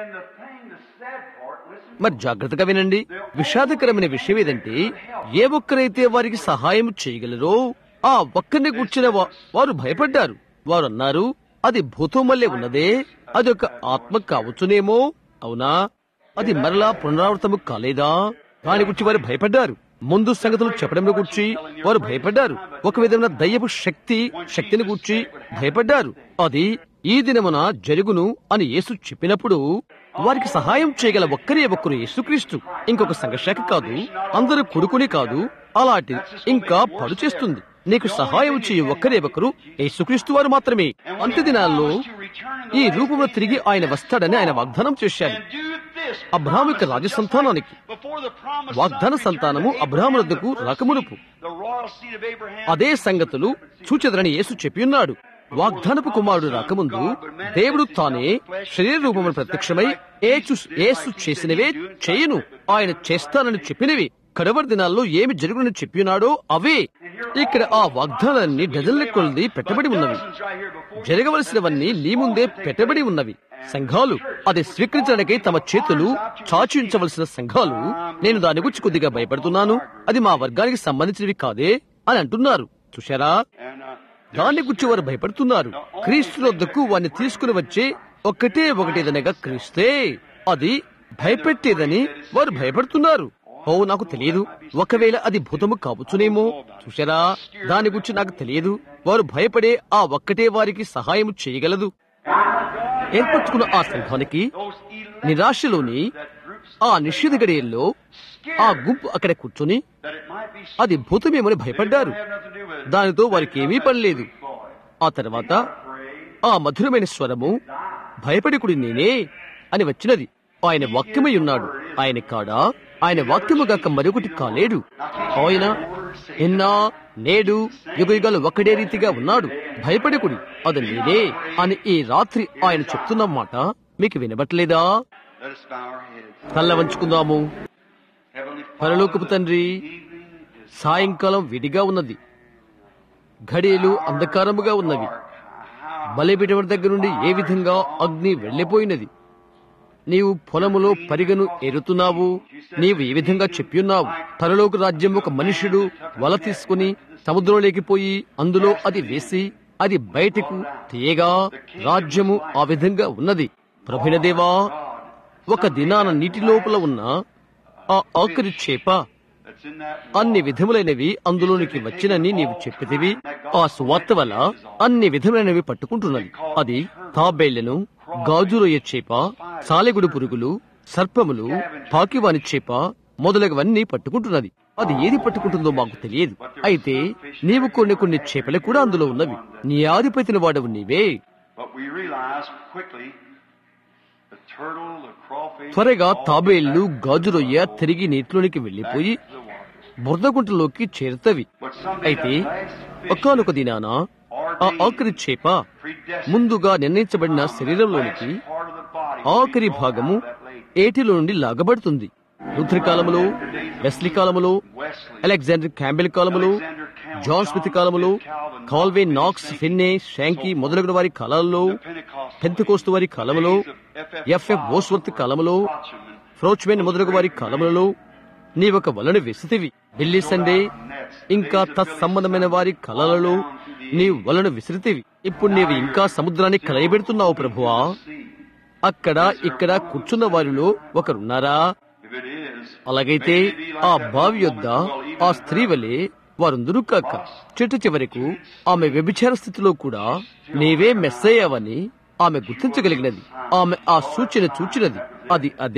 మరి జాగ్రత్తగా వినండి, విషాదకరమైన విషయం ఏదంటే ఏ ఒక్కరైతే వారికి సహాయం చేయగలరో ఆ ఒక్కరిని కూర్చున్న వారు భయపడ్డారు. వారు అన్నారు, అది భూతం వల్లే ఉన్నదే, అది ఒక ఆత్మ కావచ్చునేమో. అవునా? అది మరలా పునరావృతము కాలేదా? దాని గురించి వారు భయపడ్డారు. ముందు సంగతులు చెప్పడంలో కూర్చి వారు భయపడ్డారు. ఒక విధమైన దయ్యపు శక్తి శక్తిని కూర్చి భయపడ్డారు. అది ఈ దినమున జరుగును అని యేసు చెప్పినప్పుడు వారికి సహాయం చేయగల ఒక్కరే ఒక్కరు యేసుక్రీస్తు. ఇంకొక సంఘశాఖ కాదు, అందరూ కొడుకుని కాదు. అలాంటి ఇంకా పడు చేస్తుంది. నీకు సహాయం చేయ ఒక్కరే ఒకరు యేసుక్రీస్తు వారు మాత్రమే. అంత్య దినాల్లో ఈ రూపంలో తిరిగి ఆయన వస్తాడని ఆయన వాగ్దానం చేశాడు. అబ్రాహాము యొక్క రాజ సంతానానికి వాగ్దాన సంతానము అబ్రాహాము వద్దకు రాకమునుపు అదే సంగతులు చూచెదరని యేసు చెప్పి ఉన్నాడు. వాగ్దానపు కుమారుడు రాకముందు దేవుడు తానే శరీర రూపమును ప్రత్యక్షమై యేసు చేసినవే చేయను, ఆయన చేస్తానని చెప్పినవి కడవరి దినాల్లో ఏమి జరుగునని చెప్పినాడో అవే ఇక్కడ ఆ వాగ్దానాన్ని డజన్ల కొలది పెట్టబడి ఉన్నవి. జరగవలసినవన్నీ నీ ముందే పెట్టబడి ఉన్నవి. సంఘాలు అది స్వీకరించడానికి తమ చేతులు చాచించవలసిన సంఘాలు, నేను దాని గురించి కొద్దిగా భయపడుతున్నాను, అది మా వర్గానికి సంబంధించినవి కాదే అని అంటున్నారు. చూశారా? దాన్ని గురించి వారు భయపడుతున్నారు. క్రీస్తు వద్దకు వారిని తీసుకుని వచ్చే ఒక్కటే ఒకటేదనగా క్రీస్తే. అది భయపెట్టేదని వారు భయపడుతున్నారు. ఓ నాకు తెలియదు, ఒకవేళ అది భూతము కావచ్చునేమో. చూశారా? దాని గురించి నాకు తెలియదు. వారు భయపడే ఆ ఒక్కటే వారికి సహాయం చేయగలదు. ఏర్పరచుకున్న ఆ సంఘానికి నిరాశలోని ఆ నిషేధ గడియల్లో ఆ గుంపు అక్కడ కూర్చొని అది భూతమేమని భయపడ్డారు. దానితో వారికి ఏమీ పని లేదు. ఆ తర్వాత ఆ మధురమైన స్వరము భయపడికుడి నేనే అని వచ్చినది. ఆయన వాక్యమై ఉన్నాడు. ఆయన కాడా? ఆయన వాక్యము గాక మరొకటి కాలేడు. ఆయన ఎన్నా నేడు యుగయుగాలు ఒక్కడే రీతిగా ఉన్నాడు. భయపడకుడి, అది నేనే అని ఈ రాత్రి ఆయన చెప్తున్న మాట మీకు వినబట్లేదా? కళ్ళ వంచుకుందాము. పరలోకపు తండ్రి, సాయంకాలం విడిగా ఉన్నది, ఘడియలు అంధకారముగా ఉన్నవి. బలిపీఠం దగ్గర నుండి ఏ విధంగా అగ్ని వెళ్లిపోయినది. నీవు పొలములో పరిగను ఎరుతున్నావు. నీవు ఏ విధంగా చెప్పియున్నావు, పరలోక రాజ్యం ఒక మనుష్యుడు వల తీసుకుని సముద్రంలోకి పోయి అందులో అది వేసి అది బయటకు తీయగా రాజ్యము ఆ విధంగా ఉన్నది. ప్రభునదేవా, ఒక దినాన నీటి లోపల ఉన్న ఆ ఆఖరి చేప అన్ని విధములైనవి అందులోనికి వచ్చినని నీవు చెప్పితివి. ఆ సువార్త వల్ల అన్ని విధములైనవి పట్టుకుంటున్నది. అది తాబేళ్లను, గాజురొయ్య చేప, సాలెగుడు పురుగులు, సర్పములు, పాకివాని చేప మొదలగువన్నీ పట్టుకుంటున్నది. అది ఏది పట్టుకుంటుందో మాకు తెలియదు. అయితే నీవు కొన్ని కొన్ని చేపలు కూడా అందులో ఉన్నవి. నీ ఆధిపత్యని వాడవు నీవే. త్వరగా తాబేళ్లు, గాజురొయ్య తిరిగి నీటిలోనికి వెళ్లిపోయి బురదగుంటలోకి చేరుతవి. అయితే ఒకానొక దినాన ఆ ఆఖరి చేప ముందుగా నిర్ణయించబడిన శరీరంలోనికి ఆఖరి భాగము ఏటిలో నుండి లాగబడుతుంది. లూథర్ కాలములో, వెస్లీ కాలములో, అలెగ్జాండర్ క్యాంబెల్ కాలములో, జాన్ స్మిత్ కాలములో, కాల్వే నాక్స్, ఫిన్నే, షాంకీ మొదలగు వారి కాలాలలో, పెంతెకోస్తు వారి కాలములో, ఎఫ్ఎఫ్ బోస్వర్త్ కాలములో, ఫ్రోచ్మెన్ మొదలగు వారి కాలములలో నీవొక వలను విసితివి. బిల్లీ సండే ఇంకా తత్సంబంధమైన వారి కళలలో నీవు వలను విసిరితివి. ఇప్పుడు నీవు ఇంకా సముద్రాన్ని కలయబెడుతున్నావు ప్రభువా. అక్కడ ఇక్కడ కూర్చున్న వారిలో ఒకరున్నారా? అలాగైతే ఆ బావి యొద్ద ఆ స్త్రీ వలె వారందరూ కాక చెట్టు చివరకు ఆమె వ్యభిచార స్థితిలో కూడా నీవే మెస్సయ్యావని ఆమె గుర్తించగలిగినది. ఆమె ఆ సూచన చూచినది. అది అదే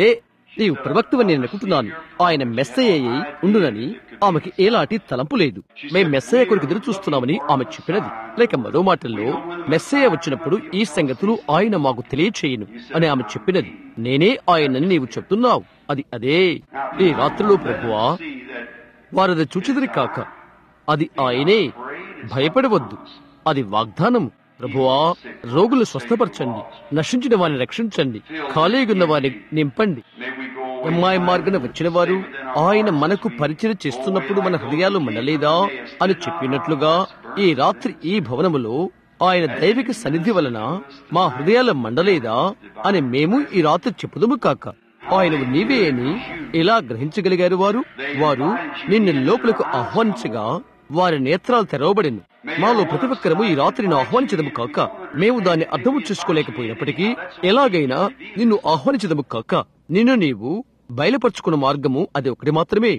నీవు ప్రవక్తవని నేను అనుకుంటున్నాను. ఆయన మెస్సయ్య అయి ఉండునని ఆమెకి ఏలాంటి తలంపు లేదు. మేం మెస్సయ్య కొరకు ఎదురు చూస్తున్నామని ఆమె చెప్పినది. లేక మరో మాటల్లో మెస్సయ్య వచ్చినప్పుడు ఈ సంగతులు ఆయన మాకు తెలియచేయను అని ఆమె చెప్పినది. నేనే ఆయనని నీవు చెప్తున్నావు. అది అదే. ఈ రాత్రిలో ప్రభువా, వారది చూచిదిరి కాక అది ఆయనే. భయపడవద్దు, అది వాగ్దానము. ప్రభువా, రోగులు స్వస్థపరచండి, నశించిన వారిని రక్షించండి, ఖాళీగున్న వారిని నింపండి. అమ్మాయి మార్గన వచ్చిన వారు ఆయన మనకు పరిచయం చేస్తున్నప్పుడు మన హృదయాలు మండలేదా అని చెప్పినట్లుగా ఈ రాత్రి ఈ భవనములో ఆయన దైవిక సన్నిధి వలన మా హృదయాలు మండలేదా అని మేము ఈ రాత్రి చెప్పుదము కాక. ఆయన నీవే అని ఎలా గ్రహించగలిగారు వారు? వారు నిన్ను లోపలకు ఆహ్వానించగా వారి నేత్రాలు తెరవబడిను. మాలో ప్రతి ఒక్కరము ఈ రాత్రిని ఆహ్వానించదము కాక, మేము దాన్ని అర్థము చేసుకోలేకపోయినప్పటికీ ఎలాగైనా నిన్ను ఆహ్వానించదము కాక, నిన్ను నీవు బయలుపరుచుకున్న మార్గము అది ఒకటి మాత్రమే.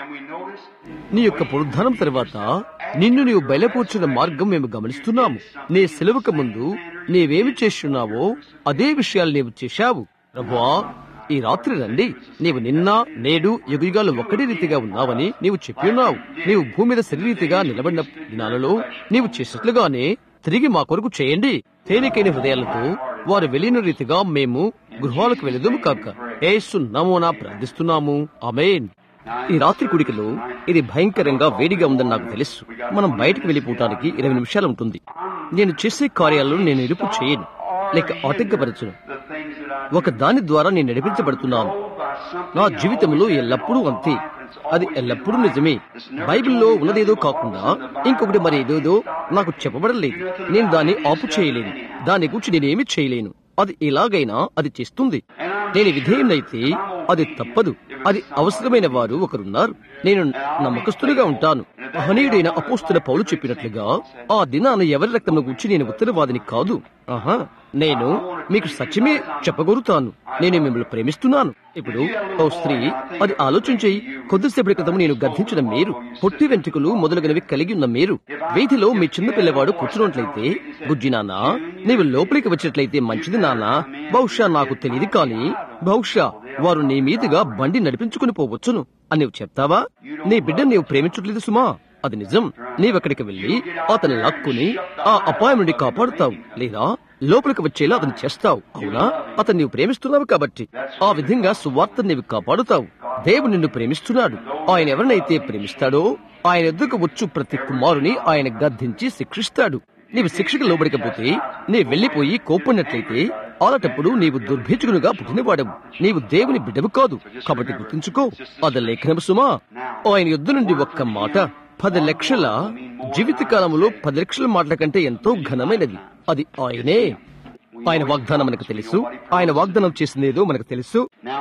నీ యొక్క పునరుద్ధానం తర్వాత నిన్ను నీవు బయలుపరుచున్న మార్గం మేము గమనిస్తున్నాము. నీ సెలవుకు ముందు నీవేమి చేస్తున్నావో అదే విషయాలు నీవు చేశావు. ప్రభువా, ఈ రాత్రి రండి. నీవు నిన్న నేడు యుగయుగాలు ఒక్కడే రీతిగా ఉన్నావని నీవు చెప్పి ఉన్నావు. నీవు భూమి మీద శరీరీతిగా నిలబడిన దినాలలో నీవు చేసినట్లుగానే తిరిగి మా కొరకు చేయండి. తేలికైన హృదయాలతో వారు వెళ్లిన రీతిగా మేము గృహాలకు వెళదాము కాక. యేసు నామమున ప్రార్థిస్తున్నాము, ఆమేన్. ఈ రాత్రి కుడికలో ఇది భయంకరంగా వేడిగా ఉందని నాకు తెలుసు. మనం బయటకు వెళ్లిపోవటానికి ఇరవై నిమిషాలు ఉంటుంది. నేను చేసే కార్యాలను నేను ఎరుపు చేయను లేక ఆటంకపరచును. ఒక దాని ద్వారా నేను నడిపించబడుతున్నాను. నా జీవితంలో ఎల్లప్పుడూ అంతే. అది ఎల్లప్పుడూ నిజమే. బైబిల్లో ఉన్నదేదో కాకుండా ఇంకొకటి మరి ఏదేదో నాకు చెప్పబడలేదు. నేను దాన్ని ఆపు చేయలేను. దాని గురించి నేనేమి చేయలేను. అది ఎలాగైనా అది చేస్తుంది. నేను విధేయునైతే అది తప్పదు. అది అవసరమైన వారు ఒకరున్నారు. నేను నమ్మకస్తులుగా ఉంటాను. మహనీయుడైన అపోస్తుల పౌలు చెప్పినట్లుగా ఆ దినాన ఎవరి రక్తం గురించి నేను ఉత్తరవాదిని కాదు. ఆహా, నేను మీకు సత్యమే చెప్పగలుగుతాను. నేను మిమ్మల్ని ప్రేమిస్తున్నాను. ఇప్పుడు ఓ స్త్రీ అది ఆలోచించి, కొద్దిసేపటి క్రితం నేను గర్ధించిన మీరు, పొట్టి వెంట్రుకలు మొదలగునవి కలిగి ఉన్న మీరు వీధిలో మీ చిన్న పిల్లవాడు కూర్చున్నట్లయితే, బుజ్జి నాన్న నీవు లోపలికి వచ్చినట్లయితే మంచిది నాన్న, బహుశా నాకు తెలియదు కానీ బహుశా వారు నీ మీదుగా బండి నడిపించుకుని పోవచ్చును అని నీవు చెప్తావా? నీ బిడ్డ నీవు ప్రేమించట్లేదు సుమా. అది నిజం. నీవెక్కడికి వెళ్లి అతను లాక్కుని ఆ అపాయం నుండి కాపాడుతావు, లేదా లోపలికి వచ్చేలా అతను చేస్తావు. అవునా? అతను నీవు ప్రేమిస్తున్నావు కాబట్టి ఆ విధంగా సువార్త నీవు కాపాడుతావు. దేవుడు నిన్ను ప్రేమిస్తున్నాడు. ఆయన ఎవరినైతే ప్రేమిస్తాడో ఆయన ఎద్దుకు వచ్చు ప్రతి కుమారుని ఆయన గద్దించి శిక్షిస్తాడు. నీవు శిక్షకు లోబడకపోతే నీ వెళ్లిపోయి కోపడినట్లయితే అలాంటప్పుడు నీవు దుర్భేచుకునుగా పుట్టినవాడవు. నీవు దేవుని బిడ్డవు కాదు. కాబట్టి గుర్తుంచుకో, అది లేఖనము సుమా. ఆయన యుద్ధ నుండి ఒక్క మాట పది లక్షల జీవిత కాలంలో పది లక్షల మాటల కంటే ఎంతో ఘనమైనది. అది ఆయనే. ఆయన వాగ్దానం మనకు తెలుసు. ఆయన వాగ్దానం చేసిందేదో మనకు తెలుసు.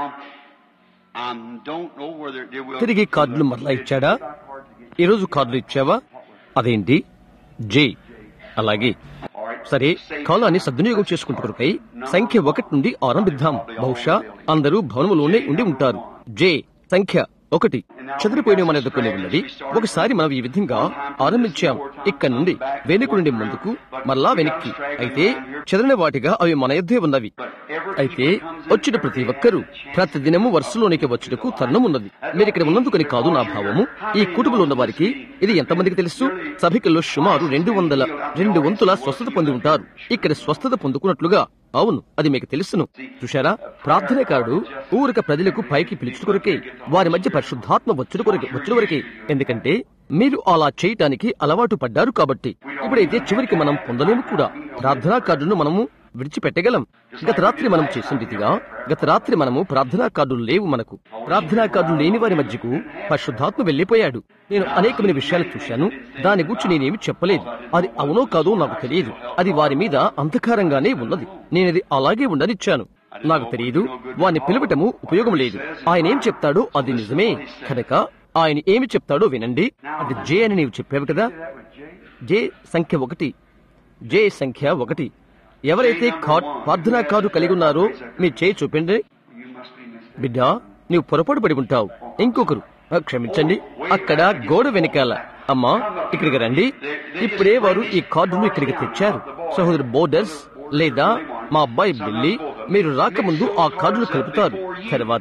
తిరిగి కార్డులు మరలా ఇచ్చాడా? ఈరోజు కార్డులు ఇచ్చావా? అదేంటి జే? అలాగే సరే, కాలాన్ని సద్వినియోగం చేసుకుంటుకై సంఖ్య ఒకటి నుండి ఆరంభిద్దాం. బహుశా అందరూ భవనంలోనే ఉండి ఉంటారు. జే సంఖ్య ఒకటి. చెదిరిపోయిన మన ఎదుర్కొనే ఉన్నది. ఒకసారి మనం ఈ విధంగా ఆరంభించాం. ఇక్కడ నుండి వెనుక నుండి ముందుకు, మరలా వెనక్కి. అయితే చెదిరిన వాటిగా అవి మన యొద్దే ఉన్నవి. అయితే వచ్చిన ప్రతి ఒక్కరూ ప్రతి దినము వరుసలోనికి వచ్చుటకు తరుణం ఉన్నది. మీరు ఇక్కడ ఉన్నందుకని కాదు నా భావము. ఈ కుటుంబంలో ఉన్న వారికి ఇది ఎంతమందికి తెలుసు? సభికల్లో సుమారు రెండు వందల రెండు వంతుల స్వస్థత పొంది ఉంటారు. ఇక్కడ స్వస్థత పొందుకున్నట్లుగా. అవును, అది మీకు తెలుసును. చూశారా? ప్రార్థనకారుడు ఊరిక ప్రజలకు పైకి పిలుచుట కొరకే, వారి మధ్య పరిశుద్ధాత్మ వచ్చుట కొరకే వచ్చుట వరకే. ఎందుకంటే మీరు అలా చేయటానికి అలవాటు పడ్డారు కాబట్టి. ఇప్పుడైతే చివరికి మనం పొందలేము కూడా. ప్రార్థనా కార్డును మనము విడిచిపెట్టగలం. గత రాత్రి మనం చేసిన రీతిగా గత రాత్రి మనము ప్రార్థనా కార్డులు లేవు మనకు. ప్రార్థనా కార్డులు లేని వారి మధ్యకు పరిశుద్ధాత్మ వెళ్లిపోయాడు. నేను అనేకమైన విషయాలు చూశాను. దాని గురించి నేనేమి చెప్పలేదు. అది అవునో కాదో నాకు తెలియదు. అది వారి మీద అంధకారంగానే ఉన్నది. నేనది అలాగే ఉండనిచ్చాను. నాకు తెలియదు. వారిని పిలవటము ఉపయోగం లేదు. ఆయన ఏం చెప్తాడో అది నిజమే కనుక ఆయన ఏమి చెప్తాడో వినండి. అది జే అని నీవు చెప్పావు కదా. జే సంఖ్య ఒకటి. జే సంఖ్య ఒకటి. ఎవరైతే ప్రార్థనా కార్డు కలిగి ఉన్నారో మీ చేయి చూపండి. బిడ్డ, నీవు పొరపాటు పడి ఉంటావు. ఇంకొకరు క్షమించండి, అక్కడ గోడ వెనకాల. అమ్మా, ఇక్కడికి రండి. ఇప్పుడే వారు ఈ కార్డును ఇక్కడికి తెచ్చారు. సహోదరు బోర్డర్స్ లేదా మా అబ్బాయి బిల్లి, మీరు రాకముందు ఆ కార్డును కలుపుతారు. తర్వాత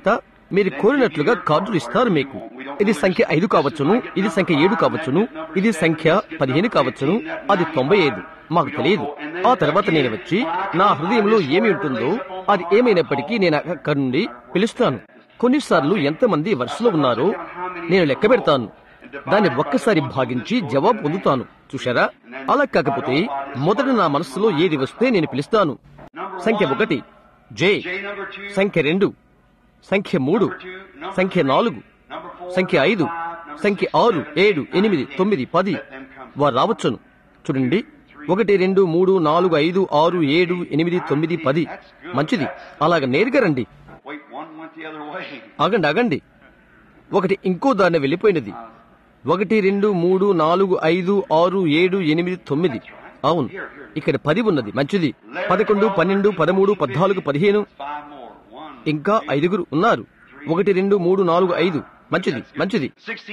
మీరు కోరినట్లుగా కార్డులు ఇస్తారు మీకు. ఇది సంఖ్య ఐదు కావచ్చును, ఇది సంఖ్య ఏడు కావచ్చును, ఇది సంఖ్య పదిహేను కావచ్చును, అది తొంభై ఐదు, మాకు తెలియదు. ఆ తర్వాత నేను వచ్చి నా హృదయంలో ఏమి ఉంటుందో అది ఏమైనప్పటికీ నేను అక్కడి నుండి పిలుస్తాను. కొన్నిసార్లు ఎంతమంది వరుసలో ఉన్నారో నేను లెక్క పెడతాను, దాన్ని ఒక్కసారి భాగించి జవాబు పొందుతాను. చూశారా? అలా కాకపోతే మొదట నా మనస్సులో ఏది వస్తే నేను పిలుస్తాను. సంఖ్య ఒకటి జే, సంఖ్య రెండు, సంఖ్య మూడు, సంఖ్య నాలుగు, సంఖ్య ఐదు, సంఖ్య ఆరు, ఏడు, ఎనిమిది, తొమ్మిది, పది. వారు రావచ్చును. చూడండి, ఒకటి, రెండు, మూడు, నాలుగు, ఐదు, ఆరు, ఏడు, ఎనిమిది, తొమ్మిది, పది. మంచిది. అలాగ నేరుగా రండి. ఆగండి ఆగండి ఒకటి ఇంకో దాన్ని వెళ్ళిపోయినది. ఒకటి, రెండు, మూడు, నాలుగు, ఐదు, ఆరు, ఏడు, ఎనిమిది, తొమ్మిది. అవును, ఇక్కడ పది ఉన్నది. మంచిది. పదకొండు, పన్నెండు, పదమూడు, పద్నాలుగు, పదిహేను, ఇంకా ఐదుగురు ఉన్నారు. ఒకటి, రెండు, మూడు, నాలుగు, ఐదు. మంచిది మంచిది.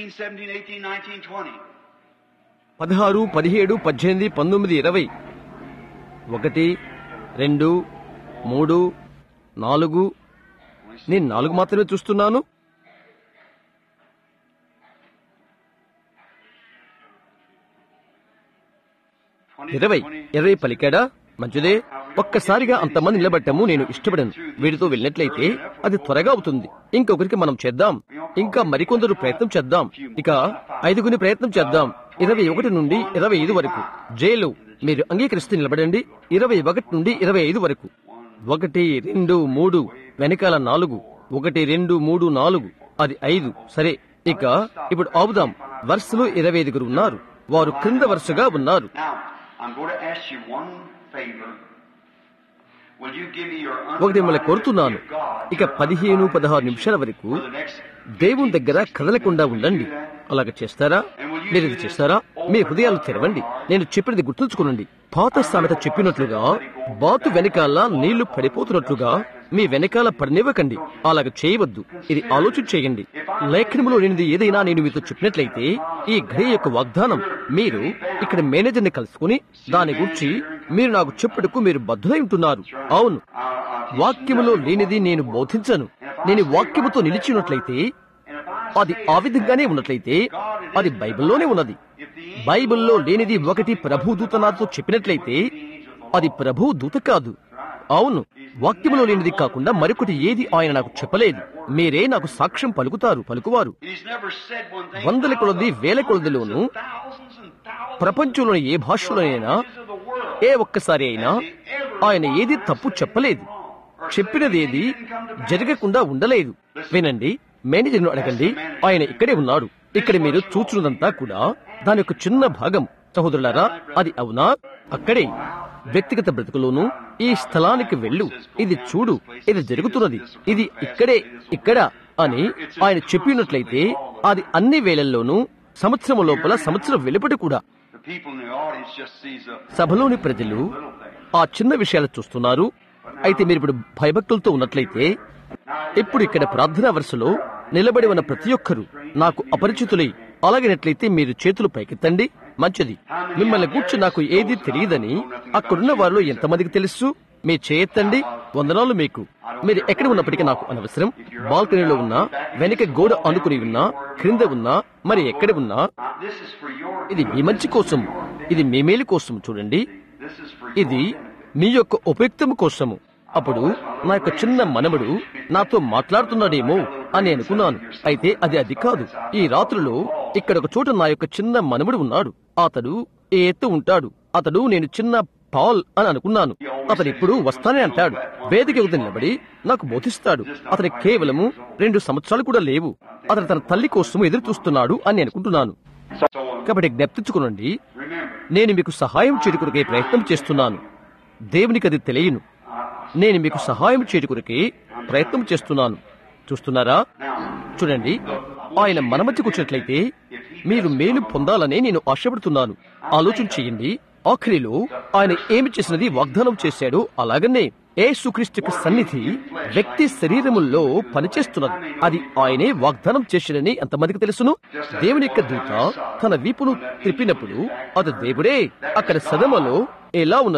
పదహారు, పదిహేడు, పద్దెనిమిది, పంతొమ్మిది, ఇరవై. ఒకటి, రెండు, మూడు, నాలుగు. నేను నాలుగు మాత్రమే చూస్తున్నాను. ఇరవై ఇరవై పలికాడా? మంచిదే. ఒక్కసారిగా అంతమంది నిలబట్టము నేను ఇష్టపడను. వీడితో వెళ్ళినట్లయితే అది త్వరగా అవుతుంది. ఇంకొకరికి మనం చేద్దాం, ఇంకా మరికొందరు ప్రయత్నం చేద్దాం, ఇక ఐదుగురి ప్రయత్నం చేద్దాం. ఇరవై ఒకటి నుండి ఇరవై ఐదు వరకు జైలు మీరు అంగీకరిస్తూ నిలబడండి. ఇరవై ఒకటి నుండి ఇరవై ఐదు వరకు. ఒకటి, రెండు, మూడు, వెనకాల నాలుగు. ఒకటి, రెండు, మూడు, నాలుగు, అది ఐదు. సరే, ఇక ఇప్పుడు ఆపుదాం. వరుసలో ఇరవై ఐదుగురు ఉన్నారు. వారు క్రింద వరుసగా ఉన్నారు. ఒకటి మిమ్మల్ని కోరుతున్నాను, ఇక పదిహేను పదహారు నిమిషాల వరకు దేవుని దగ్గర కదలకుండా ఉండండి. అలాగ చేస్తారా? మీరు ఇది చేస్తారా? మీ హృదయాలు తెరవండి. నేను చెప్పినది గుర్తుంచుకోనండి. పాత సామెత చెప్పినట్లుగా బాతు వెనకాల నీళ్లు పడిపోతున్నట్లుగా మీ వెనకాల పడినివ్వకండి. అలాగ చేయవద్దు. ఇది ఆలోచన చేయండి. లేఖనములో లేనిది ఏదైనా నేను మీతో చెప్పినట్లయితే ఈ ఘడి యొక్క వాగ్దానం మీరు ఇక్కడ మేనేజర్ని కలుసుకుని దాని గురించి మీరు నాకు చెప్పుటకు మీరు బద్ధులై ఉంటున్నారు. అవును, వాక్యములో లేనిది నేను బోధించను. నేను వాక్యముతో నిలిచినట్లయితే అది ఆ విధంగానే ఉన్నట్లయితే అది బైబిల్లోనే ఉన్నది. బైబిల్లో లేనిది ఒకటి ప్రభు దూత నాతో చెప్పినట్లయితే అది ప్రభు దూత కాదు. అవును, వాక్యములో లేనిది కాకుండా మరొకటి ఏది ఆయన నాకు చెప్పలేదు. మీరే నాకు సాక్ష్యం పలుకుతారు పలుకువారు. వందల కొలది వేల కొలదిలోను ప్రపంచంలోని ఏ భాషలోనైనా ఏ ఒక్కసారి అయినా ఆయన ఏది తప్పు చెప్పలేదు. చెప్పినదేది జరగకుండా ఉండలేదు. వినండి, మేనేజర్ను అడగండి. ఆయన ఇక్కడే ఉన్నాడు. ఇక్కడ మీరు చూచున్నదంతా కూడా దాని యొక్క చిన్న భాగం. సహోదరులారా, అది అవునా? అక్కడే వ్యక్తిగత బ్రతుకులోను ఈ స్థలానికి వెళ్ళు, ఇది చూడు, ఇది జరుగుతున్నది, ఇది ఇక్కడే ఇక్కడ అని ఆయన చెప్పినట్లయితే అది అన్ని వేళల్లోనూ సంవత్సరం లోపల సంవత్సరం వెలుపటి కూడా సభలోని ప్రజలు ఆ చిన్న విషయాలు చూస్తున్నారు. అయితే మీరు ఇప్పుడు భయభక్తులతో ఉన్నట్లయితే ఇప్పుడు ఇక్కడ ప్రార్థనా వరుసలో నిలబడి ఉన్న ప్రతి ఒక్కరూ నాకు అపరిచితులై అలాగినట్లయితే మీరు చేతులు పైకెత్తండి. మంచిది. మిమ్మల్ని గూర్చి నాకు ఏది తెలియదని అక్కడున్న వారిలో ఎంతమందికి తెలుసు? మీ చేయెత్తండి. వందనాలు మీకు. మీరు ఎక్కడ ఉన్నప్పటికీ నాకు అనవసరం. బాల్కనీలో ఉన్నా, వెనక గోడ అనుకుని ఉన్నా, క్రింద ఉన్నా, మరి ఎక్కడ ఉన్నా ఇది మీ మంచి కోసం, ఇది మీ మేలు కోసం. చూడండి, ఇది మీ యొక్క ఉపయుక్తము కోసము. అప్పుడు నా యొక్క చిన్న మనవడు నాతో మాట్లాడుతున్నాడేమో అని అనుకున్నాను. అయితే అది అది కాదు. ఈ రాత్రిలో ఇక్కడ ఒక చోట నా యొక్క చిన్న మనవడు ఉన్నాడు. అతడు ఏ ఎత్తు ఉంటాడు. అతడు నేను చిన్న పాల్ అని అనుకున్నాను. అతను ఇప్పుడు వస్తానే అంటాడు. వేదిక ఎదుట నిలబడి నాకు బోధిస్తాడు. అతని కేవలము రెండు సంవత్సరాలు కూడా లేవు. అతను తన తల్లి కోసం ఎదురు చూస్తున్నాడు అని అనుకుంటున్నాను. కాబట్టి జ్ఞప్తించుకోనండి, నేను మీకు సహాయం చేరుకునే ప్రయత్నం చేస్తున్నాను. దేవునికి అది తెలియను. నేను మీకు సహాయం చేరుకునే ప్రయత్నం చేస్తున్నాను. చూస్తున్నారా? చూడండి, ఆయన మన మధ్యకు వచ్చినట్లయితే మీరు మేలు పొందాలని నేను ఆశపడుతున్నాను. ఆలోచన చేయండి. ఆఖరిలో ఆయన ఏమి చేసినది వాగ్దానం చేశాడో అలాగనే యేసుక్రీస్తు సన్నిధి వ్యక్తి శరీరముల్లో పనిచేస్తున్నది. అది ఆయనే వాగ్దానం చేశాడని ఎంతమందికి తెలుసును? దేవుని యొక్క దూత తన వీపును త్రిప్పినప్పుడు అది దేవుడే. అక్కడ సదమలో ఎలా ఉన్నదో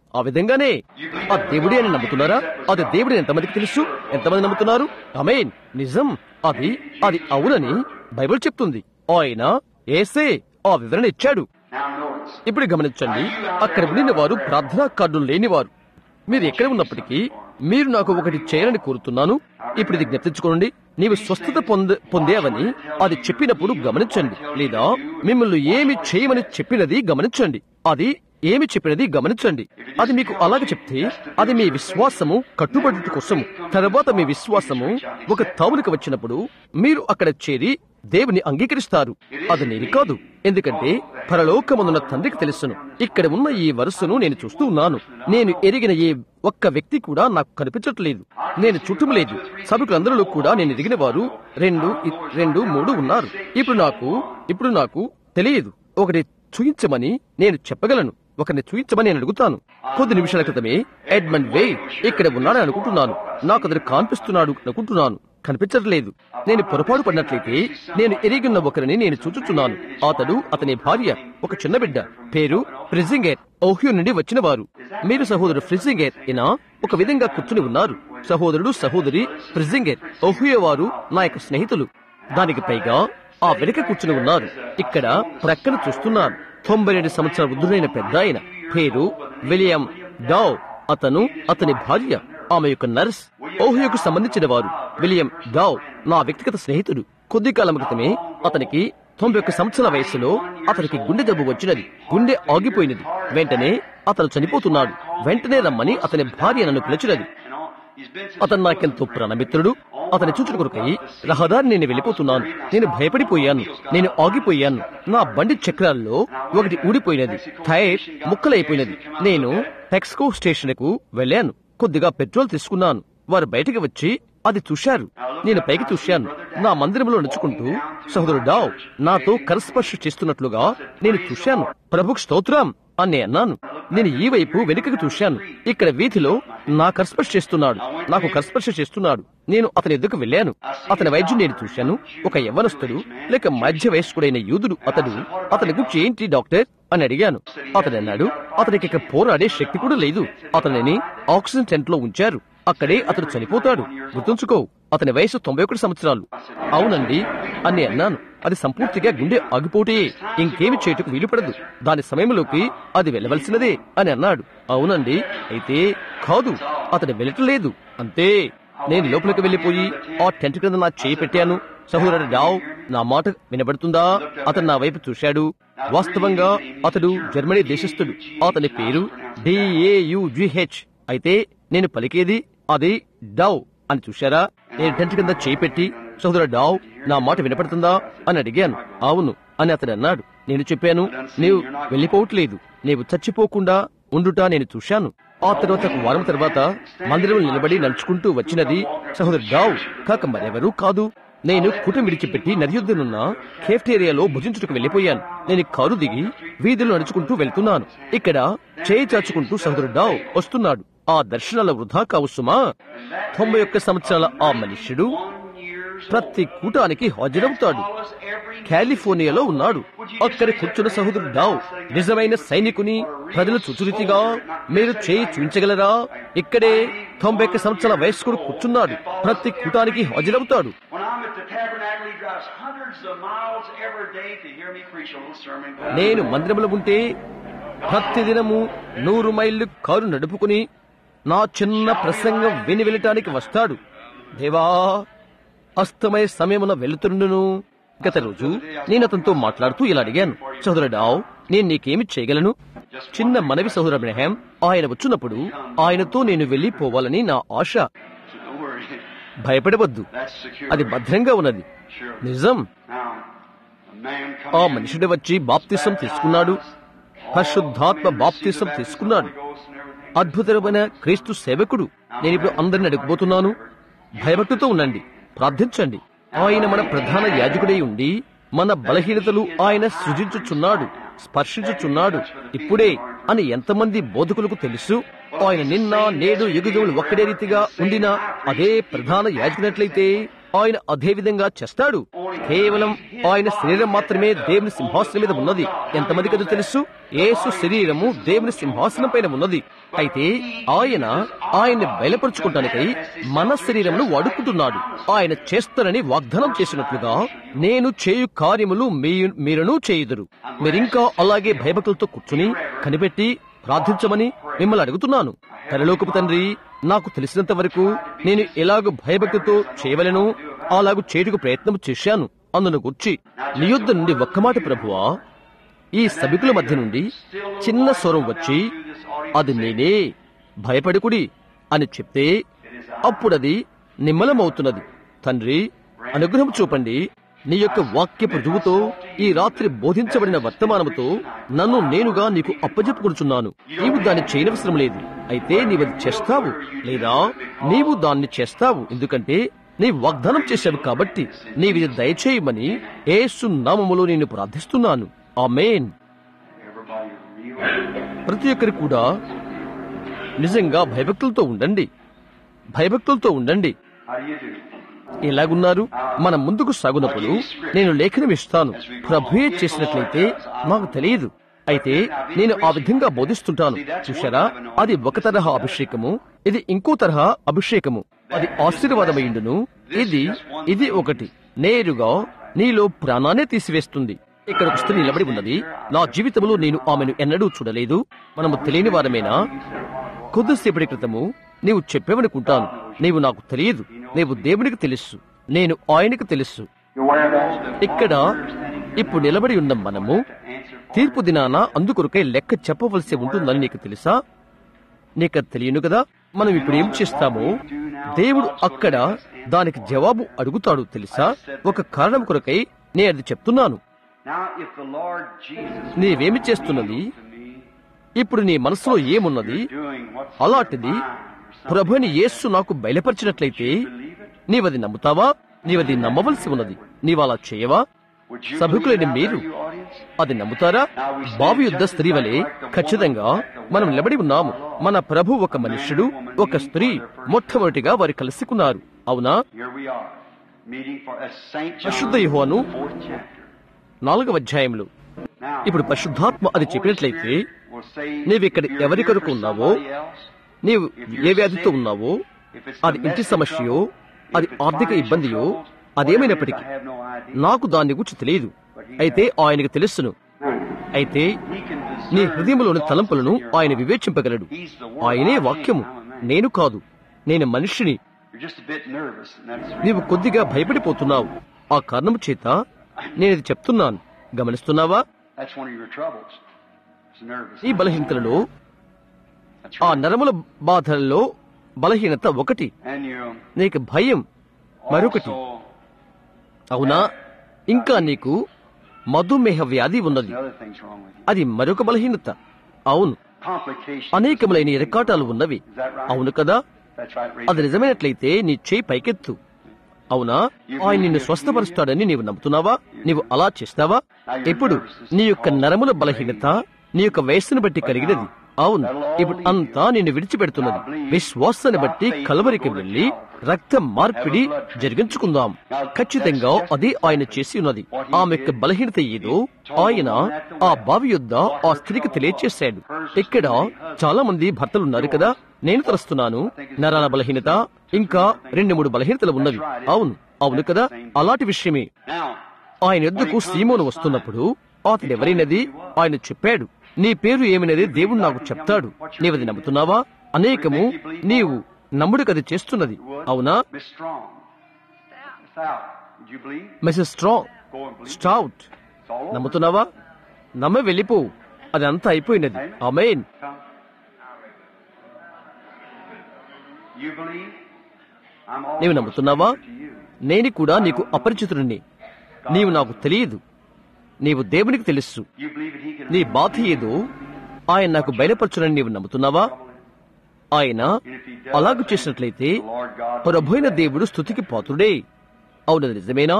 ఆ విధంగానే ఆ దేవుడే అని నమ్ముతున్నారా? అది దేవుడే ఎంతమందికి తెలుసు? ఎంతమంది నమ్ముతున్నారు? ఆమేన్. నిజం. అది అది అవునని బైబిల్ చెప్తుంది. ఆయన యేసే ఆ వివరణ ఇచ్చాడు. ఇప్పుడు గమనించండి, అక్కడ ఉండిన వారు ప్రార్థనా కార్డులు లేనివారు. మీరు ఎక్కడ ఉన్నప్పటికీ మీరు నాకు ఒకటి చేయాలని కోరుతున్నాను. ఇప్పుడు ఇది జ్ఞప్తించుకోండి. నీవు స్వస్థత పొంద పొందేవని అది చెప్పినప్పుడు గమనించండి, లేదా మిమ్మల్ని ఏమి చేయమని చెప్పినది గమనించండి. అది ఏమి చెప్పినది గమనించండి. అది మీకు అలాగే చెప్తే అది మీ విశ్వాసము కట్టుబడి కోసము. తర్వాత మీ విశ్వాసము ఒక తావునికి వచ్చినప్పుడు మీరు అక్కడ చేరి దేవుని అంగీకరిస్తారు. అది నేను కాదు, ఎందుకంటే పరలోకమున్న తండ్రికి తెలుసును. ఇక్కడ ఉన్న ఈ వరుసను నేను చూస్తూ ఉన్నాను. నేను ఎరిగిన ఏ ఒక్క వ్యక్తి కూడా నాకు కనిపించట్లేదు. నేను చుట్టం లేదు. సభకులందరిలో కూడా నేను ఎరిగిన వారు రెండు రెండు మూడు ఉన్నారు. ఇప్పుడు నాకు ఇప్పుడు నాకు తెలియదు. ఒకటి చూయించమని నేను చెప్పగలను. ఒకరిని చూయించమని నేను అడుగుతాను. కొద్ది నిమిషాల క్రితమే ఎడ్మండ్ వే ఇక్కడ ఉన్నాడని అనుకుంటున్నాను. నాకు అతను కనిపిస్తున్నాడు అనుకుంటున్నాను. కనిపించట్లేదు. నేను పొరపాటు పడినట్లయితే నేను ఎరిగిన ఒకరిని నేను చూచుచున్నాను. అతడు, అతని భార్య, ఒక చిన్న బిడ్డ, పేరు ఫ్రిజింగర్, ఓహియో నుండి వచ్చిన వారు. మీరు సహోదరుడు ఫ్రిజింగర్ ఇనా ఒక విధంగా కూర్చుని ఉన్నారు. సహోదరుడు సహోదరి ఫ్రిజింగర్, ఓహియో వారు నా యొక్క స్నేహితులు. దానికి పైగా ఆ వెనుక కూర్చుని ఉన్నారు. ఇక్కడ ప్రక్కన చూస్తున్నాను. తొంభై రెండు సంవత్సరాల వృద్ధుడైన పెద్ద ఆయన, పేరు విలియం డావ్. అతను, అతని భార్య, ఆమె యొక్క నర్స్, ఓహియోకు సంబంధించిన వారు. విలియం డావ్ నా వ్యక్తిగత స్నేహితుడు. కొద్ది కాలం క్రితమే అతనికి తొంభై ఒక్క సంవత్సరాల వయసులో అతనికి గుండె జబ్బు వచ్చినది. గుండె ఆగిపోయినది. వెంటనే అతను చనిపోతున్నాడు. వెంటనే రమ్మని అతని భార్య నన్ను పిలిచినది. అతను నాకెంతో ప్రాణమిత్రుడు. అతని చూచుట కొరకై రహదారి నేను వెళ్ళిపోతున్నాను. నేను భయపడిపోయాను. నేను ఆగిపోయాను. నా బండి చక్రాల్లో ఒకటి ఊడిపోయినది. టైర్ ముక్కలైపోయినది. నేను టెక్స్కో స్టేషన్ కు వెళ్ళాను. కొద్దిగా పెట్రోల్ తీసుకున్నాను. వారు బయటికి వచ్చి అది చూశారు. నేను పైకి చూశాను. నా మందిరంలో నడుచుకుంటూ సహోదరుడు డావ్ నాతో కరస్పర్శ చేస్తున్నట్లుగా నేను చూశాను. ప్రభుకు స్తోత్రం అని అన్నాను. నేను ఈ వైపు వెనుకకు చూశాను. ఇక్కడ వీధిలో నా కరస్పర్శ చేస్తున్నాడు. నాకు కరస్పర్శ చేస్తున్నాడు. నేను అతని ఎద్దుకు వెళ్ళాను. అతని వైద్యుడు నేను చూశాను. ఒక యవ్వనస్తుడు లేక మధ్య వయస్కుడైన యూదుడు. అతడు అతని గురించి ఏంటి డాక్టర్ అని అడిగాను. అతడు అన్నాడు, అతనికి ఇక పోరాడే శక్తి కూడా లేదు. అతనిని ఆక్సిజన్ టెంట్ లో ఉంచారు. అక్కడే అతడు చనిపోతాడు. గుర్తుంచుకో, అతని వయసు తొంభై ఒకటి సంవత్సరాలు. అవునండి అని అన్నాను. అది సంపూర్తిగా గుండె ఆగిపోటే ఇంకేమి చేయటకు వీలుపడదు. దాని సమయంలోకి అది వెళ్ళవలసినదే అని అన్నాడు. అవునండి. అయితే కాదు, అతడు వెళ్ళటలేదు. అంతే. నేను లోపలికి వెళ్లిపోయి ఆ టెంట్ కింద నా చేయి పెట్టాను. సహోదరుడు డావ్ నా మాట వినబడుతుందా? అతను నా వైపు చూశాడు. వాస్తవంగా అతడు జర్మనీ దేశస్థుడు. అతని పేరు డిఏయుజిహెచ్. అయితే నేను పలికేది అది డవ్ అని చూశారా? నేను టెంట్ కింద చేయి పెట్టి సహోదరుడు డావ్ నా మాట వినపడుతుందా అని అడిగాను. అవును అని అతడు అన్నాడు. నేను చెప్పాను, నీవు వెళ్లిపోవట్లేదు. నీవు చచ్చిపోకుండా ఉండుట నేను చూశాను. ఆ తర్వాత ఒక వారం తర్వాత మందిరంలో నిలబడి నడుచుకుంటూ వచ్చినది సహోదరుడు డావ్ కాక మరెవరూ కాదు. నేను కుటుంబం విడిచిపెట్టి నదియుద్ధనున్న కేఫ్టేరియాలో భుజించుటకు వెళ్లిపోయాను. నేను కారు దిగి వీధులు నడుచుకుంటూ వెళ్తున్నాను. ఇక్కడ చేయి చాచుకుంటూ సహోదరుడు డావ్ వస్తున్నాడు. ఆ దర్శనాల వృధా కావు సుమా. తొంభై ఒక్క సంవత్సరాల ఆ మనుష్యుడు ప్రతి కూటానికి హాజరవుతాడు. కాలిఫోర్నియాలో ఉన్నాడు. అక్కడ కూర్చున్న సహోదరుడు డావ్ నిజమైన సైనికుని ప్రజలు చుచురీతిగా మీరు చేయి చూపించగలరా? ఇక్కడే తొంభై ఒక్క సంవత్సరాల వయస్కుడు కూర్చున్నాడు. ప్రతి కూటానికి హాజరవుతాడు. నేను మందిరంలో ఉంటే ప్రతి దినము నూరు మైళ్ళు కారు నడుపుకుని నా చిన్న ప్రసంగం విని వెళ్ళటానికి వస్తాడు. దేవా, అస్తమయ సమయమున వెళుతుండును. గత రోజు నేను అతనితో మాట్లాడుతూ ఇలా అడిగాను, సహోదరుడు డావ్, నేను నీకేమి చేయగలను? చిన్న మనవి సహోదరు అబ్రహాం. ఆయన వచ్చినప్పుడు ఆయనతో నేను వెళ్లిపోవాలని నా ఆశ. భయపడవద్దు, అది భద్రంగా ఉన్నది. నిజం. ఆ మనుషుడు వచ్చి బాప్తిసం తీసుకున్నాడు. పరిశుద్ధాత్మ బాప్తిసం తీసుకున్నాడు. అద్భుతమైన క్రీస్తు సేవకుడు. నేను ఇప్పుడు అందరిని అడుగుపోతున్నాను, భయభక్తితో ఉండండి, ప్రార్థించండి. ఆయన మన ప్రధాన యాజకుడై ఉండి మన బలహీనతలు ఆయన సృజించుచున్నాడు, స్పర్శించుచున్నాడు ఇప్పుడే అని ఎంతమంది బోధకులకు తెలుసు? ఆయన నిన్న నేడు యుగయుగములు ఒక్కడే రీతిగా ఉండిన అదే ప్రధాన యాజకునట్లయితే ఆయన అదే విధంగా చేస్తాడు. కేవలం ఆయన శరీరం మాత్రమే దేవుని సింహాసనం మీద ఉన్నది. ఎంతమందికి అది తెలుసు? యేసు శరీరము దేవుని సింహాసనం పైన ఉన్నది. అయితే ఆయన ఆయన్ని బయలుపరుచుకుంటానికై మన శరీరమును వాడుకుంటున్నాడు. ఆయన చేస్తానని వాగ్దానం చేసినట్లుగా నేను చేయు కార్యములు మీరును చేయుదురు. మీరింకా అలాగే భయభక్తులతో కూర్చుని కనిపెట్టి ప్రార్థించమని మిమ్మల్ని అడుగుతున్నాను. పరలోకపు తండ్రి, నాకు తెలిసినంత వరకు నేను ఎలాగూ భయభక్తితో చేయవలెను అలాగూ చేయుటకు ప్రయత్నం చేశాను. అందును గుర్చి నీ యొద్ద నుండి ఒక్క మాట ప్రభువా, ఈ సభికుల మధ్య నుండి చిన్న స్వరం వచ్చి అది నేనే, భయపడుకుడి అని చెప్తే అప్పుడది నిమ్మలమవుతున్నది. తండ్రి, అనుగ్రహం చూపండి. నీ యొక్క వాక్యపు రుజువుతో ఈ రాత్రి బోధించబడిన వర్తమానముతో నన్ను నేనుగా నీకు అప్పజెప్పుకొనుచున్నాను. నీవు దాన్ని చేయనవసరం లేదు. అయితే నీవది చేస్తావు, లేదా నీవు దాన్ని చేస్తావు. ఎందుకంటే నీ వాగ్దానం చేశావు కాబట్టి నీవిది దయచేయమని యేసు నామములో నేను ప్రార్థిస్తున్నాను. ఆమేన్. ప్రతి ఒక్కరి కూడా నిజంగా భయభక్తులతో ఉండండి. భయభక్తులతో ఉండండి. ఎలాగున్నారు? మనం ముందుకు సాగునప్పుడు నేను లేఖనం ఇస్తాను. ప్రభుయే చేసినట్లయితే మాకు తెలియదు. అయితే నేను ఆ విధంగా బోధిస్తుంటాను. చూశారా? అది ఒక తరహా అభిషేకము, ఇది ఇంకో తరహా అభిషేకము. అది ఆశీర్వాదమైండును. ఇది ఇది ఒకటి నేరుగా నీలో ప్రాణాన్ని తీసివేస్తుంది. ఇక్కడ ఒక స్త్రీ నిలబడి ఉన్నది. నా జీవితంలో నేను ఆమెను ఎన్నడూ చూడలేదు. మనము తెలియని వారమేనా? కొద్దిసేపటి క్రితము నీవు చెప్పేవనుకుంటాను. నీవు నాకు తెలియదు. నీవు దేవునికి తెలుసు, నేను ఆయనకు తెలుసు. ఇక్కడ ఇప్పుడు నిలబడి ఉన్న మనము తీర్పు దినాన అందుకొరకై లెక్క చెప్పవలసి ఉంటుందని నీకు తెలుసా? నీకు తెలియను కదా. మనం ఇప్పుడు ఏం చేస్తామో దేవుడు అక్కడ దానికి జవాబు అడుగుతాడు తెలుసా? ఒక కారణం కొరకై నేను అది చెప్తున్నాను. నీవేమి చేస్తున్నది? ఇప్పుడు నీ మనసులో ఏమున్నది? అలాంటిది ప్రభుని యేసు నాకు బయలుపరిచినట్లయితే నీవది నమ్ముతావా? నీవది నమ్మవలసి ఉన్నది. నీవలా చేయవా? సభికులైన మీరు అది నమ్ముతారా? బావి యుద్ధ స్త్రీ వలె ఖచ్చితంగా మనం నిలబడి ఉన్నాము. మన ప్రభు ఒక మనుష్యుడు, ఒక స్త్రీ మొట్టమొదటిగా వారు కలుసుకున్నారు. అవునా? పరిశుద్ధ యోహాను నాలుగవ అధ్యాయంలో ఇప్పుడు పరిశుద్ధాత్మ అది చెప్పినట్లయితే నీవిక్కడ ఎవరి కొరకు ఉన్నావో, నీవు ఏ వ్యాధితో ఉన్నావో, అది ఇంటి సమస్యయో, అది ఆర్థిక ఇబ్బందియో, అదేమైనప్పటికీ నాకు దాన్ని గురించి తెలియదు. అయితే ఆయనకు తెలుసును. అయితే నీ హృదయంలోని తలంపులను ఆయన వివేచింపగలడు. ఆయనే వాక్యము, నేను కాదు. నేను మనిషిని. నీవు కొద్దిగా భయపడిపోతున్నావు. ఆ కారణం చేత నేనది చెప్తున్నాను. గమనిస్తున్నావా? ఈ బలహీనతలలో, ఆ నరముల బాధల్లో బలహీనత ఒకటి. నీకు భయం మరొకటి. అవునా? ఇంకా నీకు మధుమేహ వ్యాధి ఉన్నది. అది మరొక బలహీనత. అవును, అనేకములైన ఇరకాటాలు ఉన్నవి. అవును కదా? అది నిజమైనట్లయితే నీ చేయి పైకెత్తు. అవునా? ఆయన నిన్ను స్వస్థపరుస్తాడని నీవు నమ్ముతున్నావా? నీవు అలా చేస్తావా? ఇప్పుడు నీ యొక్క నరముల బలహీనత నీ యొక్క వయస్సును బట్టి కలిగినది. అవును, ఇప్పుడు అంతా నిన్ను విడిచిపెడుతున్నది. విశ్వాసాన్ని బట్టి కలవరికి వెళ్లి రక్త మార్పిడి జరిగించుకుందాం. ఖచ్చితంగా అదే ఆయన చేసి ఉన్నది. ఆమె యొక్క బలహీనత ఏదో ఆయన ఆ బావి యొద్ద ఆ స్త్రీకి తెలియచేశాడు. ఇక్కడ చాలా మంది భర్తలున్నారు కదా. నేను తలుస్తున్నాను, నరాల బలహీనత, ఇంకా రెండు మూడు బలహీనతలు ఉన్నవి. అవును, అవును కదా. అలాంటి విషయమే. ఆయన యొద్దకు సీమోను వస్తున్నప్పుడు అతడు ఎవరైనది ఆయన చెప్పాడు. నీ పేరు ఏమినది దేవుడు నాకు చెప్తాడు. నీవది నమ్ముతున్నావా? అనేకము నీవు నమ్ముడు కది చేస్తున్నది. అవునా? మిసెస్ స్ట్రాంగ్ స్టౌట్ నమ్ముతున్నావా? నమ్మ వెళ్ళిపో. అది అంతా అయిపోయినది. ఆమేన్. నీవు నమ్ముతున్నావా? నేను కూడా నీకు అపరిచితుడిని. నీవు నాకు తెలియదు. నీవు దేవునికి తెలుసు. నీ బాధ ఏదో ఆయన నాకు బయలుపరచునని నీవు నమ్ముతున్నావా? ఆయన అలాగూ చేసినట్లయితే ప్రభువైన దేవుడు స్తుతికి పాత్రుడే. అవునది నిజమేనా?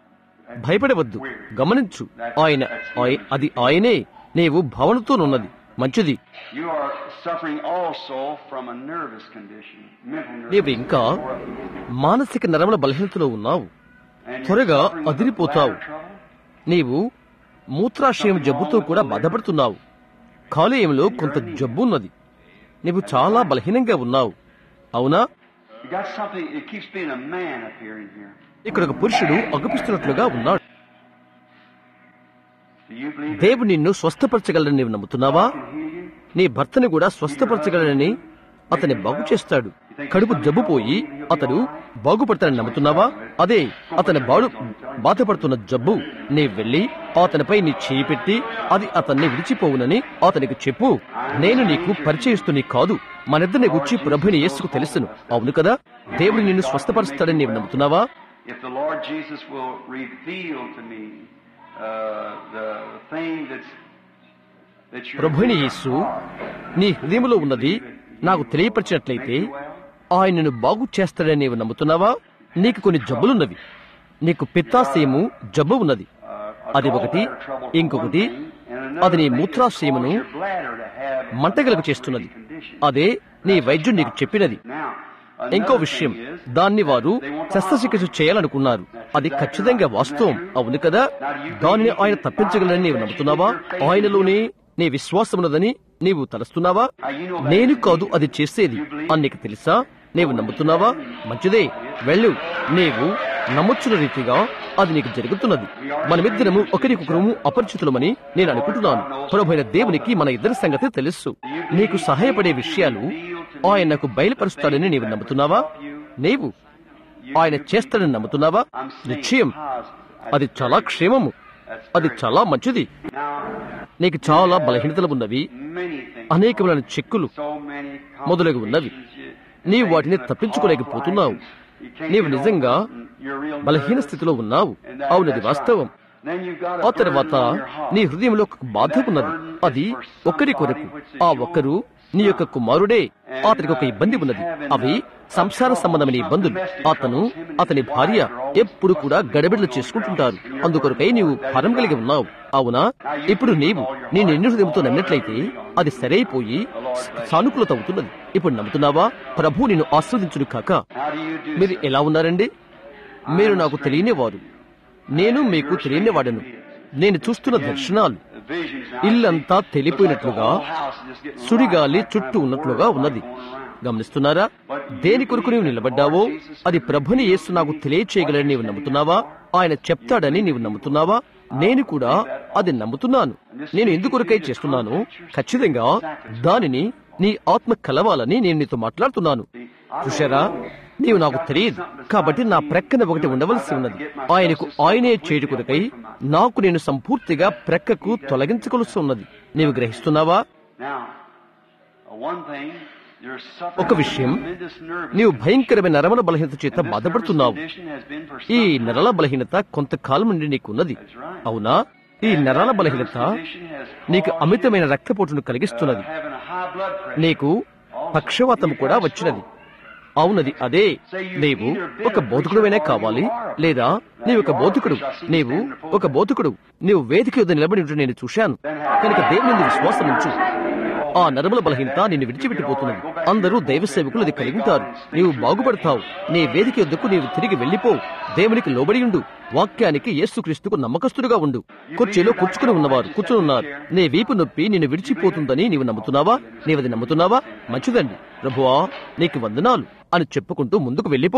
భయపడవద్దు. గమనించు, ఆయన అది ఆయనే. నీవు భావనతోనున్నది. మంచిది. You are suffering also from a nervous condition, mental nervous. నీవు ఇంకా మానసిక నరముల బలహీనతలో ఉన్నావు. త్వరగా అదిరిపోతావు. నీవు మూత్రాశయం జబ్బుతో కూడా బాధపడుతున్నావు. కాలేయంలో కొంత జబ్బు ఉన్నది. నీవు చాలా బలహీనంగా ఉన్నావు. అవునా? You got something, it keeps being a man appearing here. ఇక్కడ ఒక పురుషుడు అగుపిస్తున్నట్లుగా ఉన్నాడు. Do you believe దేవుడు నిన్ను స్వస్థపరచగలడని నీవు నమ్ముతున్నావా? he can heal you? నీ భర్తని కూడా స్వస్థపరచగలడని అతన్ని బాగు చేస్తాడు. కడుపు జబ్బు పోయి అతడు బాగుపడతాడని నమ్ముతున్నావా? అదే అతని బాడు బాధపడుతున్న జబ్బు. నీ వెళ్లి అతనిపై నీ చేయి పెట్టి అది అతన్ని విడిచిపోవునని అతనికి చెప్పు. నేను నీకు పరిచయిస్తుని కాదు, మనిద్దరిని గురించి ప్రభుని యేసుకు తెలుసును. అవును కదా? దేవుడు నిన్ను స్వస్థపరుస్తాడని నీవు నమ్ముతున్నావా? If the Lord Jesus will reveal to me uh, the thing that's that you ప్రభుని యేసు నీ హృదయంలో ఉన్నది నాకు తెలియపరిచినట్లయితే ఆయనను బాగు చేస్తాడని నీవు నమ్ముతున్నావా? నీకు కొన్ని జబ్బులున్నవి. నీకు పిత్తాశయము జబ్బు ఉన్నది. అది ఒకటి. ఇంకొకటి అది నీ మూత్రాశయమును మంటగలుగు చేస్తున్నది. అదే నీ వైద్యుడు నీకు చెప్పినది. ఇంకో విషయం, దాన్ని వారు శస్త్రచికిత్స చేయాలనుకున్నారు. అది ఖచ్చితంగా వాస్తవం. అవును కదా? దానిని ఆయన తప్పించగలరని నీవు నమ్ముతున్నావా? ఆయనలోనే నీ విశ్వాసమున్నదని నీవు తలస్తున్నావా? నేను కాదు అది చేసేది అని నీకు తెలుసా? నీవు నమ్ముతున్నావా? మంచిదే, వెళ్ళు. నీవు నమ్ముచున్న రీతిగా అది నీకు జరుగుతున్నది. మనమిద్దరము ఒకరికొకరము అపరిచితులమని నేను అనుకుంటున్నాను. ప్రభువైన దేవునికి మన ఇద్దరి సంగతి తెలుసు. నీకు సహాయపడే విషయాలు ఆయన నాకు బయలుపరుస్తాడని నీవు నమ్ముతున్నావా? నీవు ఆయన చేస్తాడని నమ్ముతున్నావా? నిశ్చయం. అది చాలా క్షేమము. అది చాలా మంచిది. నీకు చాలా బలహీనతలు ఉన్నవి, అనేకమైన చిక్కులు మొదలగు ఉన్నవి. నీవు వాటిని తప్పించుకోలేకపోతున్నావు. నీవు నిజంగా బలహీన స్థితిలో ఉన్నావు. అవునది వాస్తవం. ఆ తర్వాత నీ హృదయంలో ఒక బాధ ఉన్నది. అది ఒకరి కొరకు. ఆ ఒక్కరు నీ యొక్క కుమారుడే. అతనికి ఒక ఇబ్బంది ఉన్నది. అవి సంసార సంబంధమైన ఇబ్బందులు. అతను అతని భార్య ఎప్పుడు కూడా గడబిడలు చేసుకుంటుంటారు. అందుకొరకై నీవు భారం కలిగి ఉన్నావు. అవునా? ఇప్పుడు నీవు నీ నిన్ను హృదయంతో నమ్మినట్లయితే అది సరైపోయి సానుకూలత అవుతున్నది. ఇప్పుడు నమ్ముతున్నావా? ప్రభు నిన్ను ఆస్వాదించును కాక. మీరు ఎలా ఉన్నారండి? మీరు నాకు తెలియనివారు, నేను మీకు తెలియనివాడను. నేను చూస్తున్న దర్శనాలు ఇల్లంతా తెలిపోయినట్లుగా, సుడిగాలి చుట్టూ ఉన్నట్లుగా ఉన్నది. గమనిస్తున్నారా? దేని కొరకు నీవు నిలబడ్డావో అది ప్రభుని యేసు నాకు తెలియచేయగలని నీవు నమ్ముతున్నావా? ఆయన చెప్తాడని నీవు నమ్ముతున్నావా? నేను కూడా అది నమ్ముతున్నాను. నేను ఎందుకొరకై చేస్తున్నాను? ఖచ్చితంగా దానిని నీ ఆత్మ కలవాలని నేను నీతో మాట్లాడుతున్నాను. చూశారా? నీవు నాకు తెలియదు కాబట్టి నా ప్రక్కన ఒకటి ఉండవలసి ఉన్నది. ఆయనకు ఆయనే చేటు కొరకై నాకు నేను సంపూర్తిగా ప్రక్కకు తొలగించవలసి ఉన్నది. నీవు గ్రహిస్తున్నావా? ఒక విషయం, నీవు భయంకరమైన నరముల బలహీనత చేత బాధపడుతున్నావు. ఈ నరాల బలహీనత కొంతకాలం నుండి నీకున్నది. అవునా? ఈ నరాల బలహీనత నీకు అమితమైన రక్తపోటును కలిగిస్తున్నది. నీకు పక్షవాతం కూడా వచ్చినది. అవునది అదే. నీవు ఒక బోధకుడువైనా కావాలి, లేదా నీవు ఒక బోధకుడు. నీవు ఒక బోధకుడు. నీవు వేదిక యొద్ద నిలబడి ఉంటే నేను చూశాను. కనుక దేవుని విశ్వాసం ఉంచు. ఆ నరముల బలహీనత నిన్ను విడిచిపెట్టిపోతున్నది. అందరూ దైవ సేవకులు అది కలిగి ఉంటారు. నీవు బాగుపడతావు. నీ వేదిక యొద్దకు నీవు తిరిగి వెళ్లిపో. దేవునికి లోబడి ఉండు. వాక్యానికి యేసుక్రీస్తుకు నమ్మకస్తుడుగా ఉండు. కుర్చీలో కూర్చుకుని ఉన్నవారు కూర్చుని ఉన్నారు. నీ వీపు నొప్పి నిన్ను విడిచిపోతుందని నీవు నమ్ముతున్నావా? నీవది నమ్ముతున్నావా? మంచిదండి. ప్రభువా నీకు వందనాలు అని చెప్పుకుంటూ ముందుకు వెళ్లిపో.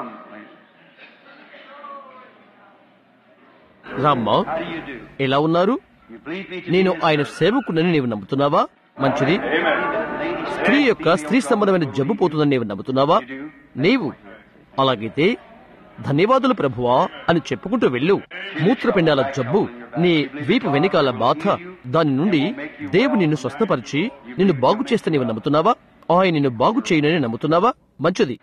రామ్మా, ఎలా ఉన్నారు? నేను ఆయన సేవకుడని నీవు నమ్ముతున్నావా? మంచిది. స్త్రీ యొక్క స్త్రీ సంబంధమైన జబ్బు పోతుందని నీవు నమ్ముతున్నావా? నీవు అలాగైతే ధన్యవాదులు ప్రభువా అని చెప్పుకుంటూ వెళ్ళు. మూత్రపిండాల జబ్బు, నీ వీపు వెనకాల బాధ, దాని నుండి దేవుడు నిన్ను స్వస్థపరిచి నిన్ను బాగు చేస్తే నీవు నమ్ముతున్నావా? ఆయన నిన్ను బాగు చేయనని నమ్ముతున్నావా? మంచిది.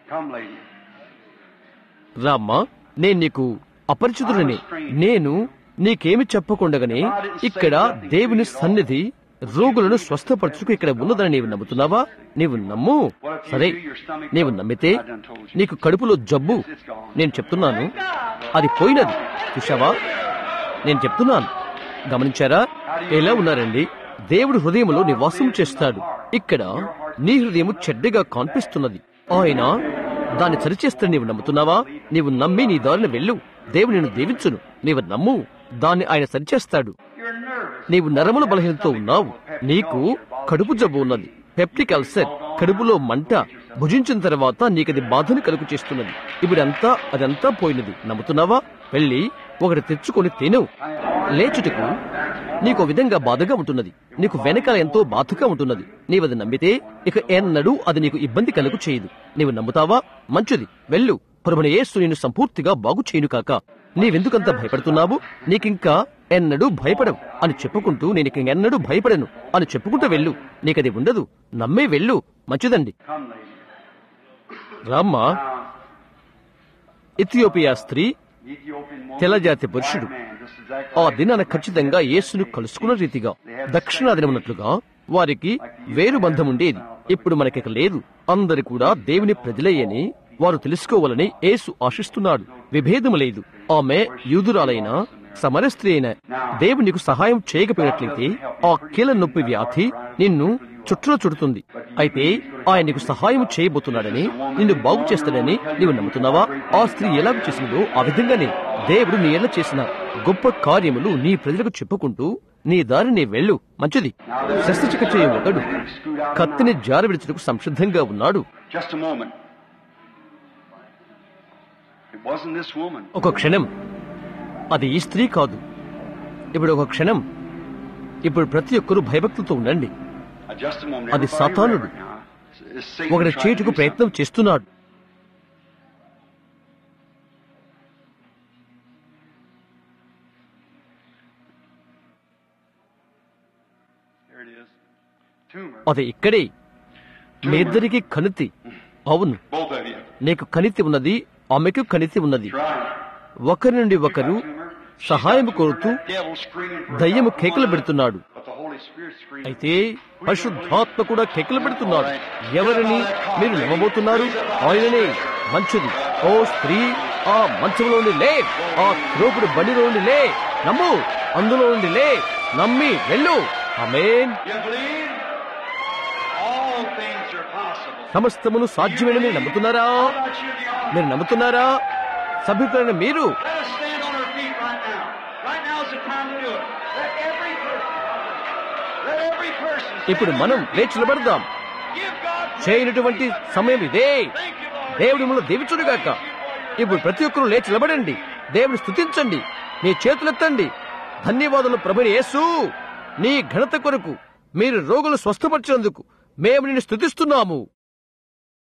రామ్మా, నేను నీకు అపరిచితుడిని. నేను నీకేమి చెప్పకుండగానే ఇక్కడ దేవుని సన్నిధి రోగులను స్వస్థపరచుకు ఇక్కడ ఉన్నదని నీవు నమ్ముతున్నావా? నీవు నమ్ము. సరే, నీవు నమ్మితే నీకు కడుపులో జబ్బు, నేను చెప్తున్నాను, అది పోయినది. చూశావా? నేను చెప్తున్నాను. గమనించారా? ఎలా ఉన్నారండి? దేవుడు హృదయంలో నివాసం చేస్తాడు. ఇక్కడ నీ హృదయం చెడ్డగా కనిపిస్తున్నది. ఆయన దాన్ని సరిచేస్తాడు. నీవు నమ్ముతున్నావా? నీవు నమ్మి నీ దారిని వెళ్ళు. దేవుడు నిన్ను దీవించును. నీవు నమ్ము, దాన్ని ఆయన సరిచేస్తాడు. నీవు నరముల బలహీనతో ఉన్నావు. నీకు కడుపు జబ్బు ఉన్నది, పెప్టిక్ అల్సర్, కడుపులో మంట. భుజించిన తర్వాత నీకది బాధను కలుగు చేస్తున్నది. ఇప్పుడంతా అదంతా పోయినది. నమ్ముతున్నావా? వెళ్ళి ఒకటి తెచ్చుకొని తిను. లేచుటకు నీకు విధంగా బాధగా ఉంటున్నది. నీకు వెనకాల ఎంతో బాధగా ఉంటున్నది. నీవది నమ్మితే ఇక ఎన్నడూ అది నీకు ఇబ్బంది కలుగు చేయదు. నీవు నమ్ముతావా? మంచిది, వెళ్ళు. ప్రభువైన యేసు నిన్ను సంపూర్తిగా బాగు చేయును కాక. నీవెందుకంత భయపడుతున్నావు? నీకింకా ఎన్నడూ భయపడవు అని చెప్పుకుంటూ, నేను ఎన్నడూ భయపడను అని చెప్పుకుంటూ వెళ్ళు. నీకది ఉండదు. నమ్మే వెళ్ళు. మంచిదండి. రామ్మా. ఇథియోపియా స్త్రీ, తెల్లజాతి పురుషుడు ఆ దినాన ఖచ్చితంగా యేసును కలుసుకున్న రీతిగా దక్షిణాదిన ఉన్నట్లుగా వారికి వేరు బంధం ఉండేది. ఇప్పుడు మనకిక లేదు. అందరు కూడా దేవుని ప్రజలయ్యని వారు తెలుసుకోవాలని యేసు ఆశిస్తున్నాడు. విభేదము లేదు. ఆమె యూదురాలైన సమర స్త్రీ అయిన దేవుడు నీకు సహాయం చేయకపోయినట్లయితే ఆ కీళ్ళ నొప్పి వ్యాధి నిన్ను చుట్టూ చుడుతుంది. అయితే ఆయన నీకు సహాయం చేయబోతున్నాడని, నిన్ను బాగు చేస్తాడని నీవు నమ్ముతున్నావా? ఆ స్త్రీ ఎలాగ చేసినదో ఆ విధంగానే దేవుడు నీ ఎలా చేసిన గొప్ప కార్యములు నీ ప్రజలకు చెప్పుకుంటూ నీ దారి నీ వెళ్ళు. మంచిది. శస్త్రచికిత్స చేయ ఒకడు కత్తిని జార విడిచుటకు సంసిద్ధంగా ఉన్నాడు. ఒక క్షణం, అది ఈ స్త్రీ కాదు. ఇప్పుడు ఒక క్షణం, ఇప్పుడు ప్రతి ఒక్కరూ భయభక్తులతో ఉండండి. అది సాతానుడు ఒకటి చేటుకు ప్రయత్నం చేస్తున్నాడు. అది ఇక్కడే. మీ ఇద్దరికి కణితి. అవును, నీకు కణితి ఉన్నది, ఆమెకు కణితి ఉన్నది. ఒకరి నుండి ఒకరు సహాయం కోరుతూ దయ్యము కేకలు పెడుతున్నాడు. అయితే పరిశుద్ధాత్మ కూడా కేకలు పెడుతున్నాడు. ఎవరిని మీరు నమ్మబోతున్నారు? ఆయననే. మంచిది. ఓ స్త్రీ, ఆ మంచంలో నుండి లే, ఆ త్రోపుడు బండిలో నుండి లే. నమ్ము, అందులో నుండి లే. నమ్మి వెళ్ళు. ఆమేన్. సమస్తమును సాధ్యమైన మీరు నమ్ముతున్నారా? మీరు నమ్ముతున్నారా? సభ్యులైన మీరు ఇప్పుడు మనం లేచి నిలబడదాం. చేయనటువంటి సమయం ఇదే. దేవుడి మిమ్మల్ని దీవించునుగాక. ఇప్పుడు ప్రతి ఒక్కరూ లేచి నిలబడండి. దేవుని స్తుతించండి. మీ చేతులెత్తండి. ధన్యవాదాలు ప్రభువైన యేసు. నీ ఘనత కొరకు మీరు రోగులు స్వస్థపరిచినందుకు మేము నిన్ను స్తుతిస్తున్నాము.